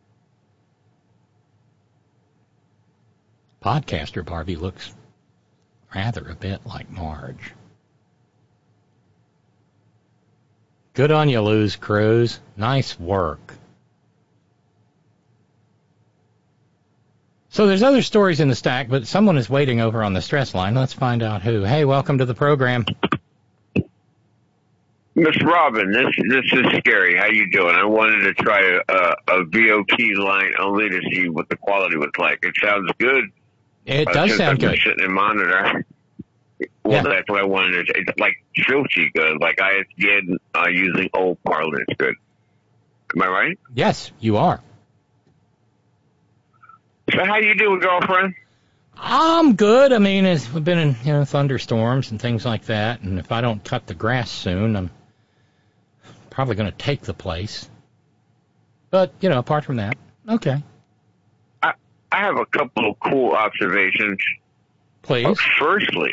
Podcaster Barbie looks rather a bit like Marge. Good on you, Luz Cruz. Nice work. So there's other stories in the stack, but someone is waiting over on the stress line. Let's find out who. Hey, welcome to the program. Miss Robin, this is scary. How you doing? I wanted to try a VOT line only to see what the quality was like. It sounds good. It does sound good. Sitting in monitor. Well, yeah. That's what I wanted to. It's like filthy good. Like ISDN using old parlor is good. Am I right? Yes, you are. So how you doing, girlfriend? I'm good. I mean, we've been in thunderstorms and things like that, and if I don't cut the grass soon, I'm probably going to take the place. But, apart from that, okay. I have a couple of cool observations. Please. Firstly,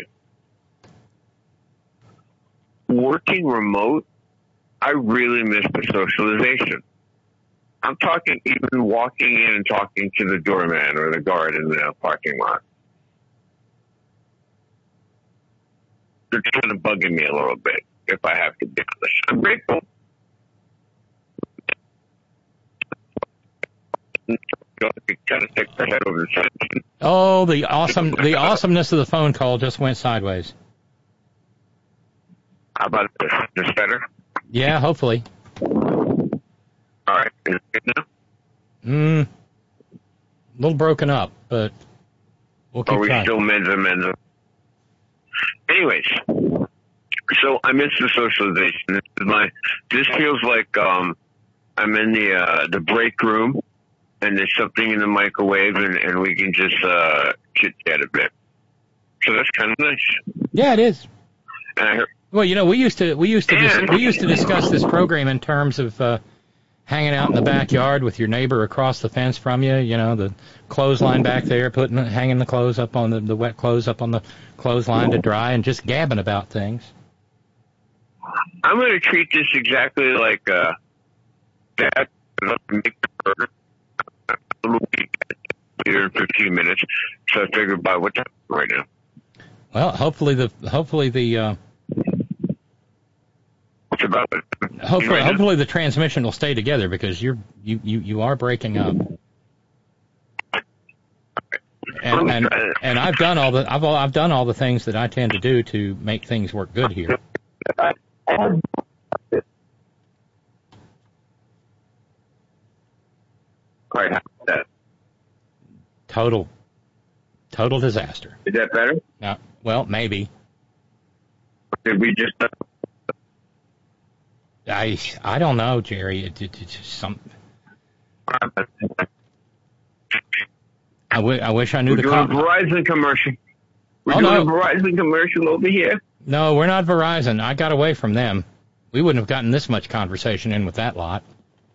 working remote, I really miss the socialization. I'm talking even walking in and talking to the doorman or the guard in the parking lot. They're kind of bugging me a little bit, if I have to be honest. I'm grateful. Oh, the awesomeness of the phone call just went sideways. How about this? This better? Yeah, hopefully. All right. Is it good now? A little broken up, but we'll keep trying. Are we still Menza? Anyways, so I miss the socialization. This feels like I'm in the break room, and there's something in the microwave, and we can just chit chat a bit. So that's kind of nice. Yeah, it is. And I heard, well, we used to discuss this program in terms of hanging out in the backyard with your neighbor across the fence from you. The clothesline back there, hanging the clothes up on the wet clothes up on the clothesline to dry, and just gabbing about things. I'm going to treat this exactly like that. Make the burger. Here in 15 minutes, so I figured by what time right now. Well, hopefully the transmission will stay together, because you are breaking up. And I've done all the things that I tend to do to make things work good here. All right, how about that? Total disaster. Is that better? Well, maybe. Did we just? I don't know, Jerry. It's just some. I wish I knew We're doing a Verizon commercial. We're doing a Verizon commercial over here. No, we're not Verizon. I got away from them. We wouldn't have gotten this much conversation in with that lot.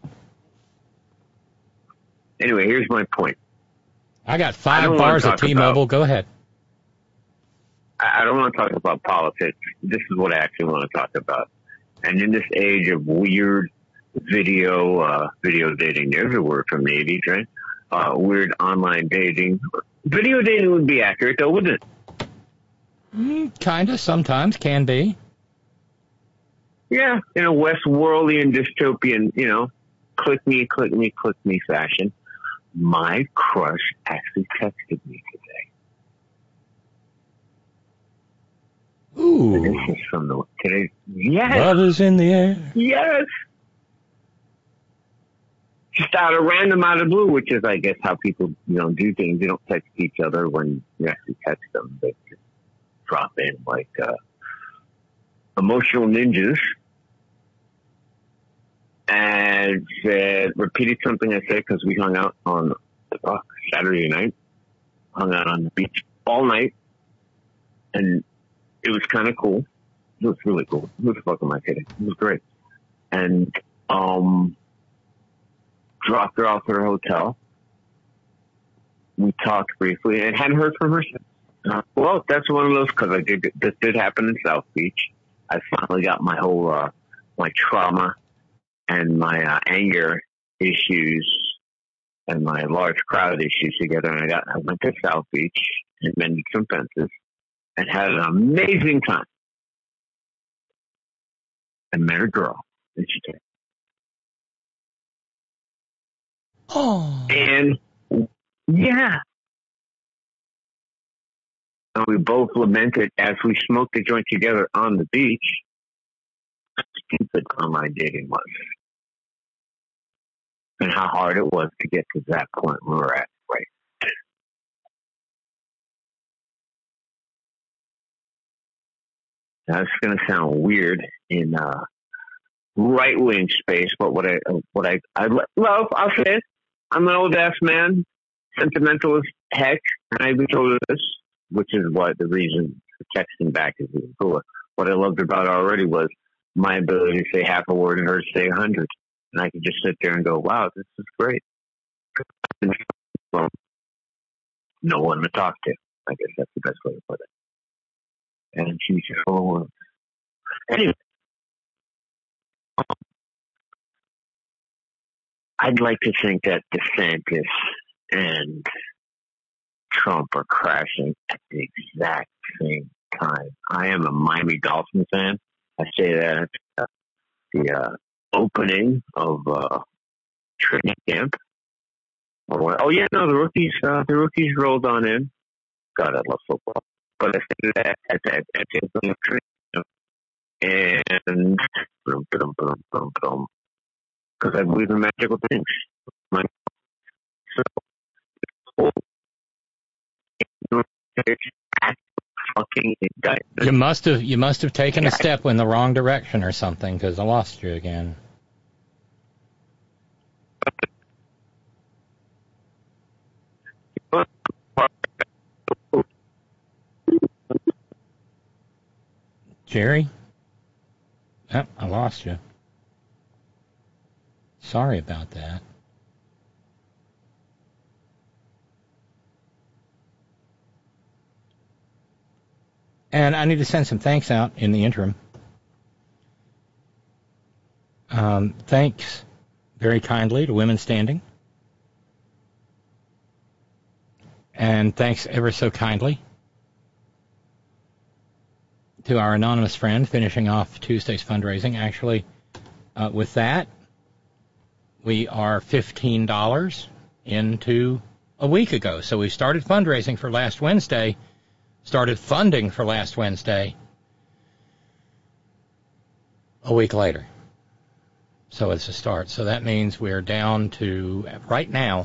Anyway, here's my point. I got 5 bars at T-Mobile. Go ahead. I don't want to talk about politics. This is what I actually want to talk about. And in this age of weird video dating, there's a word from the 80s, right? Weird online dating. Video dating would be accurate, though, wouldn't it? Kind of, sometimes, can be. Yeah, in a Westworldian dystopian, click me fashion. My crush actually texted me today. Ooh. And this is from today. Yes. Love is in the air. Yes. Just out of blue, which is, I guess, how people, do things. They don't text each other when you actually text them. They just drop in like emotional ninjas. And repeated something I said because we hung out on Saturday night. Hung out on the beach all night. And it was kind of cool. It was really cool. Who the fuck am I kidding? It was great. And dropped her off at her hotel. We talked briefly and hadn't heard from her since. Well, that's one of those, because this did happen in South Beach. I finally got my whole, my trauma and my anger issues and my large crowd issues together. And I went to South Beach and mended some fences and had an amazing time. I met a girl. And she came. Oh. And yeah. And we both lamented as we smoked a joint together on the beach how stupid online dating was. And how hard it was to get to that point we were at, right? Now, it's going to sound weird in right-wing space, but what I love, I'll say it. I'm an old-ass man, sentimental as heck, and I've been told this, which is what the reason for texting back is even cooler. What I loved about it already was my ability to say half a word and her to say 100. And I could just sit there and go, wow, this is great. No one to talk to. I guess that's the best way to put it. And she's just full of words. Anyway, I'd like to think that DeSantis and Trump are crashing at the exact same time. I am a Miami Dolphins fan. I say that at the opening of training camp. Oh yeah, no, the rookies rolled on in. God, I love football. But I say that at the opening of training camp. And because I believe in magical things. You must have taken a step in the wrong direction or something, because I lost you again. Jerry? Oh, I lost you. Sorry about that. And I need to send some thanks out in the interim. Thanks very kindly to Women Standing. And thanks ever so kindly to our anonymous friend finishing off Tuesday's fundraising. Actually, with that, we are $15 into a week ago. So we started fundraising for last Wednesday, started funding for last Wednesday, a week later. So it's a start. So that means we're down to, right now,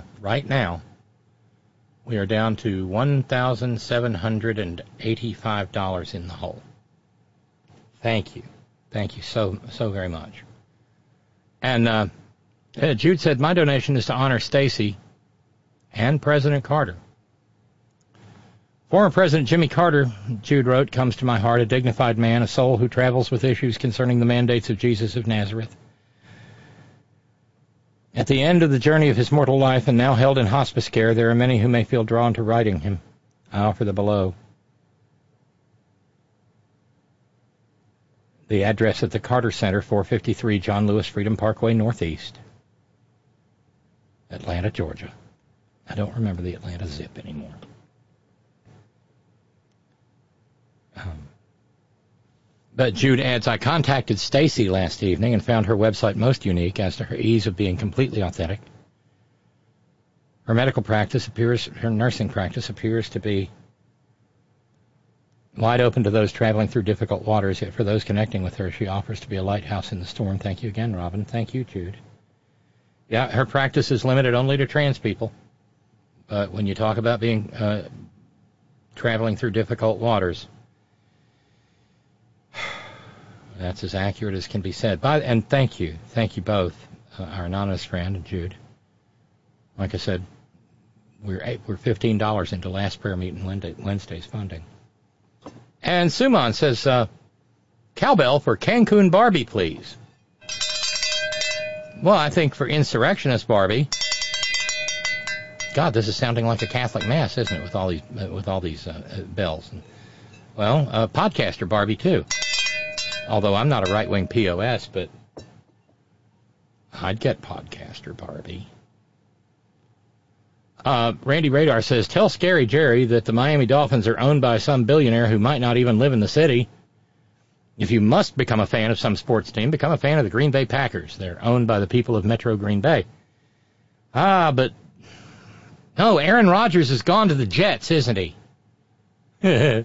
we are down to $1,785 in the hole. Thank you. Thank you so very much. And Jude said, my donation is to honor Stacy and President Carter. Former President Jimmy Carter, Jude wrote, comes to my heart, a dignified man, a soul who travels with issues concerning the mandates of Jesus of Nazareth. At the end of the journey of his mortal life and now held in hospice care, there are many who may feel drawn to writing him. I offer the below. The address at the Carter Center, 453 John Lewis Freedom Parkway Northeast, Atlanta, Georgia. I don't remember the Atlanta zip anymore. But Jude adds, I contacted Stacy last evening and found her website most unique as to her ease of being completely authentic. Her nursing practice appears to be wide open to those traveling through difficult waters, yet for those connecting with her, she offers to be a lighthouse in the storm. Thank you again, Robin. Thank you, Jude. Yeah, her practice is limited only to trans people. But when you talk about being traveling through difficult waters, that's as accurate as can be said. And thank you both, our anonymous friend and Jude. Like I said, we're $15 into last prayer meeting Wednesday's funding. And Suman says, cowbell for Cancun Barbie, please. Well, I think for Insurrectionist Barbie, God, this is sounding like a Catholic mass, isn't it? With all these bells. Well, podcaster Barbie too. Although I'm not a right-wing POS, but I'd get podcaster Barbie. Randy Radar says, tell Scary Jerry that the Miami Dolphins are owned by some billionaire who might not even live in the city. If you must become a fan of some sports team, become a fan of the Green Bay Packers. They're owned by the people of Metro Green Bay. But no, Aaron Rodgers has gone to the Jets, isn't he? Yeah,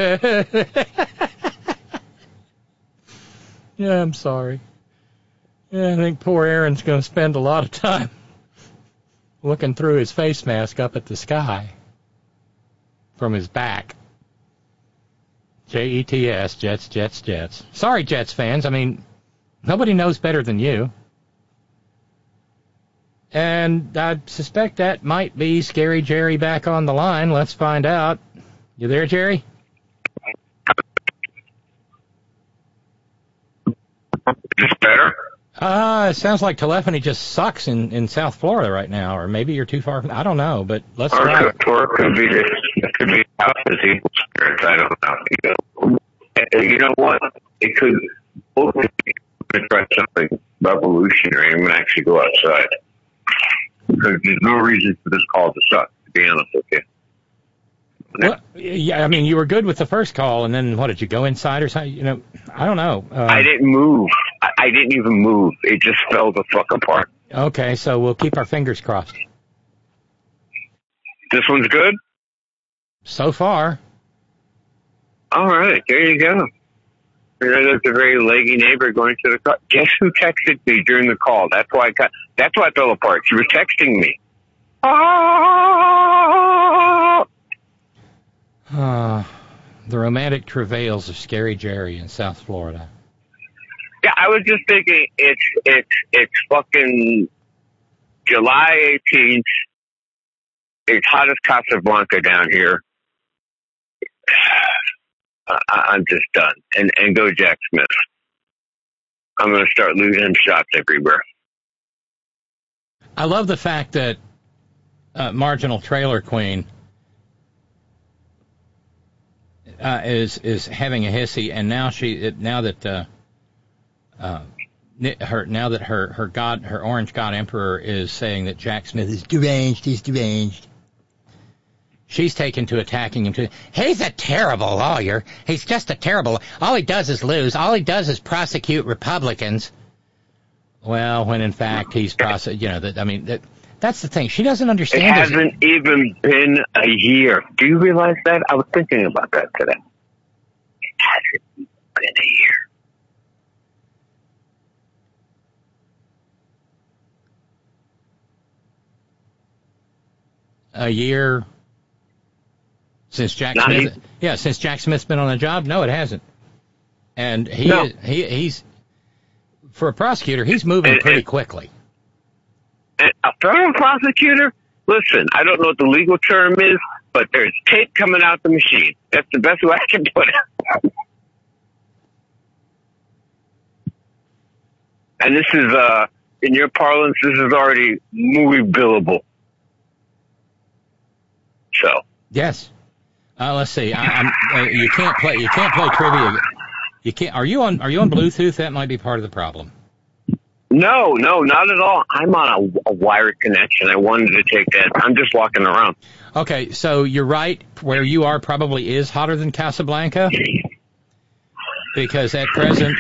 I'm sorry. Yeah, I think poor Aaron's going to spend a lot of time looking through his face mask up at the sky from his back. Jets, Jets, Jets, Jets. Sorry, Jets fans. I mean, nobody knows better than you. And I suspect that might be Scary Jerry back on the line. Let's find out. You there, Jerry? Is this better? It sounds like telephony just sucks in South Florida right now, or maybe you're too far. I don't know, but let's try it. Or it could be house as evil spirits. I don't know. You know what? It could try something revolutionary. I'm going to actually go outside. Because there's no reason for this call to suck, to be honest with you. Well, yeah, I mean, you were good with the first call, and then, what, did you go inside or something? You know, I don't know. I didn't move. I didn't even move. It just fell the fuck apart. Okay, so we'll keep our fingers crossed. This one's good? So far. All right, there you go. There's a very leggy neighbor going to the car. Guess who texted me during the call? That's why it fell apart. She was texting me. The romantic travails of Scary Jerry in South Florida. Yeah, I was just thinking it's fucking July 18th. It's hot as Casablanca down here. I'm just done. And go Jack Smith. I'm going to start losing shots everywhere. I love the fact that Marginal Trailer Queen is having a hissy, and now that her Orange God Emperor is saying that Jack Smith is deranged, he's deranged. She's taken to attacking him too. He's a terrible lawyer. He's just a terrible. All he does is lose. All he does is prosecute Republicans. Well, when in fact he's that's the thing. She doesn't understand. It hasn't even been a year. Do you realize that? I was thinking about that today. It hasn't even been a year. A year since Jack Smith. Yeah, since Jack Smith's been on the job. No, it hasn't. And he's for a prosecutor, he's moving pretty quickly. A federal prosecutor? Listen, I don't know what the legal term is, but there's tape coming out the machine. That's the best way I can put it. And this is, in your parlance, this is already movie billable. So. Yes. Let's see. You can't play trivia. You can't. Are you on Bluetooth? That might be part of the problem. No, not at all. I'm on a wired connection. I wanted to take that. I'm just walking around. Okay, so you're right. Where you are probably is hotter than Casablanca. Because at present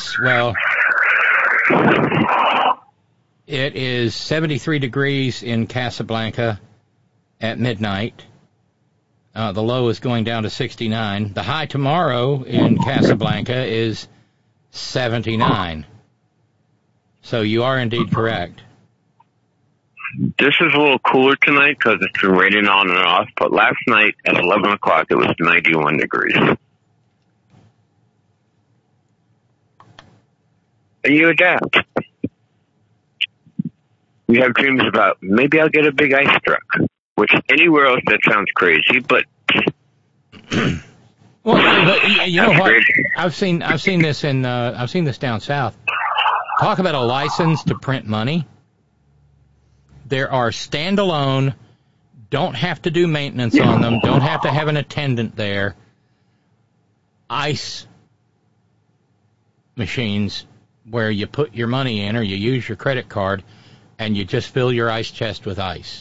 it is 73 degrees in Casablanca at midnight. The low is going down to 69. The high tomorrow in Casablanca is 79. So you are indeed correct. This is a little cooler tonight because it's been raining on and off, but last night at 11 o'clock it was 91 degrees. And you adapt. You have dreams about, maybe I'll get a big ice truck, which anywhere else that sounds crazy, but... Well, you know what? I've seen this down south. Talk about a license to print money. There are standalone Don't have to do maintenance on them. Don't have to have an attendant there. Ice machines where you put your money in or you use your credit card and you just fill your ice chest with ice.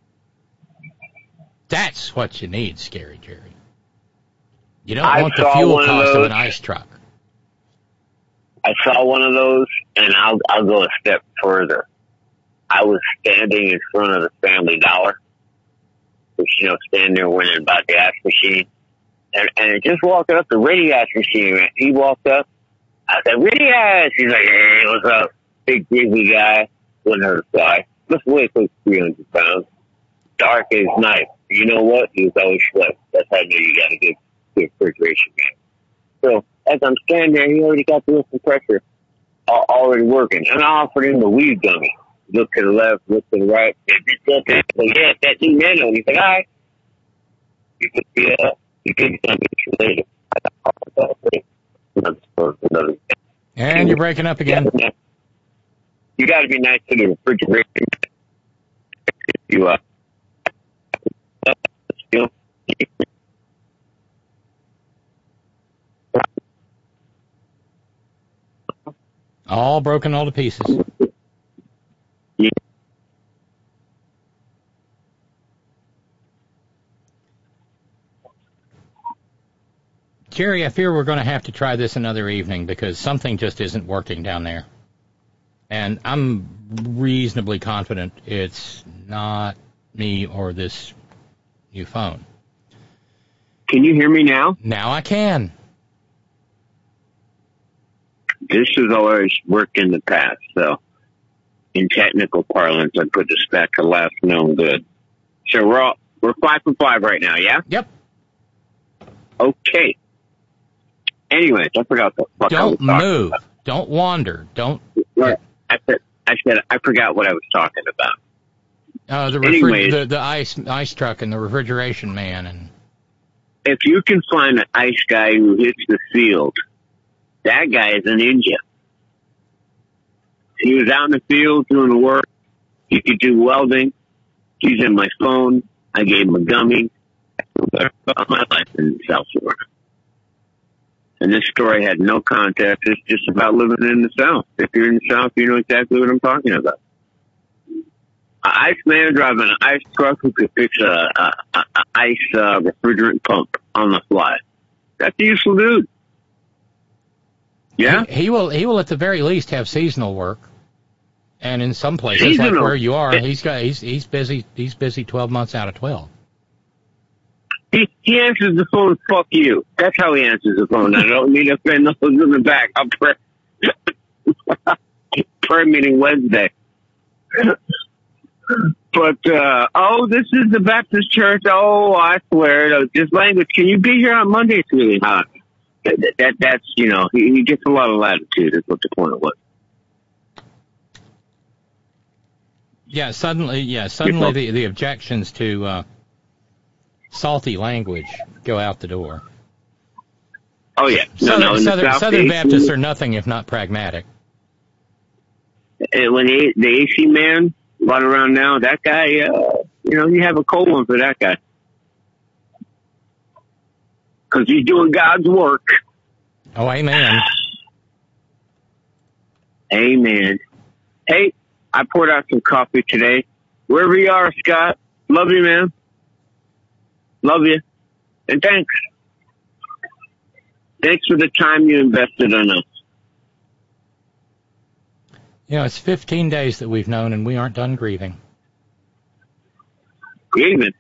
That's what you need, Scary Jerry. You don't want the fuel cost of an ice truck. I saw one of those, and I'll go a step further. I was standing in front of the Family Dollar, which, standing there winning about the ice machine. And just walking up the Ready Ice machine, man. He walked up. I said, Ready Ice. He's like, hey, what's up? Big, grizzly guy. Wouldn't hurt a fly. Must weigh close to 300 pounds. Dark as night. You know what? He was always sweat. That's how I knew you got a good refrigeration, man. So, as I'm standing there, he already got the lift and pressure already working. And I offered him a weed gummy. Look to the left, look to the right. Yeah, it's that new nano. And he's like, all right. You can later. And you're breaking up again. You got to be nice to the refrigerator. You all broken all to pieces. Jerry, I fear we're going to have to try this another evening because something just isn't working down there. And I'm reasonably confident it's not me or this new phone. Can you hear me now? Now I can. This has always worked in the past, so in technical parlance, I put this back to last known good. So we're 5 for 5 right now, yeah? Yep. Okay. Anyways, I forgot the fuck I was talking about. Don't move. Don't wander. Don't. I said I forgot what I was talking about. The ice truck and the refrigeration man. And if you can find an ice guy who hits the field, that guy is a ninja. He was out in the field doing the work. He could do welding. He's in my phone. I gave him a gummy. About my life in South Florida. And this story had no context. It's just about living in the South. If you're in the South, you know exactly what I'm talking about. An ice man driving an ice truck who could fix a ice refrigerant pump on the fly. That's a useful dude. Yeah? He will at the very least have seasonal work. And in some places, like where you are, he's busy 12 months out of 12. He answers the phone, fuck you. That's how he answers the phone. I don't mean to offend those in the back. I'm prayer meeting Wednesday. But, this is the Baptist church. Oh, I swear. This language. Can you be here on Monday? It's really hot. That's, he gets a lot of latitude is what the point was. Yeah, suddenly the objections to salty language go out the door. Oh, yeah. Southern Baptists are nothing if not pragmatic. When the AC man run around now, that guy, you have a cold one for that guy. Because he's doing God's work. Oh, amen. Amen. Hey, I poured out some coffee today. Wherever you are, Scott, love you, man. Love you. And thanks. Thanks for the time you invested in us. It's 15 days that we've known, and we aren't done grieving. Grieving?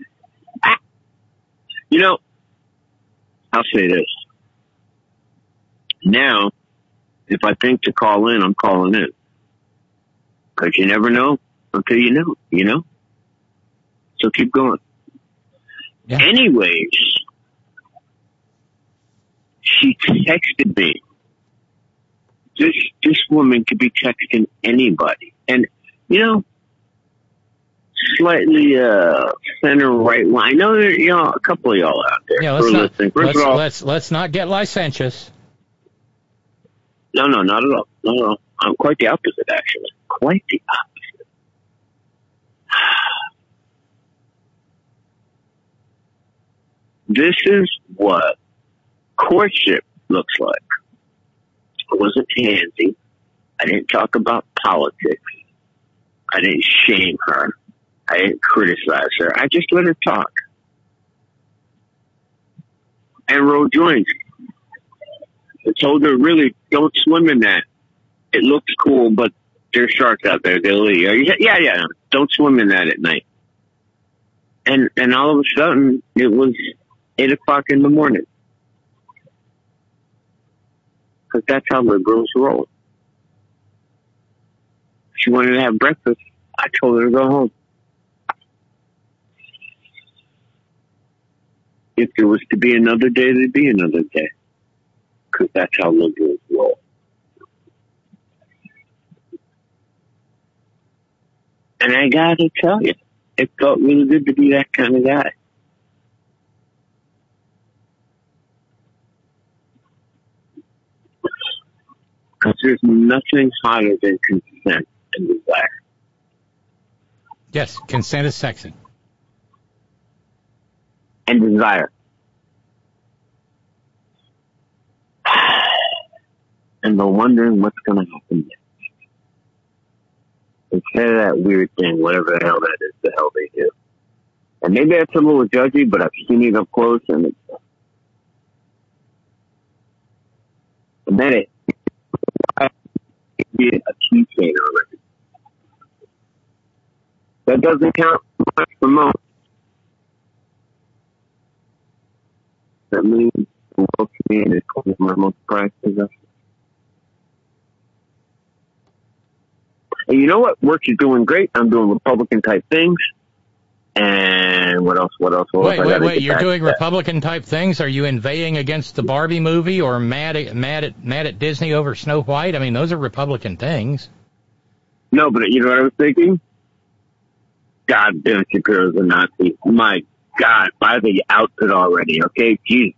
I'll say this. Now, if I think to call in, I'm calling in. Because you never know until you know, So keep going. Yeah. Anyways, she texted me. This woman could be texting anybody. And, slightly center right line. I know there, a couple of y'all out there. Yeah, let's not get licentious. No, not at all. Not at all. I'm quite the opposite, actually. Quite the opposite. This is what courtship looks like. I wasn't handsy. I didn't talk about politics. I didn't shame her. I didn't criticize her. I just let her talk. And rolled joints. I told her, really, don't swim in that. It looks cool, but there's sharks out there. They'll eat you. Yeah. Don't swim in that at night. And all of a sudden, it was 8 o'clock in the morning. Because that's how liberals roll. She wanted to have breakfast. I told her to go home. If there was to be another day, there'd be another day. Because that's how liberals roll. And I gotta tell you, it felt really good to be that kind of guy. Because there's nothing hotter than consent and desire. Yes, consent is sexy. And desire. And the wondering what's going to happen next. Instead of that weird thing, whatever the hell that is, the hell they do. And maybe that's a little judgy, but I've seen it up close, and it's... And then it be a keychain already. That doesn't count much for most. That means the world to me, and it's one of my most prized possessions. And you know what? Work is doing great. I'm doing Republican type things. And what else? Wait. You're doing Republican type things? Are you inveighing against the Barbie movie or mad at Disney over Snow White? I mean, those are Republican things. No, but you know what I was thinking? God, Ben Shapiro's a Nazi. My God, buy the outfit already, okay? Jeez.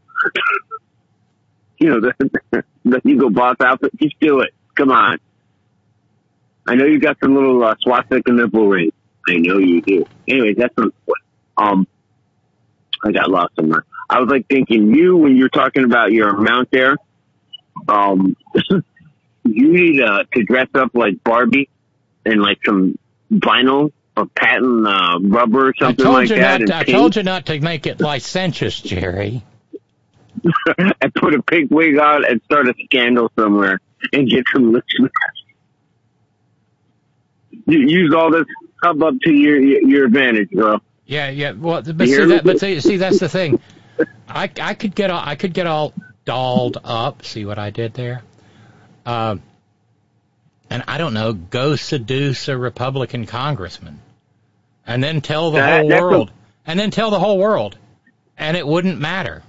You know, the Hugo Boss outfit, just do it. Come on. I know you got some little swastika nipple rings. I know you do. Anyways, that's not what. I got lost somewhere. I was like thinking when you're talking about your amount there, you need to dress up like Barbie and like some vinyl or patent rubber or something like that. I told you not to make it licentious, Jerry. And put a pink wig on and start a scandal somewhere and get some listeners. You use all this hubbub to your advantage, girl. Yeah. Well, but see, that's the thing. I could get all dolled up. See what I did there? And I don't know, go seduce a Republican congressman, and then tell the whole world, and it wouldn't matter.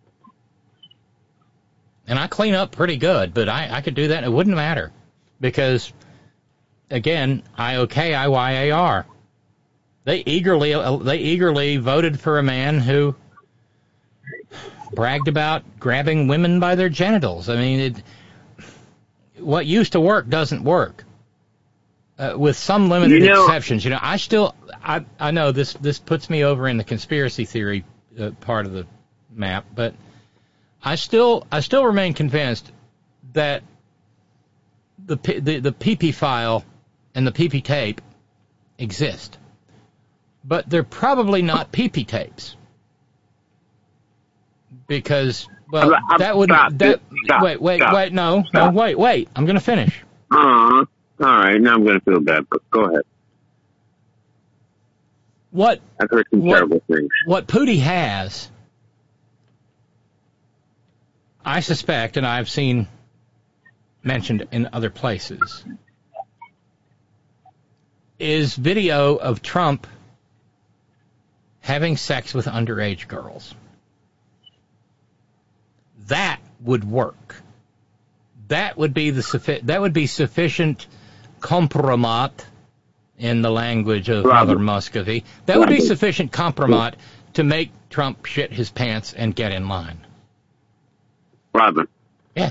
And I clean up pretty good, but I could do that, and it wouldn't matter because. Again, IOKIYAR. They eagerly voted for a man who bragged about grabbing women by their genitals. I mean, what used to work doesn't work, with some limited exceptions. You know, I know this puts me over in the conspiracy theory part of the map, but I still remain convinced that the PP file and the PP tape exist. But they're probably not PP tapes. Because, well, that would... Wait, no, wait, I'm going to finish. All right, now I'm going to feel bad, but go ahead. I've heard some terrible things. What Pootie has, I suspect, and I've seen mentioned in other places, is video of Trump having sex with underage girls. That would work. That would be sufficient compromat in the language of Mother Muscovy. That would be sufficient compromat to make Trump shit his pants and get in line. Robin. Yeah.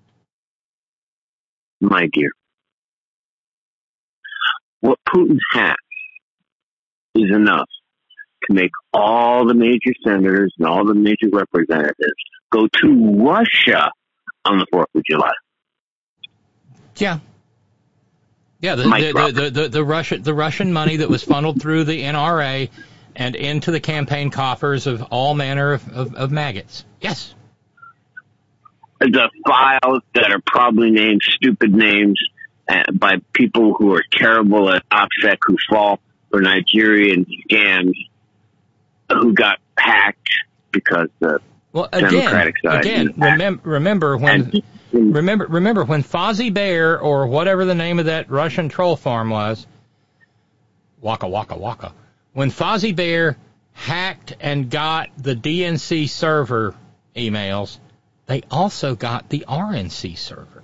My dear. What Putin has is enough to make all the major senators and all the major representatives go to Russia on the 4th of July. Yeah. Yeah, the Russian money that was funneled through the NRA and into the campaign coffers of all manner of maggots. Yes. The files that are probably named stupid names by people who are terrible at OPSEC, who fall for Nigerian scams, who got hacked because the Democratic side. Again, remember when Fozzie Bear, or whatever the name of that Russian troll farm was, Waka Waka Waka, when Fozzie Bear hacked and got the DNC server emails, they also got the RNC server.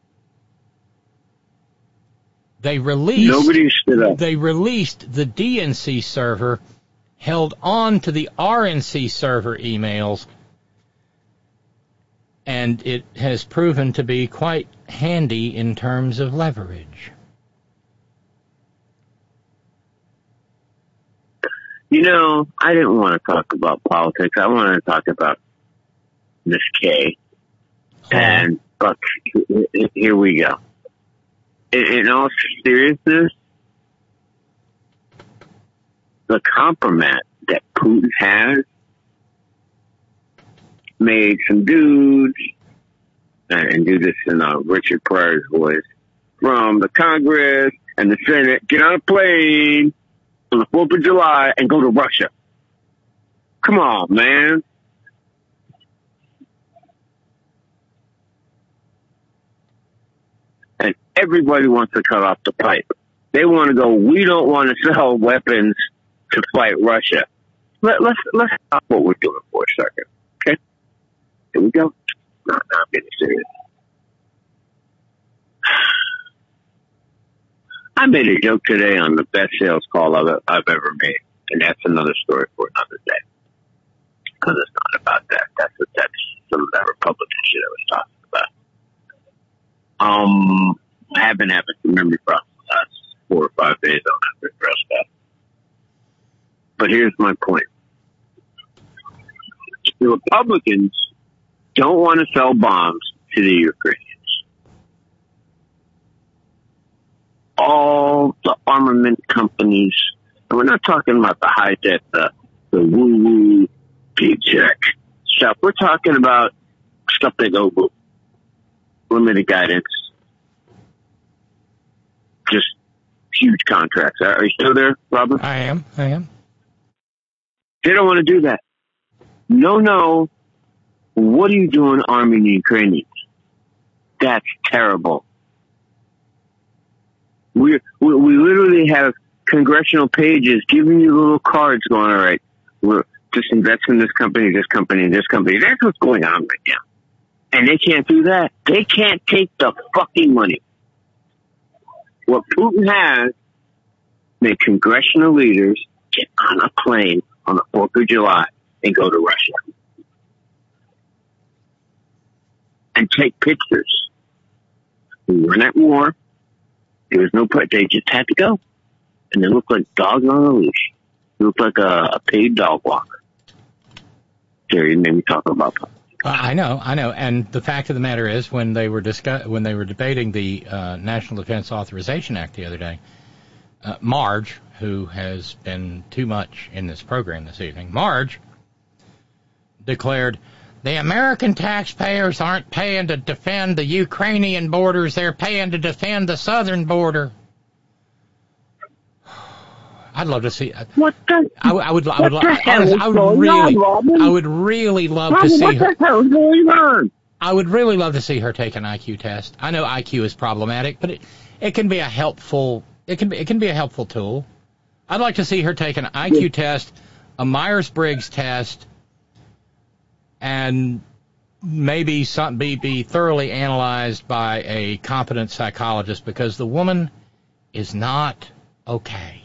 They released the DNC server, held on to the RNC server emails, and it has proven to be quite handy in terms of leverage. You know, I didn't want to talk about politics. I wanted to talk about Miss K. And Buck, here we go. In all seriousness, the compromise that Putin has made some dudes, and do this in Richard Pryor's voice, from the Congress and the Senate, get on a plane on the 4th of July and go to Russia. Come on, man. And everybody wants to cut off the pipe. They want to go, we don't want to sell weapons to fight Russia. Let's stop what we're doing for a second. Okay? Here we go. No, I'm getting serious. I made a joke today on the best sales call I've ever made. And that's another story for another day. Because it's not about that. That's some of that Republican shit I was talking about. I have been having some memory problems the last 4 or 5 days. I don't have to address that. But here's my point. The Republicans don't want to sell bombs to the Ukrainians. All the armament companies, and we're not talking about the high-tech, the woo-woo, P-check stuff. We're talking about stuff that go limited guidance, just huge contracts. Are you still there, Robert? I am. They don't want to do that. No. What are you doing arming the Ukrainians? That's terrible. We literally have congressional pages giving you little cards going, all right, we're just invest in this company, this company, and this company. That's what's going on right now. And they can't do that. They can't take the fucking money. What Putin has made congressional leaders get on a plane on the 4th of July and go to Russia. And take pictures. We weren't at war. There was no point. They just had to go. And they looked like dogs on a leash. They looked like a paid dog walker. Jerry made me talk about that. I know. And the fact of the matter is, when they were debating the National Defense Authorization Act the other day, Marge, who has been too much in this program this evening, Marge declared, the American taxpayers aren't paying to defend the Ukrainian borders, they're paying to defend the southern border. I'd love to see. What the? I would really love to see her. What the hell is going on? I would really love to see her take an IQ test. I know IQ is problematic, but it can be a helpful. It can be a helpful tool. I'd like to see her take an IQ test, a Myers-Briggs test, and maybe be thoroughly analyzed by a competent psychologist, because the woman is not okay.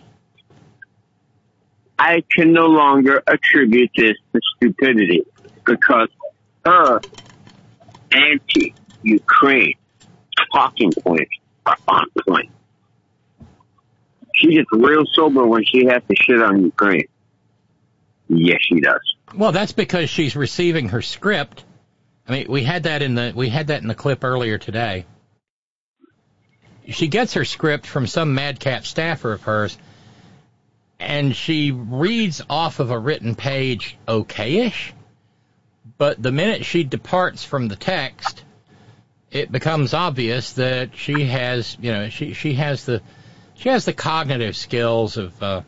I can no longer attribute this to stupidity, because her anti-Ukraine talking points are on point. She gets real sober when she has to shit on Ukraine. Yes, she does. Well, that's because she's receiving her script. I mean, we had that in the clip earlier today. She gets her script from some madcap staffer of hers, and she reads off of a written page okay-ish, but the minute she departs from the text, it becomes obvious that she has, she has the cognitive skills of,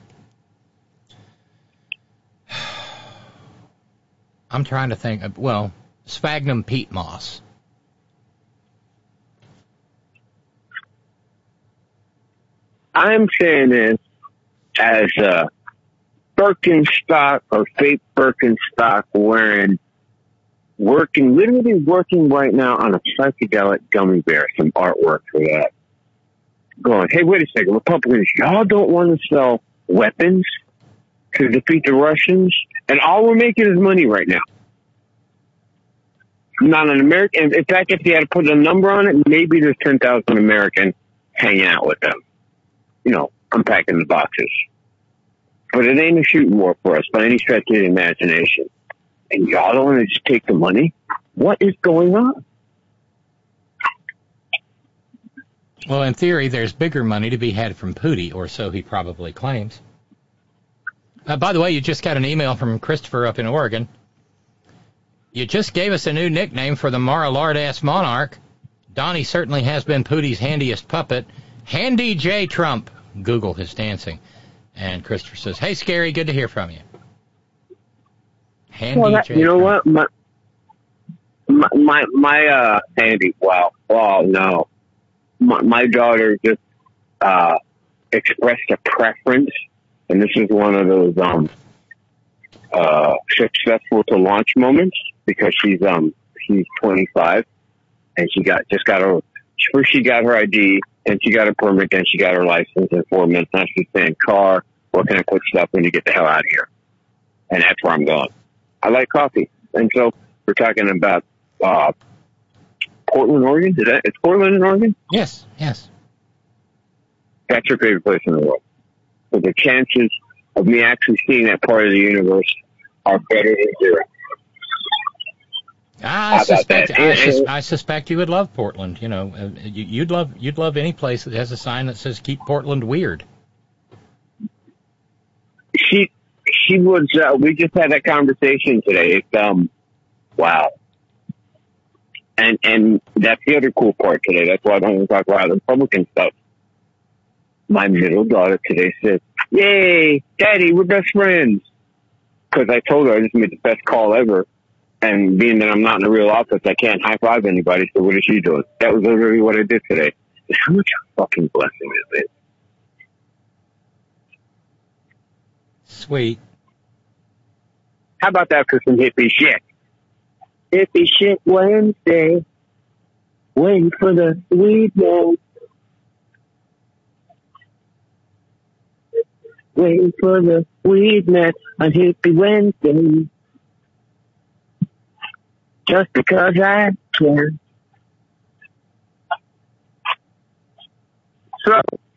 I'm trying to think of, sphagnum peat moss. I'm saying this as a Birkenstock or fake Birkenstock wearing, literally working right now on a psychedelic gummy bear, some artwork for that. Going, hey, wait a second, Republicans, y'all don't want to sell weapons to defeat the Russians, and all we're making is money right now. Not an American. In fact, if you had to put a number on it, maybe there's 10,000 Americans hanging out with them. Unpacking the boxes. But it ain't a shooting war for us by any stretch of the imagination. And y'all don't want to just take the money? What is going on? Well, in theory, there's bigger money to be had from Pootie, or so he probably claims. By the way, you just got an email from Christopher up in Oregon. You just gave us a new nickname for the Mar-a-Lard-ass monarch. Donnie certainly has been Pootie's handiest puppet. Handy J. Trump. Google his dancing. And Christopher says, hey, Scary, good to hear from you. Handy J. You know Trump. what? My Andy, wow. Oh, no. My daughter just expressed a preference, and this is one of those successful to launch moments, because she's 25, and she got her ID, and she got a permit, then she got her license in 4 minutes. Now she's saying, car, what can I put stuff in to get the hell out of here? And that's where I'm going. I like coffee. And so we're talking about Portland, Oregon. It's Portland in Oregon? Yes. That's your favorite place in the world. So the chances of me actually seeing that part of the universe are better than zero. I suspect you would love Portland. You'd love any place that has a sign that says "Keep Portland Weird." She was. We just had that conversation today. It's wow. And that's the other cool part today. That's why I don't want to talk about Republican stuff. My middle daughter today said, "Yay, Daddy, we're best friends." Because I told her I just made the best call ever. And being that I'm not in the real office, I can't high-five anybody, so what is she doing? That was literally what I did today. How much a fucking blessing is it? Sweet. How about that for some hippie shit? Hippie shit Wednesday. Waiting for the weekend. Waiting for the weekend on Hippie Wednesday. Just because I can. So,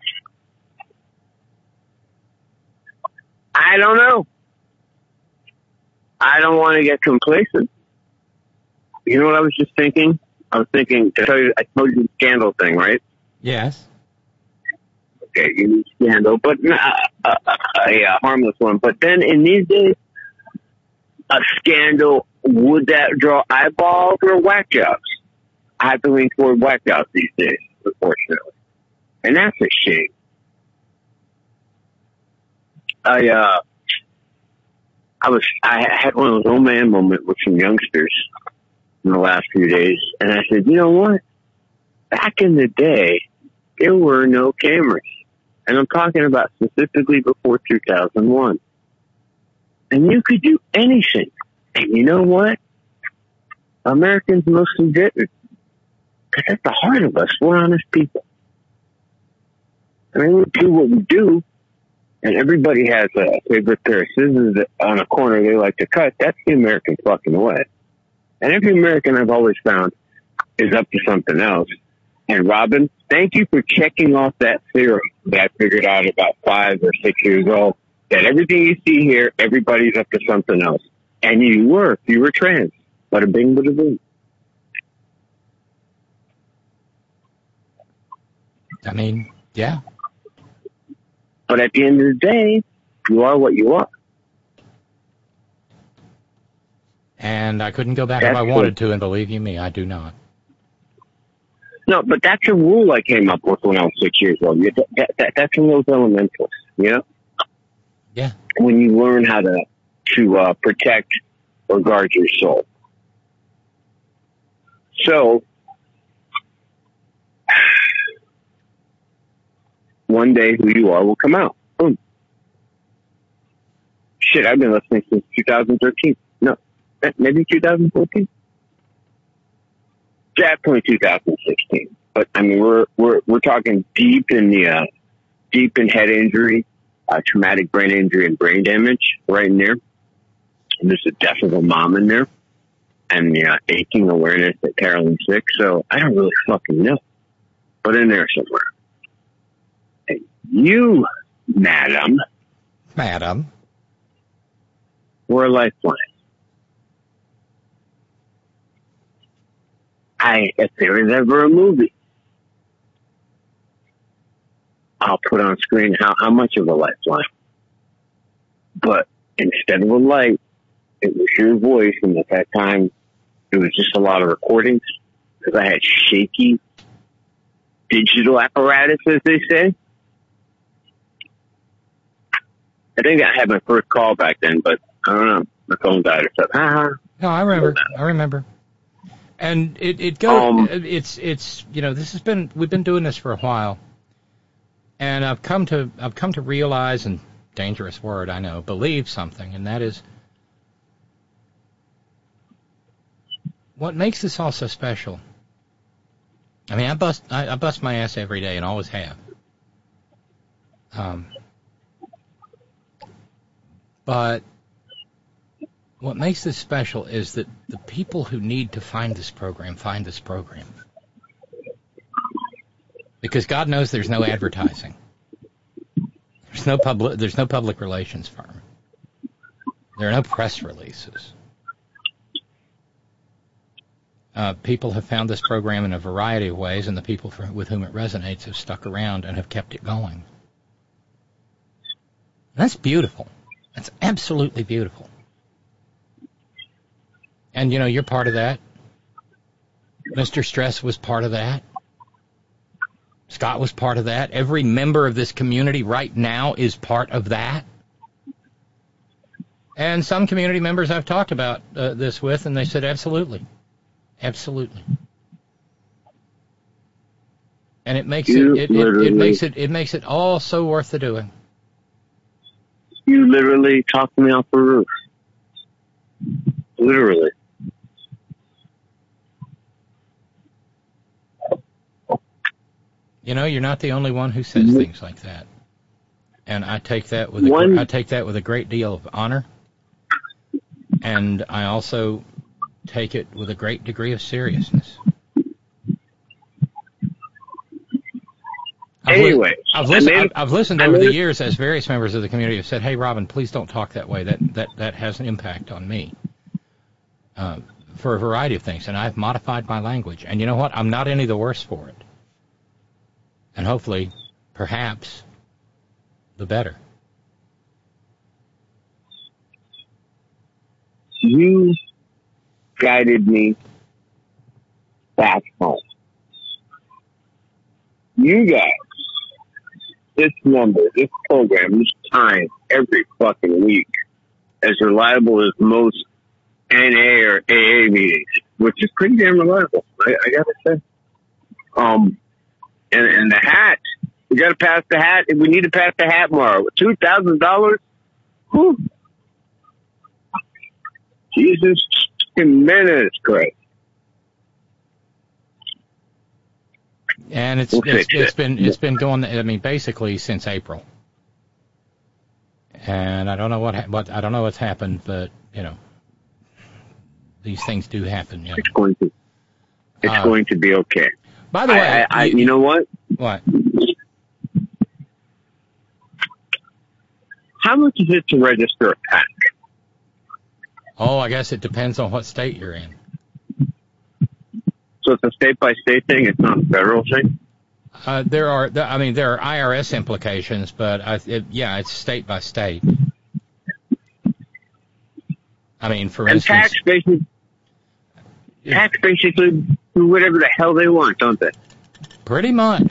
I don't know. I don't want to get complacent. You know what I was just thinking? I was thinking, I told you the scandal thing, right? Yes. Okay, you need scandal, but a harmless one. But then in these days, a scandal, would that draw eyeballs or whack jobs? I have to lean toward whack jobs these days, unfortunately. And that's a shame. I had one of those old man moments with some youngsters in the last few days, and I said, you know what? Back in the day, there were no cameras. And I'm talking about specifically before 2001. And you could do anything. And you know what? Americans mostly didn't. Because at the heart of us, we're honest people. I mean, we do what we do. And everybody has a favorite pair of scissors on a corner they like to cut. That's the American fucking way. And every American I've always found is up to something else. And Robin, thank you for checking off that theory that I figured out about 5 or 6 years old that everything you see here, everybody's up to something else. And you were trans. Bada bing, bada boom. I mean, yeah. But at the end of the day, you are what you are. And I couldn't go back if I wanted to, and believe you me, I do not. No, but that's a rule I came up with when I was 6 years old. That's in those elementals, you know? Yeah. When you learn how to protect or guard your soul. So, one day who you are will come out. Boom. Shit, I've been listening since 2013. No, maybe 2014. Definitely 2016. But I mean, we're talking deep in head injury, traumatic brain injury, and brain damage right in there. And there's a death of a mom in there, and aching awareness that Carolyn's sick. So I don't really fucking know, but in there somewhere. And you, madam, were a lifeline. If there is ever a movie, I'll put on screen how much of a lifeline. But instead of a light, it was your voice, and at that time, it was just a lot of recordings, because I had shaky digital apparatus, as they say. I think I had my first call back then, but I don't know. My phone died or something. No, I remember. And it goes. It's we've been doing this for a while, and I've come to realize, and dangerous word I know, believe something, and that is what makes this all so special. I mean, I bust my ass every day and always have. But what makes this special is that the people who need to find this program find this program. Because God knows there's no advertising. There's no public relations firm. There are no press releases. People have found this program in a variety of ways, and the people with whom it resonates have stuck around and have kept it going. That's beautiful. That's absolutely beautiful. And, you're part of that. Mr. Stress was part of that. Scott was part of that. Every member of this community right now is part of that. And some community members I've talked about this with, and they said, absolutely. Absolutely. And it makes it makes it all so worth the doing. You literally talked me off the roof. Literally. You're not the only one who says things like that, and I take that with a great deal of honor, and I also take it with a great degree of seriousness. I've listened over the years as various members of the community have said, "Hey, Robin, please don't talk that way. That has an impact on me." For a variety of things, and I've modified my language, and you know what? I'm not any the worse for it. And hopefully, perhaps, the better. You guided me back home. You guys, this number, this program, this time, every fucking week, as reliable as most NA or AA meetings, which is pretty damn reliable, I gotta say. And the hat, we gotta pass the hat. We need to pass the hat tomorrow. $2,000. Whew. Jesus minutes, Christ. And it's been going. I mean, basically since April. And I don't know I don't know what's happened, but these things do happen. It's going to be okay. By the way, you know what? What? how much is it to register a PAC? Oh, I guess it depends on what state you're in. So it's a state-by-state thing? It's not a federal thing? There are IRS implications, but it's state by state. I mean, for instance, PACs basically do whatever the hell they want, don't they? Pretty much.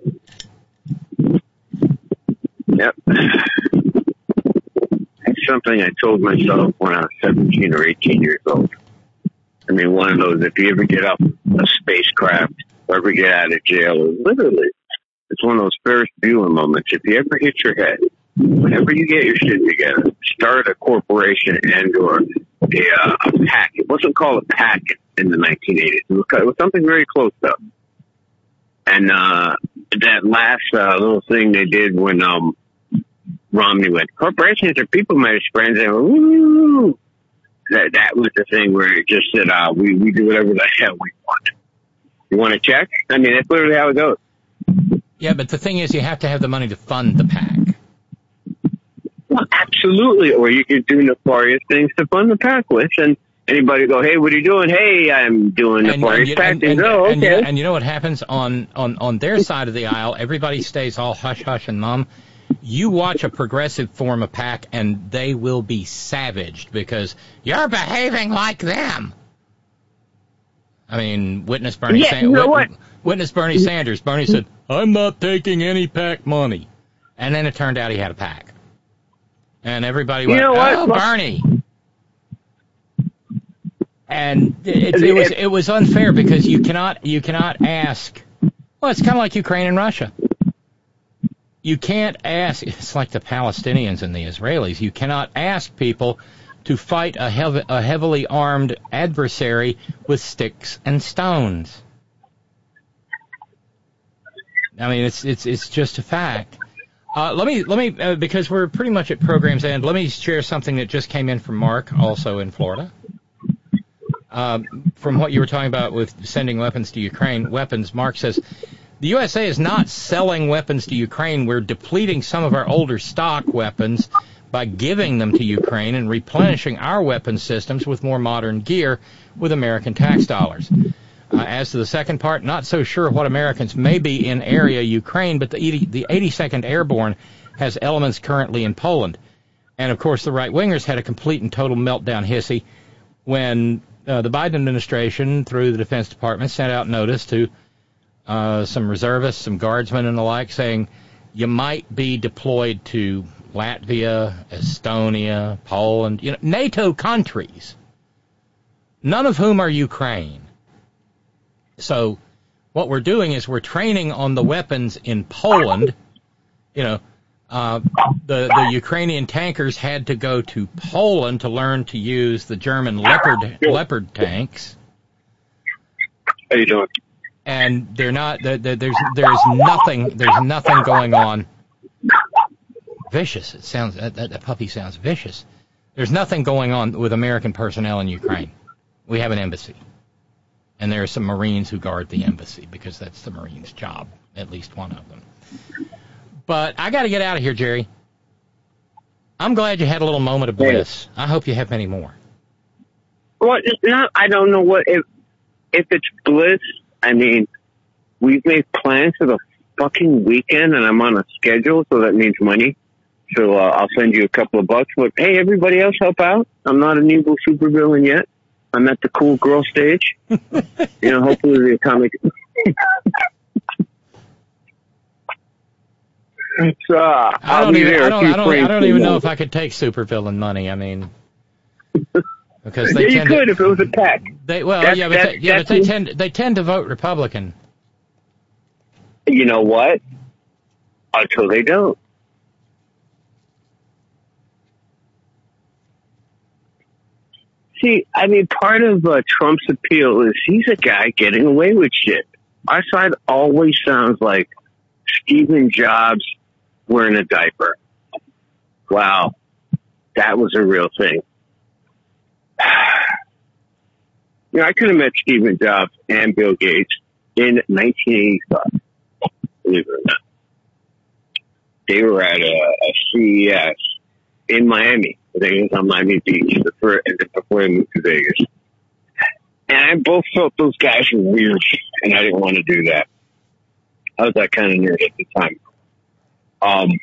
Yep. That's something I told myself when I was 17 or 18 years old. I mean, one of those, if you ever get up a spacecraft or ever get out of jail, literally, it's one of those Ferris Bueller moments. If you ever hit your head, whenever you get your shit together, start a corporation and or a PAC. It wasn't called a PAC in the 1980s. It was something very close, though. And that last little thing they did when Romney went, corporations are people managed brands, and woo! That was the thing where it just said, we do whatever the hell we want. You want to check? I mean, that's literally how it goes. Yeah, but the thing is, you have to have the money to fund the PAC. Well, absolutely. Or you could do nefarious things to fund the PAC with, and anybody go, hey, what are you doing? Hey, I'm doing nefarious PAC. And you know what happens on their side of the aisle? Everybody stays all hush-hush and mum. You watch a progressive form of PAC, and they will be savaged because you're behaving like them. I mean, witness Bernie Sanders. Witness Bernie Sanders. Bernie said, I'm not taking any PAC money. And then it turned out he had a PAC. And everybody went, Bernie. And it was unfair because you cannot ask. Well, it's kind of like Ukraine and Russia. You can't ask. It's like the Palestinians and the Israelis. You cannot ask people to fight a heavily armed adversary with sticks and stones. I mean, it's just a fact. Let me because we're pretty much at program's end. Let me share something that just came in from Mark, also in Florida. From what you were talking about with sending weapons to Ukraine, Mark says, the USA is not selling weapons to Ukraine. We're depleting some of our older stock weapons by giving them to Ukraine and replenishing our weapon systems with more modern gear with American tax dollars. As to the second part, not so sure what Americans may be in area Ukraine, but the 82nd Airborne has elements currently in Poland. And, of course, the right-wingers had a complete and total meltdown hissy when the Biden administration, through the Defense Department, sent out notice to some reservists, some guardsmen and the like, saying you might be deployed to Latvia, Estonia, Poland, NATO countries, none of whom are Ukraine. So what we're doing is we're training on the weapons in Poland. The Ukrainian tankers had to go to Poland to learn to use the German Leopard tanks. How you doing? And they're not. There's nothing going on. Vicious. It sounds that puppy sounds vicious. There's nothing going on with American personnel in Ukraine. We have an embassy, and there are some Marines who guard the embassy because that's the Marines' job, at least one of them. But I got to get out of here, Jerry. I'm glad you had a little moment of bliss. I hope you have many more. Well, I don't know what if it's bliss. I mean, we've made plans for the fucking weekend, and I'm on a schedule, so that means money. So I'll send you a couple of bucks. But hey, everybody else help out. I'm not an evil supervillain yet. I'm at the cool girl stage. Hopefully the atomic. So, I don't even know if I could take supervillain money. I mean, because they you could if it was a PAC. But they tend to vote Republican. You know what? Until they don't. See, I mean, part of Trump's appeal is he's a guy getting away with shit. Our side always sounds like Stephen Jobs wearing a diaper. Wow, that was a real thing. I could have met Stephen Jobs and Bill Gates in 1985, believe it or not. They were at a CES, in Miami. I think it was on Miami Beach before I moved to Vegas. And I both felt those guys were weird, and I didn't want to do that. I was that kind of nerd at the time.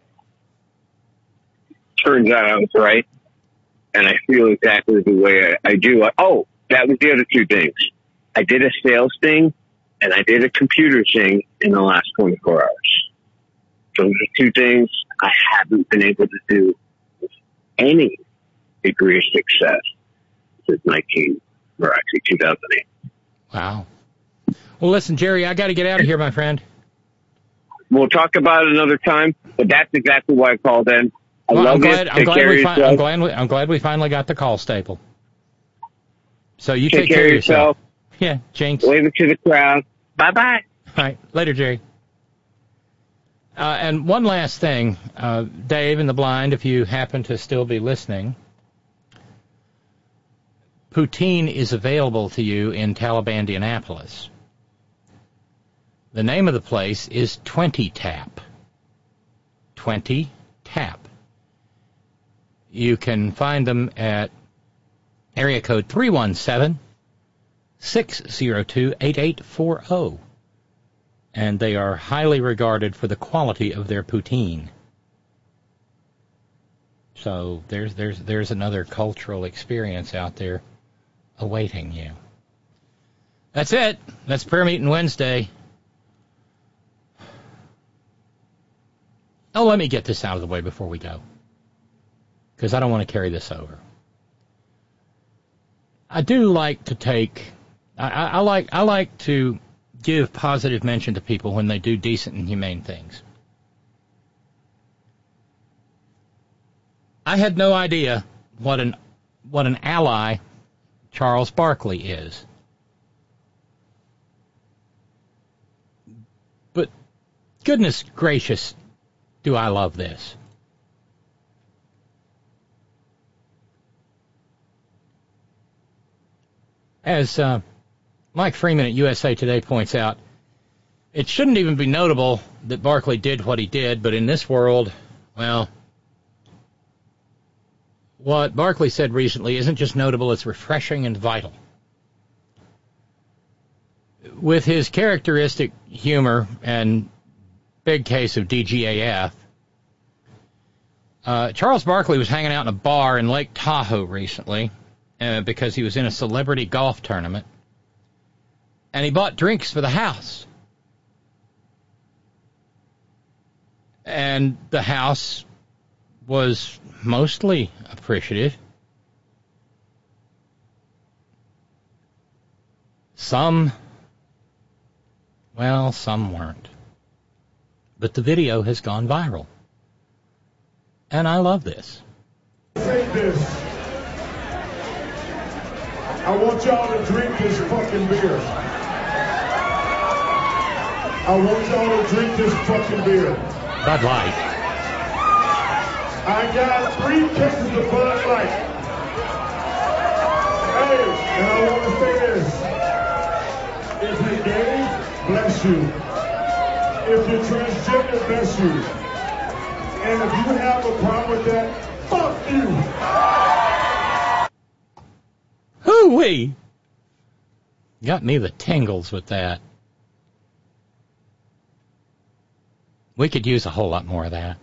Turns out I was right, and I feel exactly the way I do. That was the other two things. I did a sales thing, and I did a computer thing in the last 24 hours. Those are two things I haven't been able to do with any degree of success since 2008. Wow. Well, listen, Jerry, I got to get out of here, my friend. We'll talk about it another time, but that's exactly why I called in. I'm glad we finally got the call, Staple. So you take care of yourself. Yeah, Jinx. Wave it to the crowd. Bye-bye. All right. Later, Jerry. And one last thing, Dave in the blind, if you happen to still be listening, poutine is available to you in Taliban, Indianapolis. The name of the place is 20 Tap. 20 Tap. You can find them at area code 317-602-8840. And they are highly regarded for the quality of their poutine. So there's another cultural experience out there awaiting you. That's it. That's Prayer Meeting Wednesday. Oh, let me get this out of the way before we go, because I don't want to carry this over. I do like to take. I like to give positive mention to people when they do decent and humane things. I had no idea what an ally Charles Barkley is. But goodness gracious, do I love this. As Mike Freeman at USA Today points out, it shouldn't even be notable that Barkley did what he did, but in this world, well, what Barkley said recently isn't just notable, it's refreshing and vital. With his characteristic humor and big case of DGAF, Charles Barkley was hanging out in a bar in Lake Tahoe recently because he was in a celebrity golf tournament, and he bought drinks for the house. And the house was mostly appreciative. Some weren't. But the video has gone viral. And I love this. Say this. I want y'all to drink this fucking beer. I want y'all to drink this fucking beer. Bud Light. I got 3 cases of Bud Light. Hey, and I want to say this. If you're gay, bless you. If you're transgender, bless you. And if you have a problem with that, fuck you. Hoo-wee. Got me the tingles with that. We could use a whole lot more of that.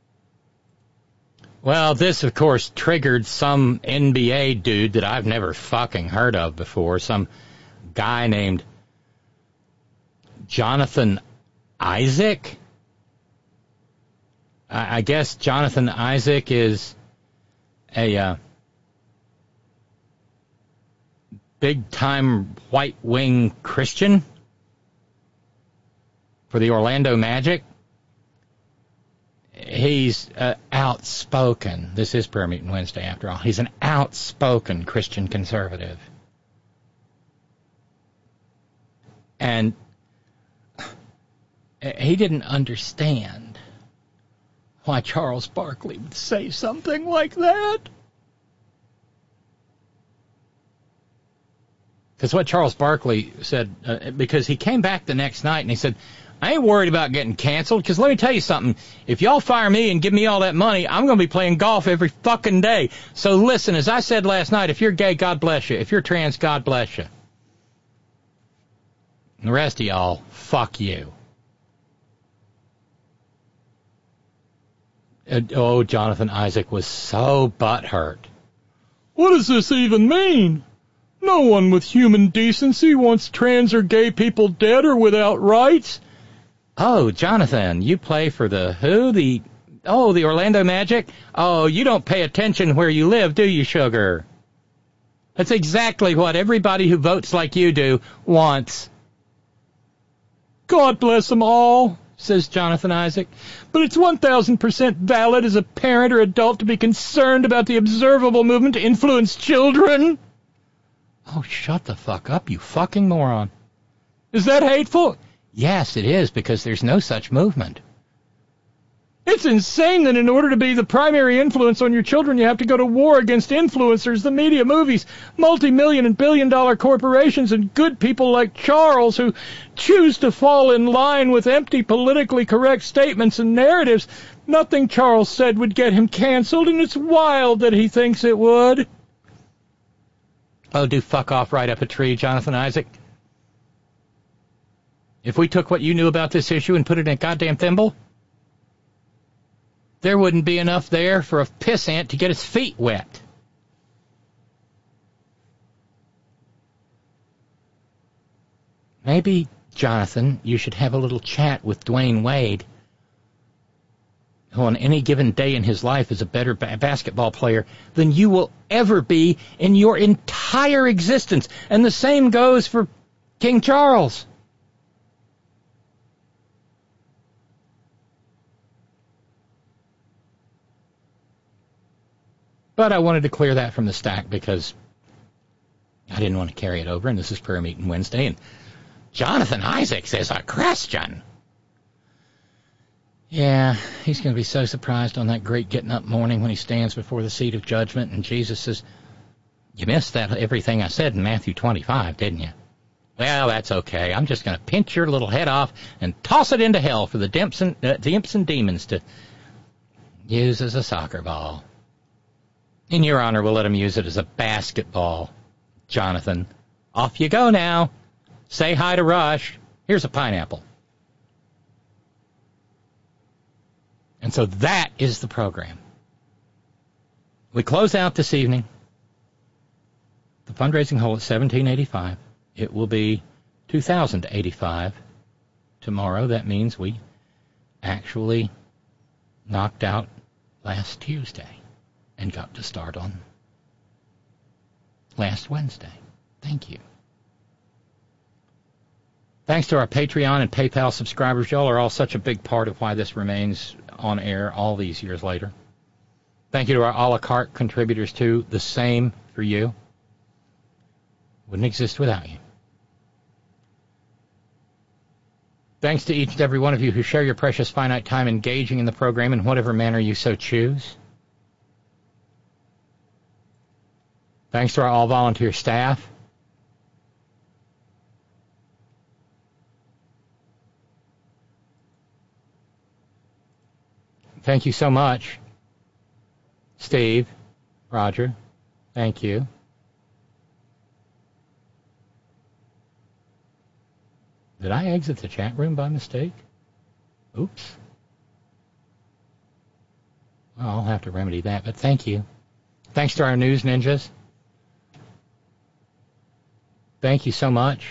Well, this, of course, triggered some NBA dude that I've never fucking heard of before. Some guy named Jonathan Isaac. I guess Jonathan Isaac is a big-time white-wing Christian for the Orlando Magic. He's outspoken. This is Prayer Meeting Wednesday, after all. He's an outspoken Christian conservative. And he didn't understand why Charles Barkley would say something like that. Because what Charles Barkley said, because he came back the next night and he said, I ain't worried about getting canceled, because let me tell you something. If y'all fire me and give me all that money, I'm going to be playing golf every fucking day. So listen, as I said last night, if you're gay, God bless you. If you're trans, God bless you. And the rest of y'all, fuck you. Jonathan Isaac was so butthurt. What does this even mean? No one with human decency wants trans or gay people dead or without rights. Oh, Jonathan, you play for the who? The Orlando Magic? Oh, you don't pay attention where you live, do you, sugar? That's exactly what everybody who votes like you do wants. God bless them all, says Jonathan Isaac, but it's 1,000% valid as a parent or adult to be concerned about the observable movement to influence children. Oh, shut the fuck up, you fucking moron. Is that hateful? Yes, it is, because there's no such movement. It's insane that in order to be the primary influence on your children, you have to go to war against influencers, the media, movies, multi-million and billion-dollar corporations, and good people like Charles who choose to fall in line with empty, politically correct statements and narratives. Nothing Charles said would get him canceled, and it's wild that he thinks it would. Oh, do fuck off right up a tree, Jonathan Isaac. If we took what you knew about this issue and put it in a goddamn thimble, there wouldn't be enough there for a pissant to get his feet wet. Maybe, Jonathan, you should have a little chat with Dwayne Wade, who on any given day in his life is a better basketball player than you will ever be in your entire existence. And the same goes for King Charles. But I wanted to clear that from the stack because I didn't want to carry it over, and this is prayer meeting Wednesday, and Jonathan Isaac says a question. Yeah, he's going to be so surprised on that great getting up morning when he stands before the seat of judgment, and Jesus says, you missed that everything I said in Matthew 25, didn't you? Well, that's okay. I'm just going to pinch your little head off and toss it into hell for the imps and demons to use as a soccer ball. In your honor, we'll let him use it as a basketball. Jonathan, off you go now. Say hi to Rush. Here's a pineapple. And so that is the program. We close out this evening. The fundraising hole at 1785. It will be 2085 tomorrow. That means we actually knocked out last Tuesday and got to start on last Wednesday. Thank you. Thanks to our Patreon and PayPal subscribers. Y'all are all such a big part of why this remains on air all these years later. Thank you to our a la carte contributors, too. The same for you. Wouldn't exist without you. Thanks to each and every one of you who share your precious finite time engaging in the program in whatever manner you so choose. Thanks to our all-volunteer staff. Thank you so much, Steve, Roger. Thank you. Did I exit the chat room by mistake? Oops. Well, I'll have to remedy that, but thank you. Thanks to our news ninjas. Thank you so much.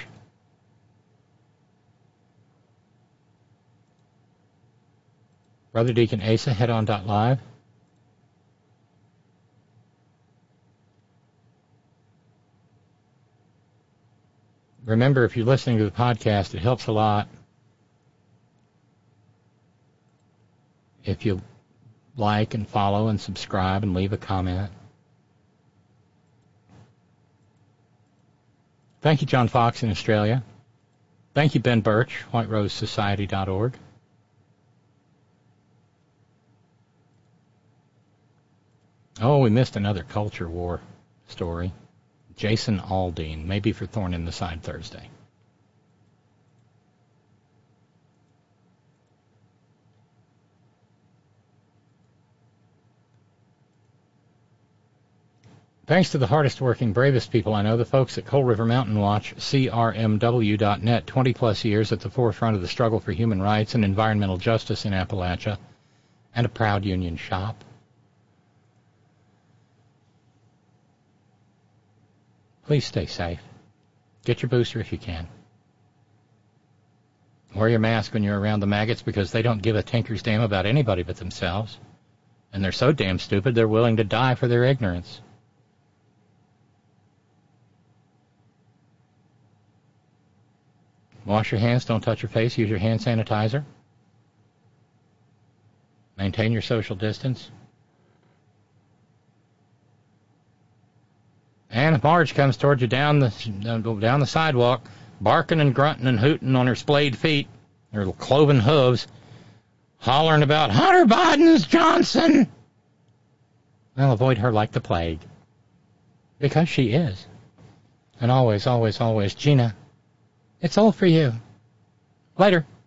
Brother Deacon Asa, headon.live. Remember, if you're listening to the podcast, it helps a lot if you like and follow and subscribe and leave a comment. Thank you, John Fox in Australia. Thank you, Ben Birch, whiterosesociety.org. Oh, we missed another culture war story. Jason Aldean, maybe for Thorn in the Side Thursday. Thanks to the hardest working, bravest people I know, the folks at Coal River Mountain Watch, CRMW.net, 20-plus years at the forefront of the struggle for human rights and environmental justice in Appalachia, and a proud union shop. Please stay safe. Get your booster if you can. Wear your mask when you're around the maggots because they don't give a tinker's damn about anybody but themselves. And they're so damn stupid they're willing to die for their ignorance. Wash your hands, don't touch your face, use your hand sanitizer. Maintain your social distance. And if Marge comes towards you down the sidewalk, barking and grunting and hooting on her splayed feet, her cloven hooves, hollering about Hunter Biden's Johnson, well, avoid her like the plague. Because she is. And always, always, always, Gina, it's all for you. Later.